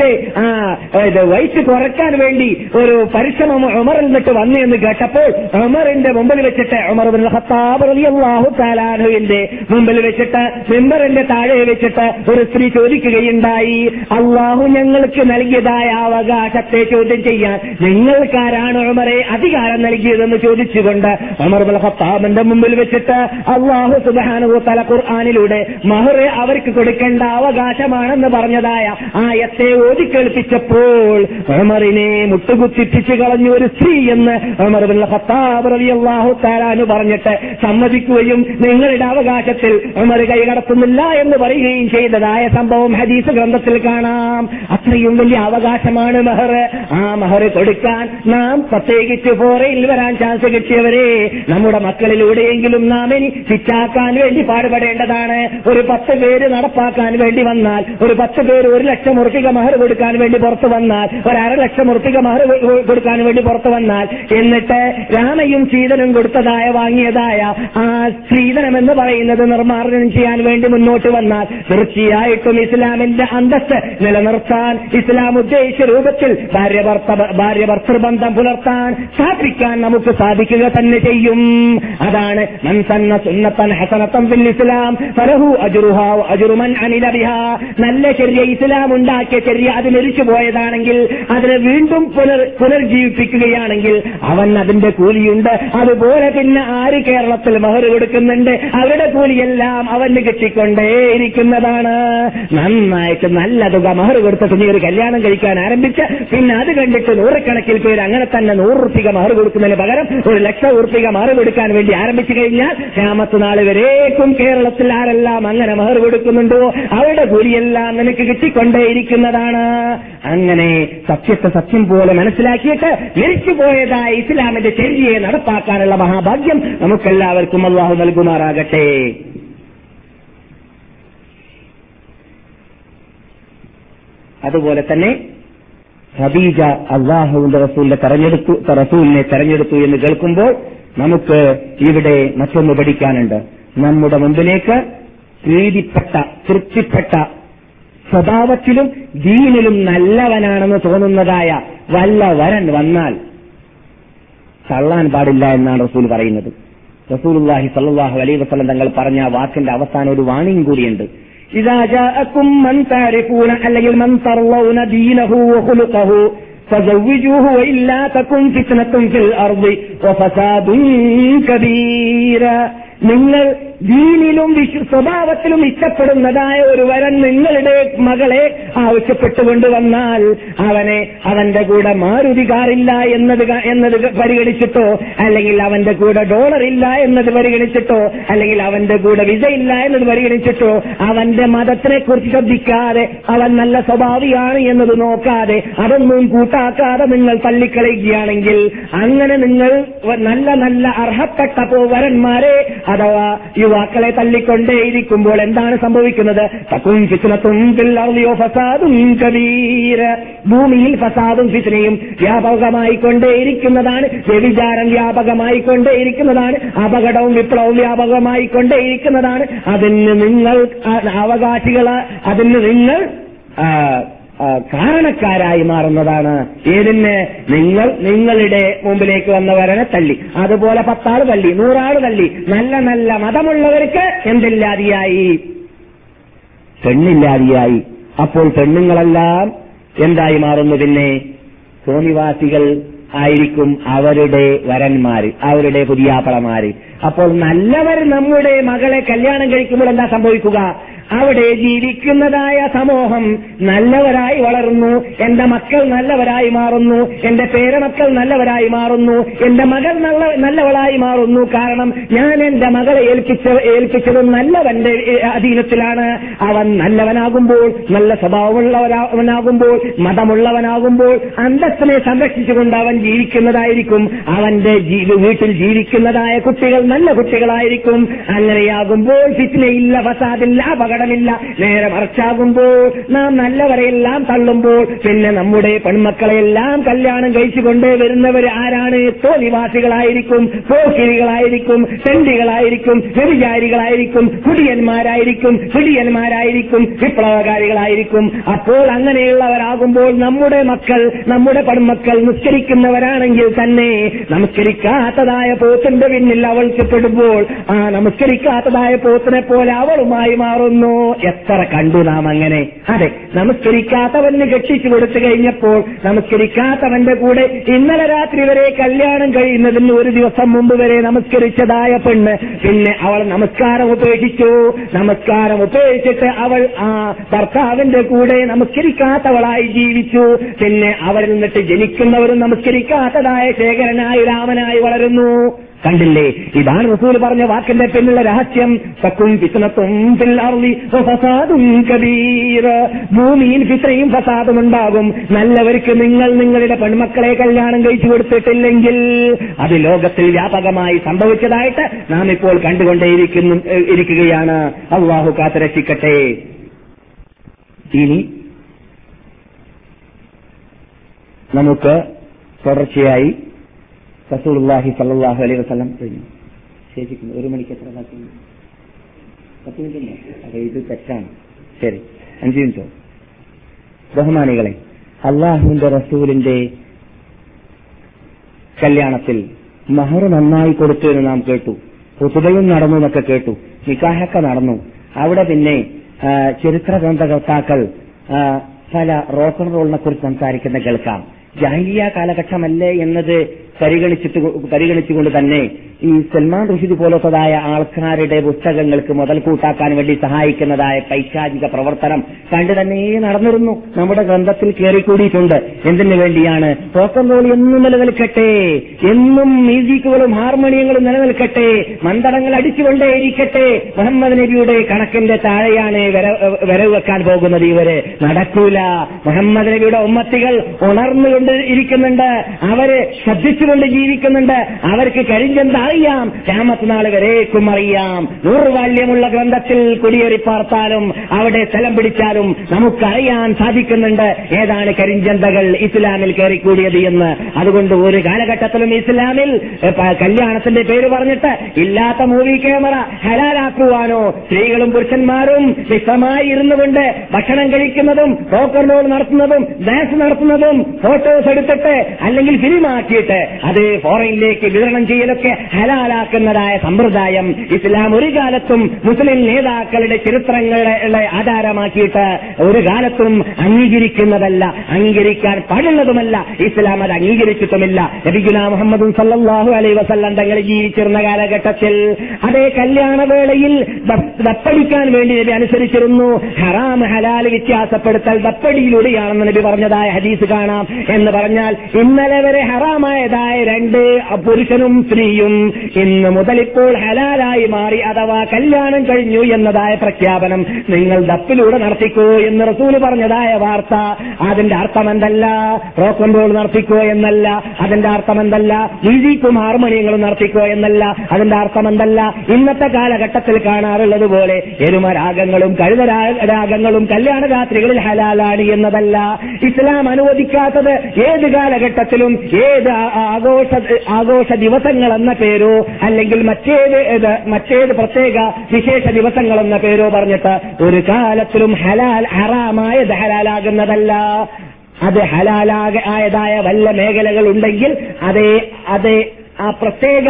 വയസ്സ് കുറയ്ക്കാൻ വേണ്ടി ഒരു പരിശ്രമം ഉമറിൽ നിന്നിട്ട് വന്നു എന്ന് കേട്ടപ്പോൾ ഉമറിന്റെ മുമ്പിൽ വെച്ചിട്ട്, ഉമർ ഇബ്നുൽ ഖത്താബ് റളിയല്ലാഹു തആല അൻഹുവിന്റെ മുമ്പിൽ വെച്ചിട്ട്, മിമ്പറിന്റെ താഴെ വെച്ചിട്ട് ഒരു സ്ത്രീ ചോദിക്കുകയുണ്ടായി, അള്ളാഹു ഞങ്ങൾക്ക് നൽകിയതായ അവകാശത്തെ ചോദ്യം ചെയ്യാൻ നിങ്ങൾക്കാരാണ് ഉമറെ അധികാരം നൽകിയതെന്ന് ചോദിച്ചുകൊണ്ട് ഉമർ ഇബ്നുൽ ഖത്താബിന്റെ മുമ്പിൽ വെച്ചിട്ട് അള്ളാഹു സുബ്ഹാനഹു വ തആല ഖുർആനിലൂടെ മഹർ അവർക്ക് കൊടുക്കേണ്ട അവകാശമാണെന്ന് പറഞ്ഞതായ ആയത്തെ ഓതിക്കേൾപ്പിച്ചപ്പോൾ ഉമറിനെ മുട്ടുകുത്തിപ്പിച്ച് കളഞ്ഞു ഒരു സ്ത്രീ എന്ന് ഉമർ ഇബ്നുൽ ഖത്താബ് റളിയല്ലാഹു തആല അൻഹു പറഞ്ഞിട്ട് സമ്മതിക്കുകയും നിങ്ങളുടെ അവകാശത്തിൽ ഉമർ കൈകടത്തുന്നില്ല എന്ന് പറയുകയും ചെയ്തതായ സംഭവം ഹദീസ് ഗ്രന്ഥത്തിൽ കാണാം. അത്രയും വലിയ അവകാശമാണ് മഹർ. ആ മഹർ കൊടുക്കാൻ നാം പ്രത്യേകിച്ച് ഫോറയിൽ വരാൻ ചാൻസ് കിട്ടിയവരെ നമ്മുടെ മക്കളിലൂടെയെങ്കിലും നാം ഇനി ശിക്ഷാക്കാൻ വേണ്ടി പാടുപെടേണ്ടതാണ്. ഒരു പത്ത് പേര് നടപ്പാക്കാൻ വേണ്ടി വന്നാൽ, ഒരു പത്ത് പേര് ഒരു ലക്ഷം ഉറുപ്പിക മഹർ കൊടുക്കാൻ വേണ്ടി പുറത്തു വന്നാൽ, ഒരു അര ലക്ഷം ഉറുപ്പിക മഹർ കൊടുക്കാൻ വേണ്ടി പുറത്തു വന്നാൽ, എന്നിട്ട് രാമയും സീതനും കൊടുത്തതായ വാങ്ങിയതായ ആ സ്ത്രീധനം എന്ന് പറയുന്നത് നിർമ്മാർജ്ജനം ചെയ്യാൻ വേണ്ടി മുന്നോട്ട് വന്നാൽ തീർച്ചയായിട്ടും ഇസ്ലാമിന്റെ അന്തസ്സ് നിലനിർത്താൻ ഇസ്ലാം ഉദ്ദേശിച്ച രൂപത്തിൽ ഭാര്യ ഭർത്ത ഭാര്യ ഭർത്തൃബന്ധം പുലർത്താൻ സ്ഥാപിക്കാൻ നമുക്ക് സാധിക്കുക തന്നെ ചെയ്യും. അതാണ് മൻ സന്ന സുന്നത്തൻ ഹസനത്തൻ ഫിൽ ഇസ്ലാം ഫലഹു അജ്റുഹാ വ അജ്റു മൻ അമില ബിഹാ. നല്ല ശരിയ ഇസ്ലാം ഉണ്ടാക്കിയ ശരിയ അത് മരിച്ചു പോയതാണെങ്കിൽ അതിനെ വീണ്ടും പുനർ പുനർജീവിപ്പിക്കുകയാണെങ്കിൽ അവൻ അതിന്റെ കൂലിയുണ്ട്. അതുപോലെ പിന്നെ ആര് കേരളത്തിൽ മഹർ കൊടുക്കുന്നുണ്ട് അവരുടെ കൂലിയെല്ലാം അവന് കിട്ടിക്കൊണ്ടേയിരിക്കുന്നതാണ്. നന്നായിട്ട് നല്ല തുക മഹർ കൊടുത്തിട്ട് നീ ഒരു കല്യാണം കഴിക്കാൻ ആരംഭിച്ച് പിന്നെ അത് കണ്ടിട്ട് നൂറുകണക്കിൽ പേര് അങ്ങനെ തന്നെ നൂറ് ഉറുപ്പിക മഹർ കൊടുക്കുന്നതിന് പകരം ഒരു ലക്ഷം ഉറുപ്പിക മഹർ കൊടുക്കാൻ വേണ്ടി ആരംഭിച്ചു കഴിഞ്ഞാൽ ഖിയാമത്ത് നാൾ വരേക്കും കേരളത്തിൽ ആരെല്ലാം അങ്ങനെ മഹർ കൊടുക്കുന്നുണ്ടോ അവരുടെ കൂലിയെല്ലാം നിനക്ക് കിട്ടിക്കൊണ്ടേയിരിക്കുന്നതാണ്. അങ്ങനെ സത്യത്തെ സത്യം പോലെ മനസ്സിലാക്കിയിട്ട് മരിച്ചുപോയതായ ഇസ്ലാമിന്റെ ശരിയെ നടപ്പാക്കാനുള്ള മഹാഭാഗ്യം നമുക്കെല്ലാവർക്കും അല്ലാഹു നൽകുമാറാകട്ടെ. അതുപോലെ തന്നെ ഖദീജ അല്ലാഹുവിന്റെ റസൂലിനെ തെരഞ്ഞെടുത്തു റസൂലിനെ തെരഞ്ഞെടുത്തു എന്ന് കേൾക്കുമ്പോൾ നമുക്ക് ഇവിടെ മറ്റൊന്ന് പഠിക്കാനുണ്ട്. നമ്മുടെ മുമ്പിലേക്ക് പ്രീതിപ്പെട്ട തൃപ്തിപ്പെട്ട സ്വഭാവത്തിലും ദീനിലും നല്ലവനാണെന്ന് തോന്നുന്നതായ വല്ല വരൻ വന്നാൽ തള്ളാൻ പാടില്ല എന്നാണ് റസൂൽ പറയുന്നത്. റസൂലുള്ളാഹി സ്വല്ലല്ലാഹു അലൈഹി വസല്ലം തങ്ങൾ പറഞ്ഞ വാക്കിന്റെ അവസാനം ഒരു വാണിംഗ് കൂടിയുണ്ട്. ഇദാ ജാഅകും മൻ തഅരിഫൂന അല്ലെങ്കിൽ മൻ തർളൗന ദീനഹു വഖുലുഖഹു ഫസവ്വിജൂഹു വഇല്ലാ തകുൻ ഫിത്നത്തുൻ ഫിൽ അർദി വഫസാദുൻ കബീര. നിങ്ങൾ ദീനിലും സ്വഭാവത്തിലും ഇഷ്ടപ്പെടുന്നതായ ഒരു വരൻ നിങ്ങളുടെ മകളെ ആവശ്യപ്പെട്ടുകൊണ്ട് വന്നാൽ അവനെ അവന്റെ കൂടെ മാരുതി കാറില്ല എന്നത് എന്നത് പരിഗണിച്ചിട്ടോ, അല്ലെങ്കിൽ അവന്റെ കൂടെ ഡോളർ ഇല്ല എന്നത് പരിഗണിച്ചിട്ടോ, അല്ലെങ്കിൽ അവന്റെ കൂടെ വിസ ഇല്ല എന്നത് പരിഗണിച്ചിട്ടോ, അവന്റെ മതത്തിനെ കുറിച്ച് ശ്രദ്ധിക്കാതെ അവൻ നല്ല സ്വഭാവിയാണ് എന്നത് നോക്കാതെ അതൊന്നും കൂട്ടാക്കാതെ നിങ്ങൾ തള്ളിക്കളയുകയാണെങ്കിൽ, അങ്ങനെ നിങ്ങൾ നല്ല നല്ല അർഹപ്പെട്ട വരന്മാരെ അഥവാ യുവാക്കളെ തള്ളിക്കൊണ്ടേയിരിക്കുമ്പോൾ എന്താണ് സംഭവിക്കുന്നത്? തകും ഫിത്നത്തും ഫിൽ അർളി വഫസാദുൻ കബീർ. ഭൂമിയിൽ ഫസാദും ഫിത്നയും വ്യാപകമായി കൊണ്ടേയിരിക്കുന്നതാണ്, വ്യഭിചാരം വ്യാപകമായി കൊണ്ടേയിരിക്കുന്നതാണ്, അപകടവും വിപ്ലവവും വ്യാപകമായി കൊണ്ടേയിരിക്കുന്നതാണ്. അതിന് നിങ്ങൾ അവകാശികൾ, അതിന് നിങ്ങൾ കാരണക്കാരായി മാറുന്നതാണ്. ഏതിന്? നിങ്ങൾ നിങ്ങളുടെ മുമ്പിലേക്ക് വന്നവരെ തള്ളി, അതുപോലെ പത്താള് തള്ളി, നൂറാള് തള്ളി. നല്ല നല്ല മതമുള്ളവർക്ക് എന്തില്ലാതെയായി? പെണ്ണില്ലാതെയായി. അപ്പോൾ പെണ്ണുങ്ങളെല്ലാം എന്തായി മാറുന്നു? പിന്നെ തോന്നിവാസികൾ ആയിരിക്കും അവരുടെ വരന്മാര്, അവരുടെ പുതിയാപ്പളമാര്. അപ്പോൾ നല്ലവർ നമ്മുടെ മകളെ കല്യാണം കഴിക്കുമ്പോൾ എന്താ സംഭവിക്കുക? അവിടെ ജീവിക്കുന്നതായ സമൂഹം നല്ലവരായി വളർന്നു, എന്റെ മക്കൾ നല്ലവരായി മാറുന്നു, എന്റെ പേരമക്കൾ നല്ലവരായി മാറുന്നു, എന്റെ മകൾ നല്ല നല്ലവളായി മാറുന്നു. കാരണം ഞാൻ എന്റെ മകളെ ഏൽപ്പിച്ച ഏൽപ്പിച്ചത് നല്ലവന്റെ അധീനത്തിലാണ്. അവൻ നല്ലവനാകുമ്പോൾ, നല്ല സ്വഭാവമുള്ളവനാകുമ്പോൾ, മതമുള്ളവനാകുമ്പോൾ അന്തസ്സിനെ സംരക്ഷിച്ചുകൊണ്ട് അവൻ ജീവിക്കുന്നതായിരിക്കും. അവന്റെ വീട്ടിൽ ജീവിക്കുന്നതായ കുട്ടികൾ നല്ല കുട്ടികളായിരിക്കും. അങ്ങനെയാകുമ്പോൾ ഫിത്നയില്ല, ഫസാദില്ല, അപകടമില്ല. നേരെ മറിച്ചാകുമ്പോൾ നാം നല്ലവരെയെല്ലാം തള്ളുമ്പോൾ പിന്നെ നമ്മുടെ പെൺമക്കളെയെല്ലാം കല്യാണം കഴിച്ചുകൊണ്ടേ വരുന്നവർ ആരാണ്? തോന്നിവാസികളായിരിക്കും, പോക്കിരികളായിരിക്കും, തെണ്ടികളായിരിക്കും, വ്യഭിചാരികളായിരിക്കും, കുടിയന്മാരായിരിക്കും, കുടിയന്മാരായിരിക്കും, വിപ്ലവകാരികളായിരിക്കും. അപ്പോൾ അങ്ങനെയുള്ളവരാകുമ്പോൾ നമ്മുടെ മക്കൾ, നമ്മുടെ പെൺമക്കൾ നിസ്കരിക്കുന്നവരാണെങ്കിൽ തന്നെ നമസ്കരിക്കാത്തതായ പോത്തിന്റെ പിന്നിൽ അവൾക്ക് പെടുമ്പോൾ ആ നമസ്കരിക്കാത്തതായ പോത്തിനെ പോലെ അവളുമായി മാറുന്നു. എത്ര കണ്ടു നാം അങ്ങനെ. അതെ, നമസ്കരിക്കാത്തവന് കെട്ടിച്ചു കൊടുത്തു കഴിഞ്ഞപ്പോൾ നമസ്കരിക്കാത്തവന്റെ കൂടെ ഇന്നലെ രാത്രി വരെ കല്യാണം കഴിയുന്നതിന് ഒരു ദിവസം മുമ്പ് വരെ നമസ്കരിച്ചതായ പെണ്ണ് പിന്നെ അവൾ നമസ്കാരം ഉപേക്ഷിച്ചു. നമസ്കാരം ഉപേക്ഷിച്ചിട്ട് അവൾ ആ ഭർത്താവിന്റെ കൂടെ നമസ്കരിക്കാത്തവളായി ജീവിച്ചു. പിന്നെ അവരിൽ നിന്നിട്ട് ജനിക്കുന്നവരും നമസ്കരിക്കാത്തതായ ശേഖരനായി രാമനായി വളരുന്നു. കണ്ടില്ലേ? ഇതാണ് റസൂൽ പറഞ്ഞ വാക്കിന്റെ പിന്നിലുള്ള രഹസ്യം. തകും ഫിത്നത്തും ഫിൽ അർളി വഫസാദുൻ കബീർ. ഭൂമിയിൽ ഫിത്നയും ഫസാദും ഉണ്ടാകും. നല്ലവർക്ക് നിങ്ങൾ നിങ്ങളുടെ പെൺമക്കളെ കല്യാണം കഴിച്ചു കൊടുത്തിട്ടില്ലെങ്കിൽ അത് ലോകത്തിൽ വ്യാപകമായി സംഭവിച്ചതായിട്ട് നാം ഇപ്പോൾ കണ്ടുകൊണ്ടേയിരിക്കുന്നു ഇരിക്കുകയാണ്. അല്ലാഹു കാത്തുരക്ഷിക്കട്ടെ. ഇനി നമുക്ക് തുടർച്ചയായി റസൂലുള്ളാഹി സ്വല്ലല്ലാഹു അലൈഹി വസല്ലം കഴിഞ്ഞു. ശേഷിക്കുന്നു ഒരു മണിക്ക് എത്ര ബാക്കി? പത്ത് മിനിറ്റ്. അതെ, ഇത് തെറ്റാണ്. ശരി, അഞ്ചു മിനിറ്റോ? ബഹുമാനികളെ, അള്ളാഹുവിന്റെ റസൂലിന്റെ കല്യാണത്തിൽ മഹർ നന്നായി കൊടുത്തു എന്ന് നാം കേട്ടു. ഖുതുബയും നടന്നു എന്നൊക്കെ കേട്ടു. നിക്കാഹൊക്കെ നടന്നു. അവിടെ പിന്നെ ചരിത്ര ഗ്രന്ഥകർത്താക്കൾ പല റോക്ക് ആൻഡ് റോളിനെ കുറിച്ച് സംസാരിക്കുന്ന കേൾക്കാം. ജാഹിലിയ കാലഘട്ടമല്ലേ എന്നത് പരിഗണിച്ചിട്ട് പരിഗണിച്ചുകൊണ്ട് തന്നെ ഈ സൽമാൻ റുഷ്ദി പോലത്തതായ ആൾക്കാരുടെ പുസ്തകങ്ങൾക്ക് മുതൽ കൂട്ടാക്കാൻ വേണ്ടി സഹായിക്കുന്നതായ പൈശാചിക പ്രവർത്തനം കണ്ടു തന്നെ നടന്നിരുന്നു. നമ്മുടെ ഗ്രന്ഥത്തിൽ കയറിക്കൂടിയിട്ടുണ്ട്. എന്തിനു വേണ്ടിയാണ്? റോക്ക് ആൻഡ് റോൾ എന്നും നിലനിൽക്കട്ടെ, എന്നും മ്യൂസിക്കുകളും ഹാർമോണിയങ്ങളും നിലനിൽക്കട്ടെ, മന്ദടങ്ങൾ അടിച്ചുകൊണ്ടേയിരിക്കട്ടെ. മുഹമ്മദ് നബിയുടെ കണക്കിന്റെ താഴെയാണ് വരവ് വെക്കാൻ പോകുന്നത്. ഇവര് നടക്കൂല. മുഹമ്മദ് നബിയുടെ ഉമ്മത്തികൾ ഉണർന്നുകൊണ്ട് ഇരിക്കുന്നുണ്ട്, അവര് ശ്രദ്ധിച്ചുകൊണ്ട് ജീവിക്കുന്നുണ്ട്. അവർക്ക് കരിഞ്ചന്ത അറിയാം, ഖിയാമത്ത് നാൾ വരേക്കും അറിയാം. നൂറുവാല്യമുള്ള ഗ്രന്ഥത്തിൽ കുടിയേറി പാർത്താലും അവിടെ സ്ഥലം പിടിച്ചാലും നമുക്കറിയാൻ സാധിക്കുന്നുണ്ട് ഏതാണ് കരിഞ്ചന്തകൾ ഇസ്ലാമിൽ കയറിക്കൂടിയത് എന്ന്. അതുകൊണ്ട് ഒരു കാലഘട്ടത്തിലും ഇസ്ലാമിൽ കല്യാണത്തിന്റെ പേര് പറഞ്ഞിട്ട് ഇല്ലാത്ത മൂവി ക്യാമറ ഹലാലാക്കുവാനോ സ്ത്രീകളും പുരുഷന്മാരും വിശദമായി ഇരുന്നുകൊണ്ട് ഭക്ഷണം കഴിക്കുന്നതും റോക്ക് ആൻഡ് റോൾ നടത്തുന്നതും ഡാൻസ് നടത്തുന്നതും ഫോട്ടോസ് എടുത്തിട്ട് അല്ലെങ്കിൽ ഫിലിമാക്കിയിട്ട് അത് ഫോറിനിലേക്ക് വിതരണം ചെയ്യലൊക്കെ ഹലാലാക്കുന്നതായ സമ്പ്രദായം ഇസ്ലാം ഒരു കാലത്തും മുസ്ലിം നേതാക്കളുടെ ചരിത്രങ്ങളെ ആധാരമാക്കിയിട്ട് ഒരു കാലത്തും അംഗീകരിക്കുന്നതല്ല, അംഗീകരിക്കാൻ പാടുള്ളതുമല്ല. ഇസ്ലാം അത് അംഗീകരിച്ചിട്ടുമില്ല. നബിയുനാ മുഹമ്മദ് സല്ലല്ലാഹു അലൈഹി വസല്ലം തങ്ങൾ ജീവിച്ചിരുന്ന കാലഘട്ടത്തിൽ അതേ കല്യാണവേളയിൽ ദപ്പടിക്കാൻ വേണ്ടി നബി അനുസരിച്ചിരുന്നു. ഹറാം ഹലാൽ വ്യത്യാസപ്പെടുത്തൽ ദപ്പടിയിലൂടെയാണെന്ന് നബി പറഞ്ഞതായ ഹദീസ് കാണാം. എന്ന് പറഞ്ഞാൽ ഇന്നലെ വരെ ഹറാമായതായ രണ്ട് പുരുഷനും സ്ത്രീയും ഇന്ന് മുതൽ ഇപ്പോൾ ഹലാലായി മാറി, അഥവാ കല്യാണം കഴിഞ്ഞു എന്നതായ പ്രഖ്യാപനം നിങ്ങൾ ദപ്പിലൂടെ നടത്തിക്കോ എന്ന് റസൂല് പറഞ്ഞതായ വാർത്ത. അതിന്റെ അർത്ഥം എന്തല്ല റോക്ക് ആൻഡ് റോൾ നടത്തിക്കോ എന്നല്ല. അതിന്റെ അർത്ഥം എന്തല്ല മ്യൂസിക്കും ഹാർമോണിയങ്ങളും നടത്തിക്കോ എന്നല്ല. അതിന്റെ അർത്ഥം എന്തല്ല ഇന്നത്തെ കാലഘട്ടത്തിൽ കാണാറുള്ളത് പോലെ എരുമരാഗങ്ങളും കഴുതരാഗങ്ങളും കല്യാണ രാത്രികളിൽ ഹലാലാണ് എന്നതല്ല. ഇസ്ലാം അനുവദിക്കാത്തത് ഏത് കാലഘട്ടത്തിലും ഏത് ആഘോഷ ആഘോഷ ദിവസങ്ങൾ എന്ന പേരോ അല്ലെങ്കിൽ മറ്റേത് മറ്റേത് പ്രത്യേക വിശേഷ ദിവസങ്ങൾ എന്ന പേരോ പറഞ്ഞിട്ട് ഒരു കാലത്തിലും ഹലാൽ ഹറാമായത് ഹലാലാകുന്നതല്ല. അത് ഹലാലാക ആയതായ വല്ല മേഖലകൾ ഉണ്ടെങ്കിൽ അതേ അതേ ആ പ്രത്യേക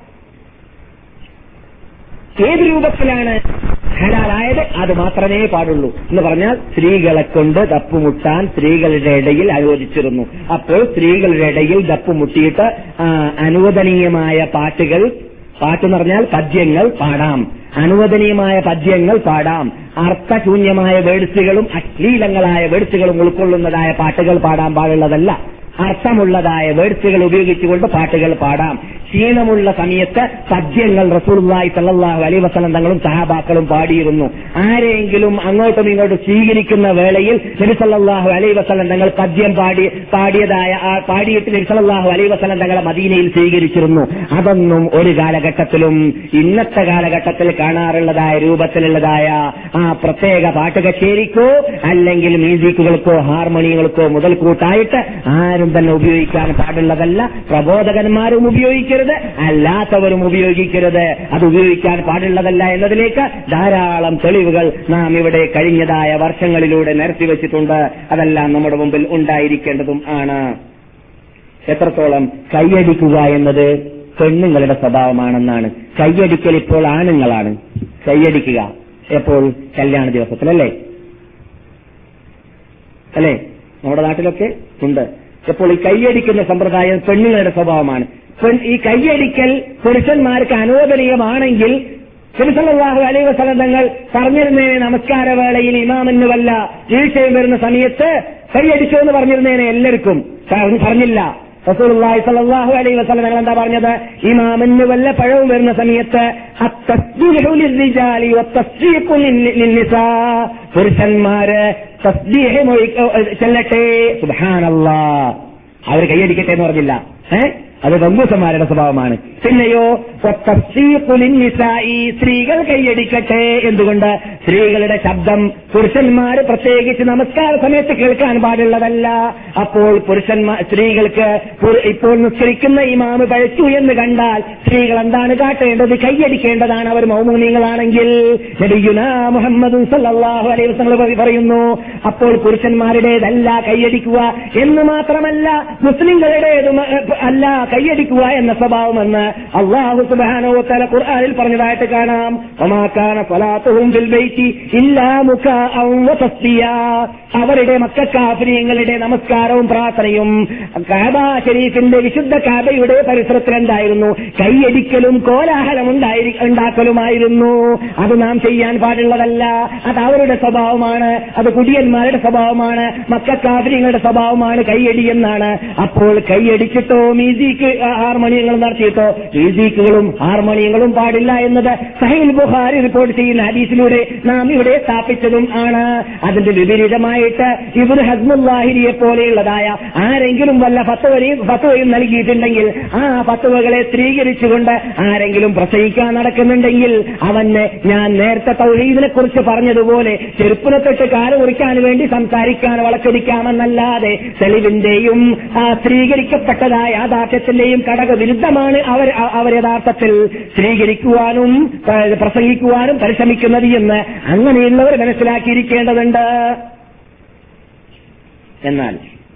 ഏത് രൂപത്തിലാണ് ഹലാലായത് അത് മാത്രമേ പാടുള്ളൂ എന്ന് പറഞ്ഞാൽ സ്ത്രീകളെ കൊണ്ട് ദപ്പുമുട്ടാൻ സ്ത്രീകളുടെ ഇടയിൽ അനുവദിച്ചിരുന്നു. അപ്പോൾ സ്ത്രീകളുടെ ഇടയിൽ ദപ്പുമുട്ടിയിട്ട് അനുവദനീയമായ പാട്ടുകൾ, പാട്ടെന്ന് പറഞ്ഞാൽ പദ്യങ്ങൾ പാടാം, അനുവദനീയമായ പദ്യങ്ങൾ പാടാം, അർത്ഥശൂന്യമായ വേഴ്സുകളും അശ്ലീലങ്ങളായ വേഴ്സുകളും ഉൾക്കൊള്ളുന്നതായ പാട്ടുകൾ പാടാൻ പാടുള്ളതല്ല. അർത്ഥമുള്ളതായ വേഴ്സുകൾ ഉപയോഗിച്ചുകൊണ്ട് പാട്ടുകൾ പാടാം. ക്ഷീണമുള്ള സമയത്ത് പദ്യങ്ങൾ റസൂലുള്ളാഹി സ്വല്ലല്ലാഹു അലൈഹി വസല്ലം തങ്ങളും സഹാബാക്കളും പാടിയിരുന്നു. ആരെങ്കിലും അങ്ങോട്ടും ഇങ്ങോട്ടും സ്വീകരിക്കുന്ന വേളയിൽ നബി സല്ലല്ലാഹു അലൈഹി വസല്ലം തങ്ങൾ പദ്യം പാടി പാടിയതായ പാടിയിട്ട് നബി സല്ലല്ലാഹു അലൈഹി വസല്ലം തങ്ങളെ മദീനയിൽ സ്വീകരിച്ചിരുന്നു. അതൊന്നും ഒരു കാലഘട്ടത്തിലും ഇന്നത്തെ കാലഘട്ടത്തിൽ കാണാറുള്ളതായ രൂപത്തിലുള്ളതായ ആ പ്രത്യേക പാട്ട് കച്ചേരിക്കോ അല്ലെങ്കിൽ മ്യൂസിക്കുകൾക്കോ ഹാർമോണിയങ്ങൾക്കോ മുതൽക്കൂട്ടായിട്ട് ആരും തന്നെ ഉപയോഗിക്കാൻ പാടുള്ളതല്ല. പ്രബോധകന്മാരും ഉപയോഗിക്കരുത്, അല്ലാത്തവരും ഉപയോഗിക്കരുത്. അത് ഉപയോഗിക്കാൻ പാടുള്ളതല്ല എന്നതിലേക്ക് ധാരാളം തെളിവുകൾ നാം ഇവിടെ കഴിഞ്ഞതായ വർഷങ്ങളിലൂടെ നിരത്തിവെച്ചിട്ടുണ്ട്. അതെല്ലാം നമ്മുടെ മുമ്പിൽ ഉണ്ടായിരിക്കേണ്ടതും ആണ്. എത്രത്തോളം കൈയടിക്കുക എന്നത് പെണ്ണുങ്ങളുടെ സ്വഭാവമാണെന്നാണ്. കൈയടിക്കൽ ഇപ്പോൾ ആണുങ്ങളാണ് കൈയടിക്കുക. എപ്പോൾ? കല്യാണ ദിവസത്തിലല്ലേ അല്ലേ? നമ്മുടെ നാട്ടിലൊക്കെ ഉണ്ട്. അപ്പോൾ ഈ കൈയടിക്കുന്ന സമ്പ്രദായം പെണ്ണുങ്ങളുടെ സ്വഭാവമാണ്. ഈ കൈയടിക്കൽ പുരുഷന്മാർക്ക് അനുവദനീയമാണെങ്കിൽ നബി സല്ലല്ലാഹു അലൈഹി വസല്ലം തങ്ങൾ പറഞ്ഞിരുന്നേനെ നമസ്കാരവേളയിൽ ഇമാമിന് വല്ല വീഴ്ചയും വരുന്ന സമയത്ത് കൈയടിച്ചോ എന്ന് പറഞ്ഞിരുന്നേനെ എല്ലാവർക്കും പറഞ്ഞില്ല. റസൂലുള്ളാഹി സ്വല്ലല്ലാഹു അലൈഹി വസല്ലം തങ്ങൾ എന്താ പറഞ്ഞത്? ഇമാമിന് വല്ല പഴവും വരുന്ന സമയത്ത് അത്തസ്ബീഹു ലിർരിജാലി വത്തസ്ബീഹു ലിന്നിസാ, പുരുഷന്മാര് തസ്ബീഹ് ചെല്ലട്ടെ, സുബ്ഹാനല്ലാഹ്, അവർ കൈയടിക്കട്ടെ എന്ന് പറഞ്ഞില്ല. ഏഹ് അത് ബന്ധുസന്മാരുടെ സ്വഭാവമാണ്. പിന്നെയോ സ്ത്രീകൾ കൈയടിക്കട്ടെ. എന്തുകൊണ്ട്? സ്ത്രീകളുടെ ശബ്ദം പുരുഷന്മാർ പ്രത്യേകിച്ച് നമസ്കാര സമയത്ത് കേൾക്കാൻ പാടുള്ളതല്ല. അപ്പോൾ പുരുഷന്മാർ സ്ത്രീകൾക്ക് ഇപ്പോൾ നിസ്കരിക്കുന്ന ഇമാമ് പഴച്ചു എന്ന് കണ്ടാൽ സ്ത്രീകൾ എന്താണ് കാട്ടേണ്ടത്? കൈയടിക്കേണ്ടതാണ്. അവർ മൗമൂമികളാണെങ്കിൽ നബിയുനാ മുഹമ്മദ് സല്ലല്ലാഹു അലൈഹി വസല്ലം പറയുന്നു, അപ്പോൾ പുരുഷന്മാരുടേതല്ല കൈയടിക്കുക എന്ന് മാത്രമല്ല മുസ്ലിങ്ങളുടേതും അല്ല കൈയടിക്കുക എന്ന സ്വഭാവമെന്ന് അല്ലാഹു സുബ്ഹാനഹു വ തആല ഖുർആനിൽ പറഞ്ഞതായിട്ട് കാണാം. വമാ കാന സ്വലാത്തുഹും ഫിൽ ബൈത്തി ഇല്ലാ മുകാഅൻ വ തസ്ബിയാ, അവരുടെ മക്ക കാഫിരീങ്ങളുടെ നമസ്കാരവും പ്രാർത്ഥനയും കഅബ ശരീഫിന്റെ വിശുദ്ധ കഅബയുടെ പരിസരത്തിലുണ്ടായിരുന്നു. കൈയടിക്കലും കോലാഹലം ഉണ്ടാക്കലുമായിരുന്നു. അത് നാം ചെയ്യാൻ പാടുള്ളതല്ല. അത് അവരുടെ സ്വഭാവമാണ്. അത് കുടിയന്മാരുടെ സ്വഭാവമാണ്. മക്ക കാഫിരീങ്ങളുടെ സ്വഭാവമാണ് കൈയടി എന്നാണ്. അപ്പോൾ കൈയടിച്ചിട്ടോ മ്യൂസിക് ഹാർമോണിയങ്ങൾ നടത്തിയിട്ടോ മ്യൂസിക്കുകളും ഹാർമോണിയങ്ങളും പാടില്ല എന്നത് സഹീഹ് ബുഖാരി റിപ്പോർട്ട് ചെയ്യുന്ന ഹദീസിലൂടെ നാം ഇവിടെ സ്ഥാപിച്ചതും ആണ്. അതിന്റെ വിപരീതമായിട്ട് ഇബ്നു ഹസ്മുല്ലാഹിരിയെ പോലെയുള്ളതായ ആരെങ്കിലും വല്ല ഫത്വയും ഫത്വയും നൽകിയിട്ടുണ്ടെങ്കിൽ ആ ഫത്വകളെ സ്ത്രീകരിച്ചുകൊണ്ട് ആരെങ്കിലും പ്രസംഗിക്കാൻ നടക്കുന്നുണ്ടെങ്കിൽ അവന് ഞാൻ നേരത്തെ തൗഹീദിനെ കുറിച്ച് പറഞ്ഞതുപോലെ ചെരുപ്പിനെ തൊട്ട് കാല് മുറിക്കാൻ വേണ്ടി സംസാരിക്കാൻ വളച്ചൊടിക്കാമെന്നല്ലാതെ തെളിവിന്റെയും ആ സ്ത്രീകരിക്കപ്പെട്ടതായ യാഥാർത്ഥ്യത്തിന്റെയും ഘടക വിരുദ്ധമാണ് അവർ അവർ യഥാർത്ഥത്തിൽ സ്ത്രീകരിക്കുവാനും പ്രസംഗിക്കുവാനും പരിശ്രമിക്കുന്നത് എന്ന് അങ്ങനെയുള്ളവർ മനസ്സിലാക്കിയിരിക്കേണ്ടതുണ്ട്. എന്നാൽ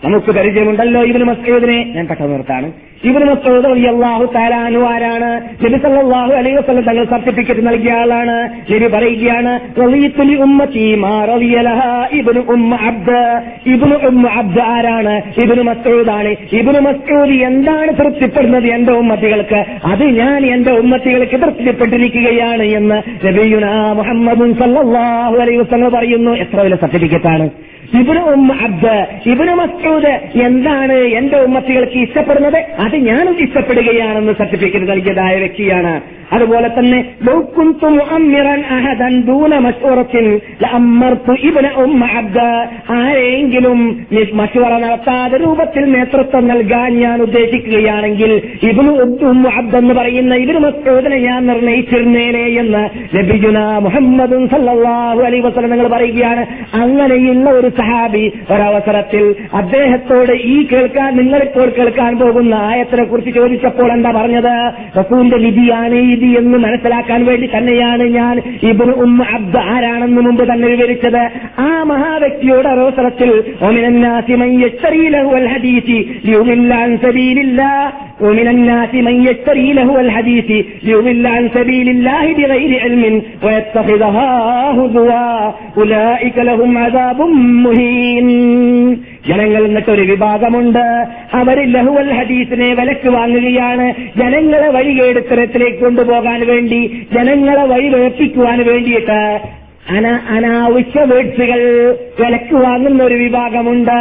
നമുക്ക് പരിചയമുണ്ടല്ലോ ഇബ്നു മസ്ഊദിനെ. ഞാൻ പെട്ടെന്ന് നിർത്താണ്. ഇബ്നു മസ്ഊദ് റളിയല്ലാഹു തആല അൻഹു ആരാണ്? നബി സല്ലല്ലാഹു അലൈഹി വസല്ലം തങ്ങൾ സർട്ടിഫിക്കറ്റ് നൽകിയ ആളാണ്. നബി പറയുകയാണ്, റളിയതു ലി ഉമ്മത്തി മാ റളിയ ലഹാ ഇബ്നു ഉമ്മ അബ്ദ്. ഇബ്നു ഉമ്മ അബ്ദ് ആരാണ്? ഇബ്നു മസ്ഊദാണ്. ഇബ്നു മസ്ഊദ് എന്താണ് തൃപ്തിപ്പെടുന്നത് എന്റെ ഉമ്മത്തികൾക്ക്, അത് ഞാൻ എന്റെ ഉമ്മത്തികൾക്ക് തൃപ്തിപ്പെട്ടിരിക്കുകയാണ് എന്ന് നബിയുനാ മുഹമ്മദുൻ സല്ലല്ലാഹു അലൈഹി വസല്ലം പറയുന്നു. എത്ര വലിയ സർട്ടിഫിക്കറ്റാണ്! ഇബ്നു ഉമ്മ അബ്ദ്, ഇബ്നു മസ്ഊദ് എന്താണ് എന്റെ ഉമ്മത്തികൾക്ക് ഇഷ്ടപ്പെടുന്നത്, അത് ഞാനും ഇഷ്ടപ്പെടുകയാണെന്ന് സർട്ടിഫിക്കറ്റ് നൽകിയതായ വ്യക്തിയാണ്. അതുപോലെ തന്നെ ലൗ കുന്തു മുഅമ്മിറൻ അഹദൻ ദൂന മശ്വറത്തിൻ ലഅമ്മർതു ഇബ്നു ഉമ്മ അബ്ദ്. ആരെങ്കിലും മശ്വറ നടത്താതെ രൂപത്തിൽ നേതൃത്വം നൽകാൻ ഞാൻ ഉദ്ദേശിക്കുകയാണെങ്കിൽ ഇബ്നു ഉമ്മ അബ്ദ് എന്ന് പറയുന്ന ഇബ്നു മസ്ഊദിനെ ഞാൻ നിർണയിച്ചിരുന്നേനെ എന്ന് നബിയുനാ മുഹമ്മദുൻ സല്ലല്ലാഹു അലൈഹി വസല്ലം നിങ്ങൾ പറയുകയാണ്. അങ്ങനെയുള്ള ഒരു സഹാബി ഒരവസരത്തിൽ അദ്ദേഹത്തോട് ഈ കേൾക്കാൻ നിങ്ങളിപ്പോൾ കേൾക്കാൻ പോകുന്ന ആയത്തിനെ കുറിച്ച് ചോദിച്ചപ്പോൾ എന്താ പറഞ്ഞത്? റസൂലിന്റെ വിധിയാണ് ഇത് എന്ന് മനസ്സിലാക്കാൻ വേണ്ടി തന്നെയാണ് ഞാൻ ഇബ്നു ഉമ്മ അബ്ദ് ആരാണെന്ന് മുമ്പ് തന്നെ വിവരിച്ചത്. ആ മഹാവ്യക്തിയുടെ അവസരത്തിൽ വമിനൻ നാസി മൻ യശ്തരി ലഹുൽ ഹദീസി ലിയുദില്ല അൻ സബീലില്ലാഹ് വമിനൻ നാസി മൻ യശ്തരി ലഹുൽ ഹദീസി ലിയുദില്ല അൻ സബീലില്ലാഹി ബിഗൈരി ഇൽമിൻ വയത്തഖിദഹാ ഹുദുവാ ഉലൈക ലഹും അദാബും മുഹീൻ. ജനങ്ങൾ എന്നിട്ടൊരു വിഭാഗമുണ്ട്, അവർ ലഹുവൽ ഹദീസിനെ വിലക്ക് വാങ്ങുകയാണ്. ജനങ്ങളെ വഴികേടുത്തരത്തിലേക്ക് കൊണ്ടുപോകാൻ വേണ്ടി, ജനങ്ങളെ വഴി വേർപ്പിക്കുവാൻ വേണ്ടിയിട്ട് അന അനാവശ്യ വേഴ്സുകൾ വിലക്ക് വാങ്ങുന്ന ഒരു വിഭാഗമുണ്ട്.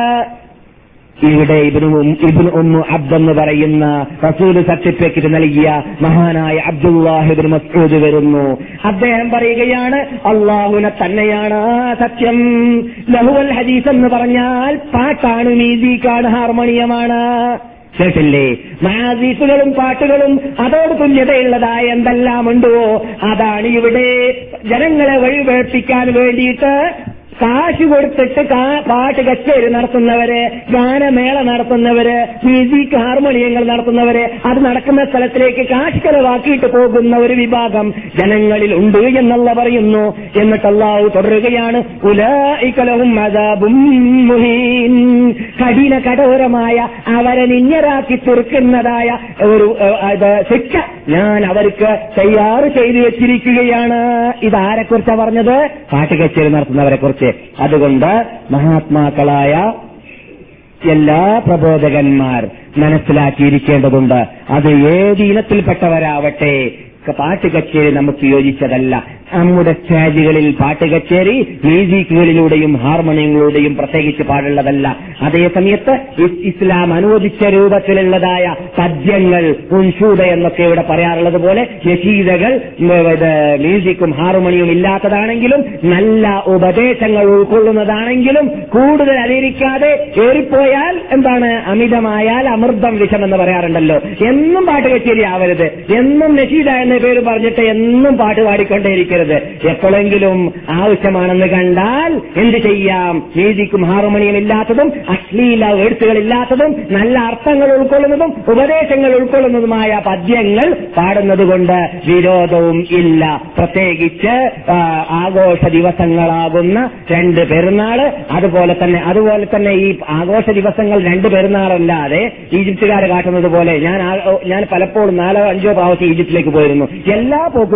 ഇവിടെ ഇബ്നു ഇബ്നു ഉമ്മ അബ്ദ് എന്ന് പറയുന്ന റസൂൽ സർട്ടിഫിക്കറ്റ് നൽകിയ മഹാനായ അബ്ദുല്ലാഹ് ഇബ്നു മസ്ഊദ് വരുന്നു. അദ്ദേഹം പറയുകയാണ്, അല്ലാഹുവിനെ തന്നെയാണ് സത്യം. ലഹുവൽ ഹദീസ് എന്ന് പറഞ്ഞാൽ പാട്ടാണ്, മ്യൂസിക്കാണ്, ഹാർമോണിയമാണ്. കേട്ടില്ലേ? മാസീസുകളും പാട്ടുകളും അതോട് തുല്യതയുള്ളതായ എന്തെല്ലാം ഉണ്ടോ അതാണ് ഇവിടെ ജനങ്ങളെ വഴിവേർപ്പിക്കാൻ വേണ്ടിയിട്ട് കാശ് കൊടുത്തിട്ട് പാട്ട് കച്ചേരി നടത്തുന്നവര്, ഗാനമേള നടത്തുന്നവര്, മ്യൂസിക് ഹാർമോണിയങ്ങൾ നടത്തുന്നവര്, അത് നടക്കുന്ന സ്ഥലത്തിലേക്ക് കാശ് ചെലവാക്കിയിട്ട് പോകുന്ന ഒരു വിഭാഗം ജനങ്ങളിൽ ഉണ്ട് എന്നുള്ള പറയുന്നു. എന്നിട്ട് അല്ലാഹു തുടരുകയാണ്, ഉലൈക ലഹും അദാബും മുഹീൻ. കഠിന കഠോരമായ അവരെ നിന്യരാക്കി തീർക്കുന്നതായ ഒരു ശിക്ഷ ഞാൻ അവർക്ക് തയ്യാർ ചെയ്തു വെച്ചിരിക്കുകയാണ്. ഇതാരെക്കുറിച്ചാണ് പറഞ്ഞത്? പാട്ട് കച്ചേരി നടത്തുന്നവരെ കുറിച്ച്. അതുകൊണ്ട് മഹാത്മാക്കളായ എല്ലാ പ്രബോധകന്മാർ മനസ്സിലാക്കിയിരിക്കേണ്ടതുണ്ട്, അത് ഏത് ഇനത്തിൽപ്പെട്ടവരാവട്ടെ, പാട്ട് കച്ചേരി നമുക്ക് യോജിച്ചതല്ല. നമ്മുടെ സ്റ്റേജുകളിൽ പാട്ട് കച്ചേരി മ്യൂസിക്കുകളിലൂടെയും ഹാർമോണിയങ്ങളിലൂടെയും പ്രത്യേകിച്ച് പാടുള്ളതല്ല. അതേ സമയത്ത് ഇസ്ലാം അനുവദിച്ച രൂപത്തിലുള്ളതായ പദ്യങ്ങൾ, ഉൻഷൂദ എന്നൊക്കെ ഇവിടെ പറയാറുള്ളത് പോലെ നശീദകൾ മ്യൂസിക്കും ഹാർമോണിയും ഇല്ലാത്തതാണെങ്കിലും നല്ല ഉപദേശങ്ങൾ ഉൾക്കൊള്ളുന്നതാണെങ്കിലും കൂടുതൽ അതിരിക്കാതെ ഏറിപ്പോയാൽ എന്താണ്, അമിതമായാൽ അമൃതം വിഷം എന്ന് പറയാറുണ്ടല്ലോ. എന്നും പാട്ട് കച്ചേരി ആവരുത്, എന്നും നശീദ എന്ന പേര് പറഞ്ഞിട്ട് എന്നും പാട്ട് പാടിക്കൊണ്ടേയിരിക്കരുത്. എപ്പോഴെങ്കിലും ആവശ്യമാണെന്ന് കണ്ടാൽ എന്ത് ചെയ്യാം? മ്യൂസിക്കും ഹാർമോണിയം ഇല്ലാത്തതും അശ്ലീല വേഴ്സുകളില്ലാത്തതും നല്ല അർത്ഥങ്ങൾ ഉൾക്കൊള്ളുന്നതും ഉപദേശങ്ങൾ ഉൾക്കൊള്ളുന്നതുമായ പദ്യങ്ങൾ പാടുന്നത് കൊണ്ട് വിരോധവും ഇല്ല. പ്രത്യേകിച്ച് ആഘോഷ ദിവസങ്ങളാകുന്ന രണ്ട് പെരുന്നാള്, അതുപോലെ തന്നെ അതുപോലെ തന്നെ ഈ ആഘോഷ ദിവസങ്ങൾ രണ്ട് പെരുന്നാളല്ലാതെ ഈജിപ്തുകാർ കാട്ടുന്നത് പോലെ ഞാൻ ഞാൻ പലപ്പോഴും നാലോ അഞ്ചോ പ്രാവശ്യം ഈജിപ്തിലേക്ക് പോയിരുന്നു. എല്ലാ പോക്കും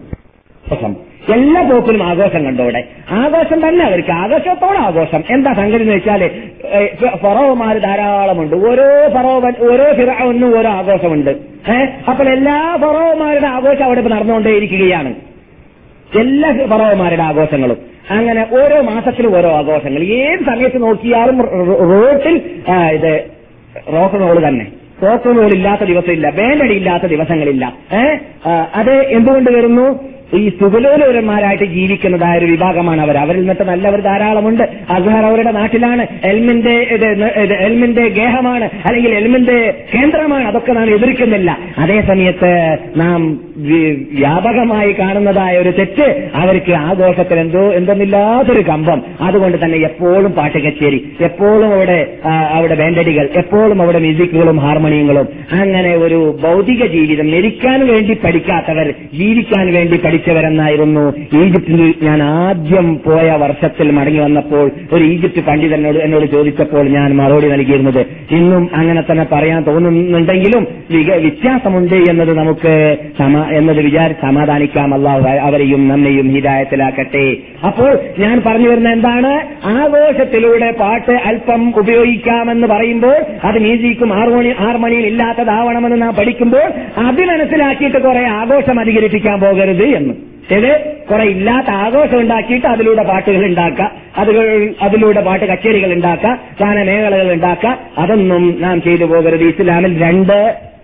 എല്ലാ പോക്കിലും ആഘോഷം കണ്ടോടെ ആഘോഷം തന്നെ, അവർക്ക് ആഘോഷത്തോടെ ആഘോഷം. എന്താ സംഗതി എന്ന് വെച്ചാല് ഫറോവമാര് ധാരാളമുണ്ട്. ഓരോ ഫറോവൻ ഓരോ ഫിറഔനും ഓരോ ആഘോഷമുണ്ട്. ഏഹ് അപ്പോൾ എല്ലാ ഫറോവമാരുടെ ആഘോഷം അവിടെ നടന്നുകൊണ്ടേയിരിക്കുകയാണ്. എല്ലാ ഫറോവമാരുടെ ആഘോഷങ്ങളും അങ്ങനെ ഓരോ മാസത്തിലും ഓരോ ആഘോഷങ്ങൾ. ഏത് സമയത്ത് നോക്കിയാലും റോട്ടിൽ ഇത് റോക്ക് റോള് തന്നെ. റോക്ക് റോൾ ഇല്ലാത്ത ദിവസമില്ല, ബാൻഡടി ഇല്ലാത്ത ദിവസങ്ങളില്ല. ഏഹ് അത് എന്തുകൊണ്ട് വരുന്നു? ഈ സുഗലോലപരന്മാരായിട്ട് ജീവിക്കുന്നതായ ഒരു വിഭാഗമാണ് അവർ. അവരിൽ നിന്നിട്ട് നല്ലവർ ധാരാളമുണ്ട്. അസ്ഹർ അവരുടെ നാട്ടിലാണ്, എൽമിന്റെ എൽമിന്റെ ഗേഹമാണ്, അല്ലെങ്കിൽ എൽമിന്റെ കേന്ദ്രമാണ്. അതൊക്കെ നാം എതിർക്കുന്നില്ല. അതേ സമയത്ത് നാം വ്യാപകമായി കാണുന്നതായ ഒരു തെറ്റ്, അവർക്ക് ആഘോഷത്തിൽ എന്തോ എന്തെന്നില്ലാത്തൊരു കമ്പം. അതുകൊണ്ട് തന്നെ എപ്പോഴും പാട്ട് കച്ചേരി, എപ്പോഴും അവിടെ അവിടെ ബാൻഡടികൾ, എപ്പോഴും അവിടെ മ്യൂസിക്കുകളും ഹാർമോണിയങ്ങളും. അങ്ങനെ ഒരു ഭൗതിക ജീവിതം, മരിക്കാൻ വേണ്ടി പഠിക്കാത്തവർ ജീവിക്കാൻ വേണ്ടി പഠിക്കും പഠിച്ചവരെന്നായിരുന്നു. ഈജിപ്തിൽ ഞാൻ ആദ്യം പോയ വർഷത്തിൽ മടങ്ങി വന്നപ്പോൾ ഒരു ഈജിപ്ത് പണ്ഡിതനോട് എന്നോട് ചോദിച്ചപ്പോൾ ഞാൻ മറുപടി നൽകിയിരുന്നത്. ഇന്നും അങ്ങനെ തന്നെ പറയാൻ തോന്നുന്നുണ്ടെങ്കിലും വ്യത്യാസമുണ്ട് എന്നത് നമുക്ക് എന്നത് വിചാരിച്ച് സമാധാനിക്കാം. അല്ലാഹു അവരെയും നമ്മെയും ഹിദായത്തിലാക്കട്ടെ. അപ്പോൾ ഞാൻ പറഞ്ഞു വരുന്ന എന്താണ്, ആഘോഷത്തിലൂടെ പാട്ട് അല്പം ഉപയോഗിക്കാമെന്ന് പറയുമ്പോൾ അത് മ്യൂസിക്കും ഹാർമോണി ഹാർമോണിയും ഇല്ലാത്തതാവണമെന്ന് നാം പഠിക്കുമ്പോൾ അത് മനസ്സിലാക്കിയിട്ട് കുറെ ആഘോഷം അധികരിപ്പിക്കാൻ പോകരുത് എന്ന്. ഇത് കുറെ ഇല്ലാത്ത ആഘോഷം ഉണ്ടാക്കിയിട്ട് അതിലൂടെ പാട്ടുകൾ ഉണ്ടാക്കുക, അതുകൾ അതിലൂടെ പാട്ട് കച്ചേരികൾ ഉണ്ടാക്കുക, ഗാനമേളകൾ ഉണ്ടാക്കുക, അതൊന്നും നാം ചെയ്തു പോകരുത്. ഇസ്ലാമിൽ രണ്ട്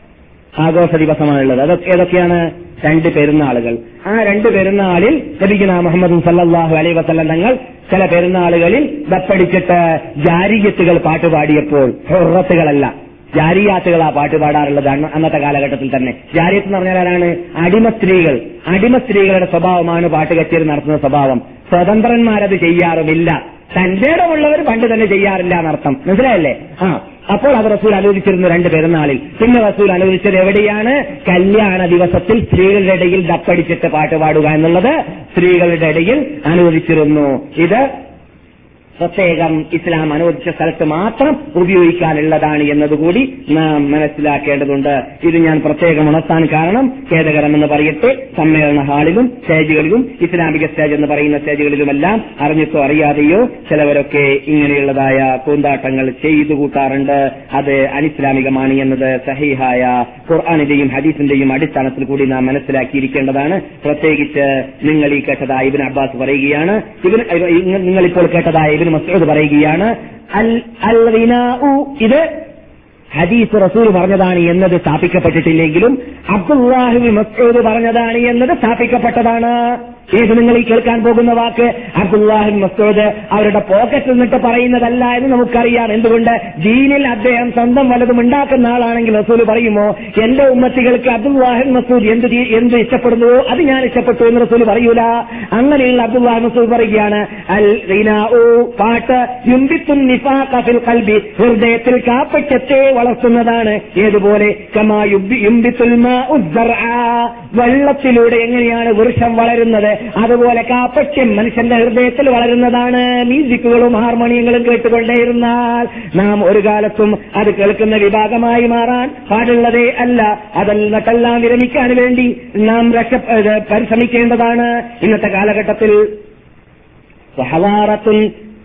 ആഘോഷ ദിവസമാണുള്ളത്. അത് ഏതൊക്കെയാണ്? രണ്ട് പെരുന്നാളുകൾ. ആ രണ്ട് പെരുന്നാളിൽ നബിയുനാ മുഹമ്മദ് സല്ലല്ലാഹു അലൈഹി വസല്ലം തങ്ങൾ ചില പെരുന്നാളുകളിൽ ദപ്പടിച്ചിട്ട് ജാരിയത്തുകൾ പാട്ടുപാടിയപ്പോൾ, ഹുറത്തുകളല്ല ജാരിയാത്തുകൾ ആ പാട്ട് പാടാറുള്ളത് അന്നത്തെ കാലഘട്ടത്തിൽ തന്നെ. ജാരിയത്ത് എന്ന് പറഞ്ഞാൽ ആരാണ്? അടിമ സ്ത്രീകൾ. അടിമ സ്ത്രീകളുടെ സ്വഭാവമാണ് പാട്ട് കച്ചേരി നടത്തുന്ന സ്വഭാവം. സ്വതന്ത്രന്മാരത് ചെയ്യാറുമില്ല. തന്റെ ഇടമുള്ളവർ പണ്ട് തന്നെ ചെയ്യാറില്ല എന്നർത്ഥം. മനസ്സിലായല്ലേ? ആ അപ്പോൾ അത് റസൂൽ അനുവദിച്ചിരുന്നു രണ്ട് പെരുന്നാളിൽ. പിന്നെ റസൂൽ അനുവദിച്ചത് എവിടെയാണ്? കല്യാണ ദിവസത്തിൽ സ്ത്രീകളുടെ ഇടയിൽ ദപ്പടിച്ചിട്ട് പാട്ട് പാടുക എന്നുള്ളത് സ്ത്രീകളുടെ ഇടയിൽ അനുവദിച്ചിരുന്നു. ഇത് പ്രത്യേകം ഇസ്ലാം അനുവദിച്ച സ്ഥലത്ത് മാത്രം ഉപയോഗിക്കാനുള്ളതാണ് എന്നതുകൂടി നാം മനസ്സിലാക്കേണ്ടതുണ്ട്. ഇത് ഞാൻ പ്രത്യേകം ഉണർത്താൻ കാരണം ഖേദകരമെന്ന് പറയട്ടെ, സമ്മേളന ഹാളിലും സ്റ്റേജുകളിലും ഇസ്ലാമിക സ്റ്റേജ് എന്ന് പറയുന്ന സ്റ്റേജുകളിലുമെല്ലാം അറിഞ്ഞിട്ടോ അറിയാതെയോ ചിലവരൊക്കെ ഇങ്ങനെയുള്ളതായ പൂന്താട്ടങ്ങൾ ചെയ്തു കൂട്ടാറുണ്ട്. അത് അനിസ്ലാമികമാണ് എന്നത് സഹീഹായ ഖുർആനിന്റെയും ഹദീസിന്റെയും അടിസ്ഥാനത്തിൽ കൂടി നാം മനസ്സിലാക്കിയിരിക്കേണ്ടതാണ്. പ്രത്യേകിച്ച് നിങ്ങൾ ഈ കേട്ടതായ ഇബ്നു അബ്ബാസ് പറയുകയാണ്, നിങ്ങളിപ്പോൾ കേട്ടതായ ഇബ്നു മസ്ഊദ് പറയുകയാണ്, അൽ അൽ ഗിനാഉ, ഇത് ഹദീസ് റസൂൽ പറഞ്ഞതാണ് എന്നത് സ്ഥാപിക്കപ്പെട്ടിട്ടില്ലെങ്കിലും അബ്ദുല്ലാഹി ഇബ്നു മസ്ഊദ് പറഞ്ഞതാണ് എന്നത് സ്ഥാപിക്കപ്പെട്ടതാണ്. ഏത് നിങ്ങൾ ഈ കേൾക്കാൻ പോകുന്ന വാക്ക് അബ്ദുല്ലാഹി ഇബ്നു മസ്ഊദ് അവരുടെ പോക്കറ്റിൽ നിന്നിട്ട് പറയുന്നതല്ല എന്ന് നമുക്കറിയാം. എന്തുകൊണ്ട്? ദീനിൽ അദ്ദേഹം സ്വന്തം വല്ലതും ഉണ്ടാക്കുന്ന ആളാണെങ്കിൽ റസൂൽ പറയുമോ, എന്റെ ഉമ്മത്തികൾക്ക് അബ്ദുല്ലാഹി ഇബ്നു മസ്ഊദ് എന്ത് എന്ത് ഇഷ്ടപ്പെടുന്നുവോ അത് ഞാൻ ഇഷ്ടപ്പെട്ടു എന്ന് റസൂൽ പറയൂല. അങ്ങനെയുള്ള അബ്ദുല്ലാഹി ഇബ്നു മസ്ഊദ് പറയുകയാണ്, അൽ ഗിനാഉ, പാട്ട് യുംബിത്തുൻ നിഫാഖ ഫിൽ ഖൽബി, ഹൃദയത്തിൽ കാപ്പറ്റ്യത്തെ വളർത്തുന്നതാണ്. ഏതുപോലെ? കമാ യുംബിത്തുൽ മാഉ ദർആ, വെള്ളത്തിലൂടെ എങ്ങനെയാണ് വൃക്ഷം വളരുന്നത് അതുപോലെ കാപ്പറ്റ്യം മനുഷ്യന്റെ ഹൃദയത്തിൽ വളരുന്നതാണ്. മ്യൂസിക്കുകളും ഹാർമോണിയങ്ങളും കേട്ടുകൊണ്ടേയിരുന്നാൽ നാം ഒരു കാലത്തും അത് കേൾക്കുന്ന വിഭാഗമായി മാറാൻ പാടുള്ളതേ അല്ല. അതിൽ നിന്നെല്ലാം വിരമിക്കാൻ വേണ്ടി നാം രക്ഷ പരിശ്രമിക്കേണ്ടതാണ്. ഇന്നത്തെ കാലഘട്ടത്തിൽ ഹവാറത്തുൻ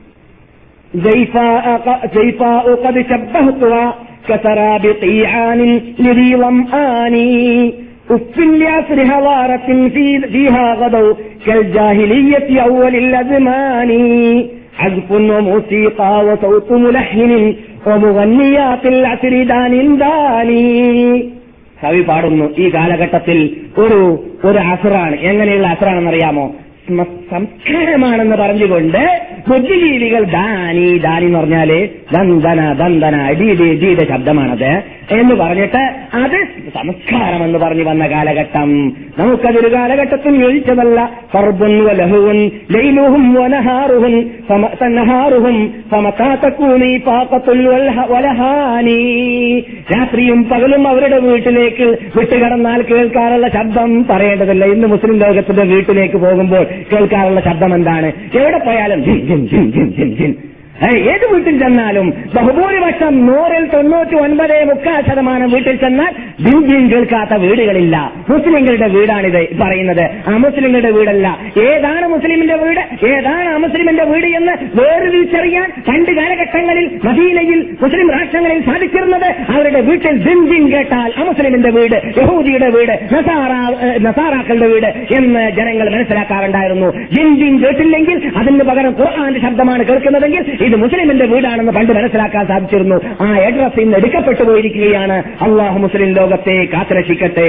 ജൈഫാഉ ഖദ് ശബ്ബഹ്തുഹാ കസറാബി ഖിയാനിൻ ലിദി ളംആനി ഉഫ്ഫില്യാസ് ഹവാറത്തിൻ ഫീഹാ ഗദൗ കൽജാഹിലിയ്യത്തി അവ്വലിൽ അസ്മാനി അസ്ഫുൻ വമൂസീഖാ വസൗതു മുലഹ്ഹിനിൻ വമുഗന്നിയാത്തിൽ അസ്രി ദാനിൻ ദാനി. കവി പാടുന്നു, ഈ കാലഘട്ടത്തിൽ ഒരു ഒരു അസ്റാണ്. എങ്ങനെയുള്ള അസ്റാണെന്നറിയാമോ? സംസ്കാരമാണെന്ന് പറഞ്ഞുകൊണ്ട് ബുദ്ധിജീവികൾ ദാനി ദാനി എന്ന് പറഞ്ഞാല് ദന്തന ദന്തന അടിയുടെ ശബ്ദമാണത് എന്ന് പറഞ്ഞിട്ട് അത് സംസ്കാരമെന്ന് പറഞ്ഞു വന്ന കാലഘട്ടം നമുക്കതൊരു കാലഘട്ടത്തിൽ യോജിച്ചതല്ല. ഫർബുൻ വലഹുൻ ലൈലുഹും വനഹാറുഹും തനഹാറുഹും ഫമതാതകൂനി ഫാഖത്തുൽ വലഹാനി, രാത്രിയും പകലും അവരുടെ വീട്ടിലേക്ക് വിട്ടുകടന്നാൽ കേൾക്കാറുള്ള ശബ്ദം പറയേണ്ടതില്ല. ഇന്ന് മുസ്ലിം ലോകത്തിന്റെ വീട്ടിലേക്ക് പോകുമ്പോൾ കേൾക്കാറുള്ള ശബ്ദം എന്താണ്? എവിടെ പോയാലും ജിൻ ജിൻ ജിൻ ജിൻ ജിൻ ജിൻ. ഏത് വീട്ടിൽ ചെന്നാലും ബഹുഭൂരിപക്ഷം നൂറിൽ തൊണ്ണൂറ്റി ഒൻപതേ മുക്കാൽ ശതമാനം വീട്ടിൽ ചെന്നാൽ ജിൻ ജിൻ കേൾക്കാത്ത വീടുകളില്ല. മുസ്ലിങ്ങളുടെ വീടാണിത് പറയുന്നത്, അമുസ്ലിങ്ങളുടെ വീടല്ല. ഏതാണ് മുസ്ലിമിന്റെ വീട്, ഏതാണ് അമുസ്ലിമിന്റെ വീട് എന്ന് വേർതിരിച്ചറിയാൻ പണ്ട് കാലഘട്ടങ്ങളിൽ മദീനയിൽ മുസ്ലിം രാഷ്ട്രങ്ങളിൽ സാധിച്ചിരുന്നത് അവരുടെ വീട്ടിൽ ജിൻ ജിൻ കേട്ടാൽ അമുസ്ലിമിന്റെ വീട്, യഹൂദിയുടെ വീട്, നസാറ നസാറാക്കളുടെ വീട് എന്ന് ജനങ്ങൾ മനസ്സിലാക്കാറുണ്ടായിരുന്നു. ജിൻ ജിൻ കേട്ടില്ലെങ്കിൽ അതിന് പകരം ഖുർആന്റെ ശബ്ദമാണ് കേൾക്കുന്നതെങ്കിൽ ഇത് മുസ്ലിമിന്റെ വീടാണെന്ന് പണ്ട് മനസ്സിലാക്കാൻ സാധിച്ചിരുന്നു. ആ അഡ്രസ് ഇന്ന് എടുക്കപ്പെട്ടു പോയിരിക്കുകയാണ്. അള്ളാഹു മുസ്ലിം ലോകത്തെ കാത്തുരക്ഷിക്കട്ടെ.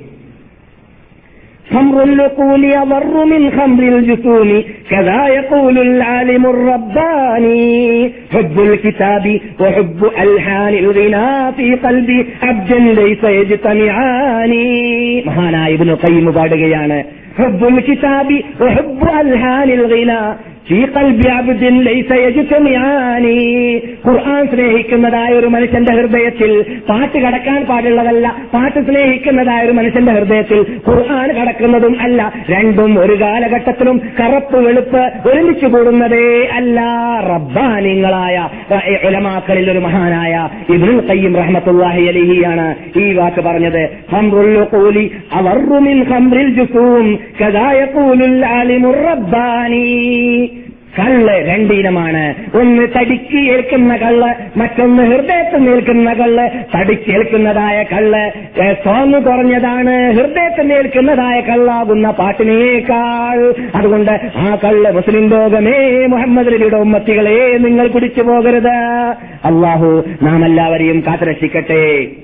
خمر العقول أضر من خمر الجسوم كذا يقول العالم الرباني حب الكتاب وحب ألحان الغناء في قلب عبد ليس يجتمعان. മഹാനായ ഇബ്നു ഖയ്യിം പാടുകയാണ്, ഹുബ്ബുൽ കിതാബി വഹുബ്ബു അൽഹാനിൽ ഗിനാ ഖുർആൻ സ്നേഹിക്കുന്നതായ ഒരു മനുഷ്യന്റെ ഹൃദയത്തിൽ പാട്ട് കടക്കാൻ പാടുള്ളതല്ല, പാട്ട് സ്നേഹിക്കുന്നതായ ഒരു മനുഷ്യന്റെ ഹൃദയത്തിൽ ഖുർആൻ കടക്കുന്നതും അല്ല. രണ്ടും ഒരു കാലഘട്ടത്തിലും കറുപ്പ് വെളുപ്പ് ഒരുമിച്ച് കൂടുന്നതേ അല്ല. റബ്ബാനിങ്ങളായ ഉലമാക്കളിൽ ഒരു മഹാനായ ഇബ്നുൽ ഖയ്യിം റഹ്മത്തുള്ളാഹി അലൈഹിയാണ് ഈ വാക്ക് പറഞ്ഞത്. ഖംറുൽ ഖൂലി അവർറു മിൻ ഖംറിൽ ജുസൂം കദാ യഖൂലുൽ ആലിമുർ റബ്ബാനി. കള്ള് രണ്ടിനമാണ്. ഒന്ന് തടിക്ക് ഏൽക്കുന്ന കള്ള്, മറ്റൊന്ന് ഹൃദയത്തിൽ നിൽക്കുന്ന കള്ള്. തടിക്കേൽക്കുന്നതായ കള്ള് സ്വാങ് കുറഞ്ഞതാണ്, ഹൃദയത്തിൽ നിൽക്കുന്നതായ കള്ളാകുന്ന പാട്ടിനേക്കാൾ. അതുകൊണ്ട് ആ കള്ള് മുസ്ലിം ലോകമേ, മുഹമ്മദ് നബിയുടെ ഉമ്മത്തികളെ നിങ്ങൾ കുടിച്ചു പോകരുത്. അല്ലാഹു നാം എല്ലാവരെയും കാത്തുരക്ഷിക്കട്ടെ.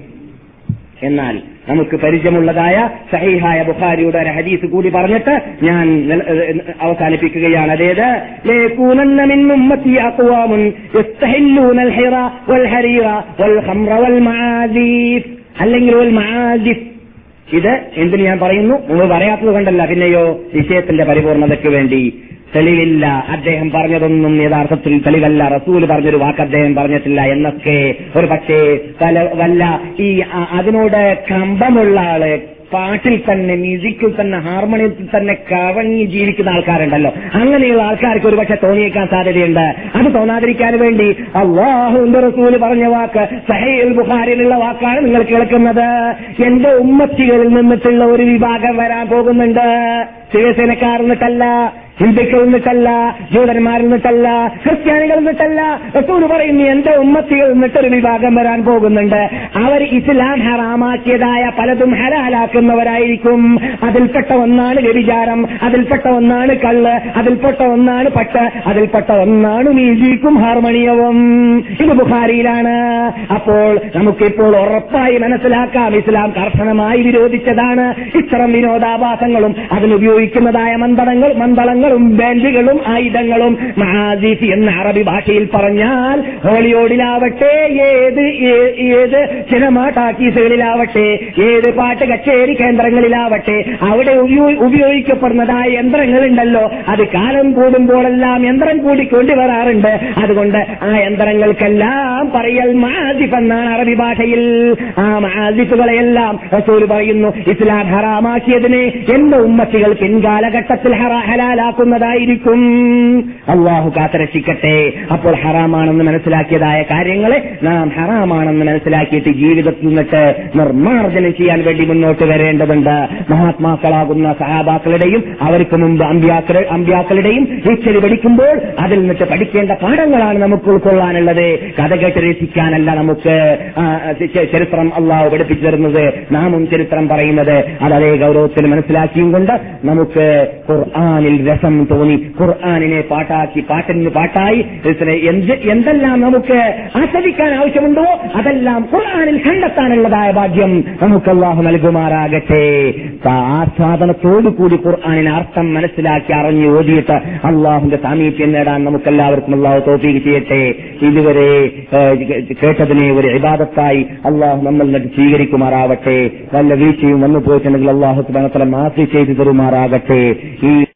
എന്നാൽ നമുക്ക് പരിചയമുള്ളതായ സഹീഹായ ബുഖാരിയുടെ ഒരു ഹദീസ് കൂടി പറഞ്ഞിട്ട് ഞാൻ അവസാനിപ്പിക്കുകയാണ്. അതേത് ലയകൂനന്ന മിൻ ഉമ്മത്തി അഖ്വാമുൻ യസ്തഹില്ലൂനൽ ഹിറ വൽ ഹരീറ വൽ ഖംറ വൽ മആസിഫ്, അല്ലെങ്കിൽ വൽ മആസിഫ്. ഇത് എന്തിന് ഞാൻ പറയുന്നു? മുമ്പ് പറയാത്തത് കൊണ്ടല്ല, പിന്നെയോ വിഷയത്തിന്റെ പരിപൂർണതയ്ക്ക് വേണ്ടി. തെളിവില്ല, അദ്ദേഹം പറഞ്ഞതൊന്നും യഥാർത്ഥത്തിൽ തെളിവല്ല, റസൂൽ പറഞ്ഞൊരു വാക്ക് അദ്ദേഹം പറഞ്ഞിട്ടില്ല എന്നൊക്കെ ഒരു പക്ഷേ പല വല്ല ഈ അതിനോട് കമ്പമുള്ള ആള്, പാട്ടിൽ തന്നെ, മ്യൂസിക്കിൽ തന്നെ, ഹാർമോണിയത്തിൽ തന്നെ കവങ്ങി ജീവിക്കുന്ന ആൾക്കാരുണ്ടല്ലോ, അങ്ങനെയുള്ള ആൾക്കാർക്ക് ഒരു പക്ഷെ തോന്നിയേക്കാൻ സാധ്യതയുണ്ട്. അത് തോന്നാതിരിക്കാൻ വേണ്ടി അല്ലാഹുവിന്റെ റസൂൽ പറഞ്ഞ വാക്ക് സഹീഹുൽ ബുഖാരിയിലുള്ള വാക്കാണ് നിങ്ങൾ കേൾക്കുന്നത്. എന്റെ ഉമ്മത്തികളിൽ നിന്നിട്ടുള്ള ഒരു വിഭാഗം വരാൻ പോകുന്നുണ്ട്. ശിവസേനക്കാർ നിന്നിട്ടല്ല, ഹിന്ദുക്കൾ നിന്നിട്ടല്ല, ജൂതന്മാരിൽ നിന്നിട്ടല്ല, ക്രിസ്ത്യാനികൾ നിന്നിട്ടല്ല. റസൂൽ പറയുന്നു എന്റെ ഉമ്മത്തികൾ നിന്നിട്ടൊരു വിഭാഗം വരാൻ പോകുന്നുണ്ട്. അവർ ഇസ്ലാം ഹറാമാക്കിയതായ പലതും ഹലാലാക്കുന്നവരായിരിക്കും. അതിൽപ്പെട്ട ഒന്നാണ് വ്യഭിചാരം, അതിൽപ്പെട്ട ഒന്നാണ് കള്ള്, അതിൽപ്പെട്ട ഒന്നാണ് പട്ട്, അതിൽപ്പെട്ട ഒന്നാണ് മ്യൂസിക്കും ഹാർമോണിയവും. ഇത് ബുഖാരിയിലാണ്. അപ്പോൾ നമുക്കിപ്പോൾ ഉറപ്പായി മനസ്സിലാക്കാം, ഇസ്ലാം കർശനമായി വിരോധിച്ചതാണ് ഇത്തരം വിനോദാഭാസങ്ങളും അതിനുപയോഗിക്കുന്നതായ മന്ദളങ്ങൾ മന്ദളങ്ങളും ബാൻഡുകളും ആയുധങ്ങളും. മആസിഫ് എന്ന അറബി ഭാഷയിൽ പറഞ്ഞാൽ ഹോളിവുഡിലാവട്ടെ, ഏത് ഏത് സിനിമ ടാക്കീസുകളിലാവട്ടെ, ഏത് പാട്ട് കച്ചേരി കേന്ദ്രങ്ങളിലാവട്ടെ, അവിടെ ഉപയോഗിക്കപ്പെടുന്നതായ യന്ത്രങ്ങളുണ്ടല്ലോ, അത് കാലം കൂടുമ്പോഴെല്ലാം യന്ത്രം കൂടിക്കൊണ്ടു വരാറുണ്ട്. അതുകൊണ്ട് ആ യന്ത്രങ്ങൾക്കെല്ലാം പറയൽ മആസിഫ് എന്നാണ് അറബി ഭാഷയിൽ. ആ മആസിഫുകളെയെല്ലാം റസൂൽ പറയുന്നു ഇസ്ലാം ഹറാമാക്കിയതിനെ എന്റെ ഉമ്മത്തികൾ പിൻകാലഘട്ടത്തിൽ ഹലാലാക്കുന്നതായിരിക്കും. അല്ലാഹു കാത്തുരക്ഷിക്കട്ടെ. അപ്പോൾ ഹറാമാണെന്ന് മനസ്സിലാക്കിയതായ കാര്യങ്ങളെ നാം ഹറാമാണെന്ന് മനസ്സിലാക്കിയിട്ട് ജീവിതത്തിൽ നിന്നിട്ട് നിർമ്മാർജ്ജനം ചെയ്യാൻ വേണ്ടി മുന്നോട്ട് വരേണ്ടതുണ്ട്. മഹാത്മാക്കളാകുന്ന സഹാബാക്കളുടെയും അവർക്ക് മുമ്പ് അമ്പ്യാക്കള അമ്പ്യാക്കളുടെയും ഹിസ്റ്ററി പഠിക്കുമ്പോൾ അതിൽ നിന്നിട്ട് പഠിക്കേണ്ട പാഠങ്ങളാണ് നമുക്ക് ഉൾക്കൊള്ളാനുള്ളത്. കഥ കേട്ട് രസിക്കാനല്ല നമുക്ക് ചരിത്രം അല്ലാഹു പഠിപ്പിച്ചു തരുന്നത്. നാമും ചരിത്രം പറയുന്നത് അതേ ഗൗരവത്തിൽ മനസ്സിലാക്കിയും കൊണ്ട് നമുക്ക് ഖുർആനിൽ രസം തോന്നി, ഖുർആനിനെ പാട്ടാക്കി, പാട്ടിന് പാട്ടായി എന്തെല്ലാം നമുക്ക് ആസ്വദിക്കാൻ ആവശ്യമുണ്ടോ അതെല്ലാം ഖുർആനിൽ കണ്ടെത്താനുള്ളതായ ഭാഗ്യം നമുക്ക് അല്ലാഹു നൽകുമാറാകട്ടെ. ആസ്വാദനത്തോടുകൂടി ഖുർആനിന് അർത്ഥം മനസ്സിലാക്കി അറിഞ്ഞ് ഓതിയിട്ട് അല്ലാഹുവിന്റെ സാമീപ്യം നേടാൻ നമുക്കെല്ലാവർക്കും അല്ലാഹു തൗഫീഖ് ചെയ്യട്ടെ. ഇതുവരെ കേട്ടതിനെ ഒരു ഇബാദത്തായി അല്ലാഹു നമ്മൾ സ്വീകരിക്കുമാറാവട്ടെ. വല്ല വീഴ്ചയും വന്നു പോയിട്ടുണ്ടെങ്കിൽ അല്ലാഹു സുബ്ഹാനഹു വ തആല മാഫി ചെയ്തു തരുമാറാകട്ടെ. ഈ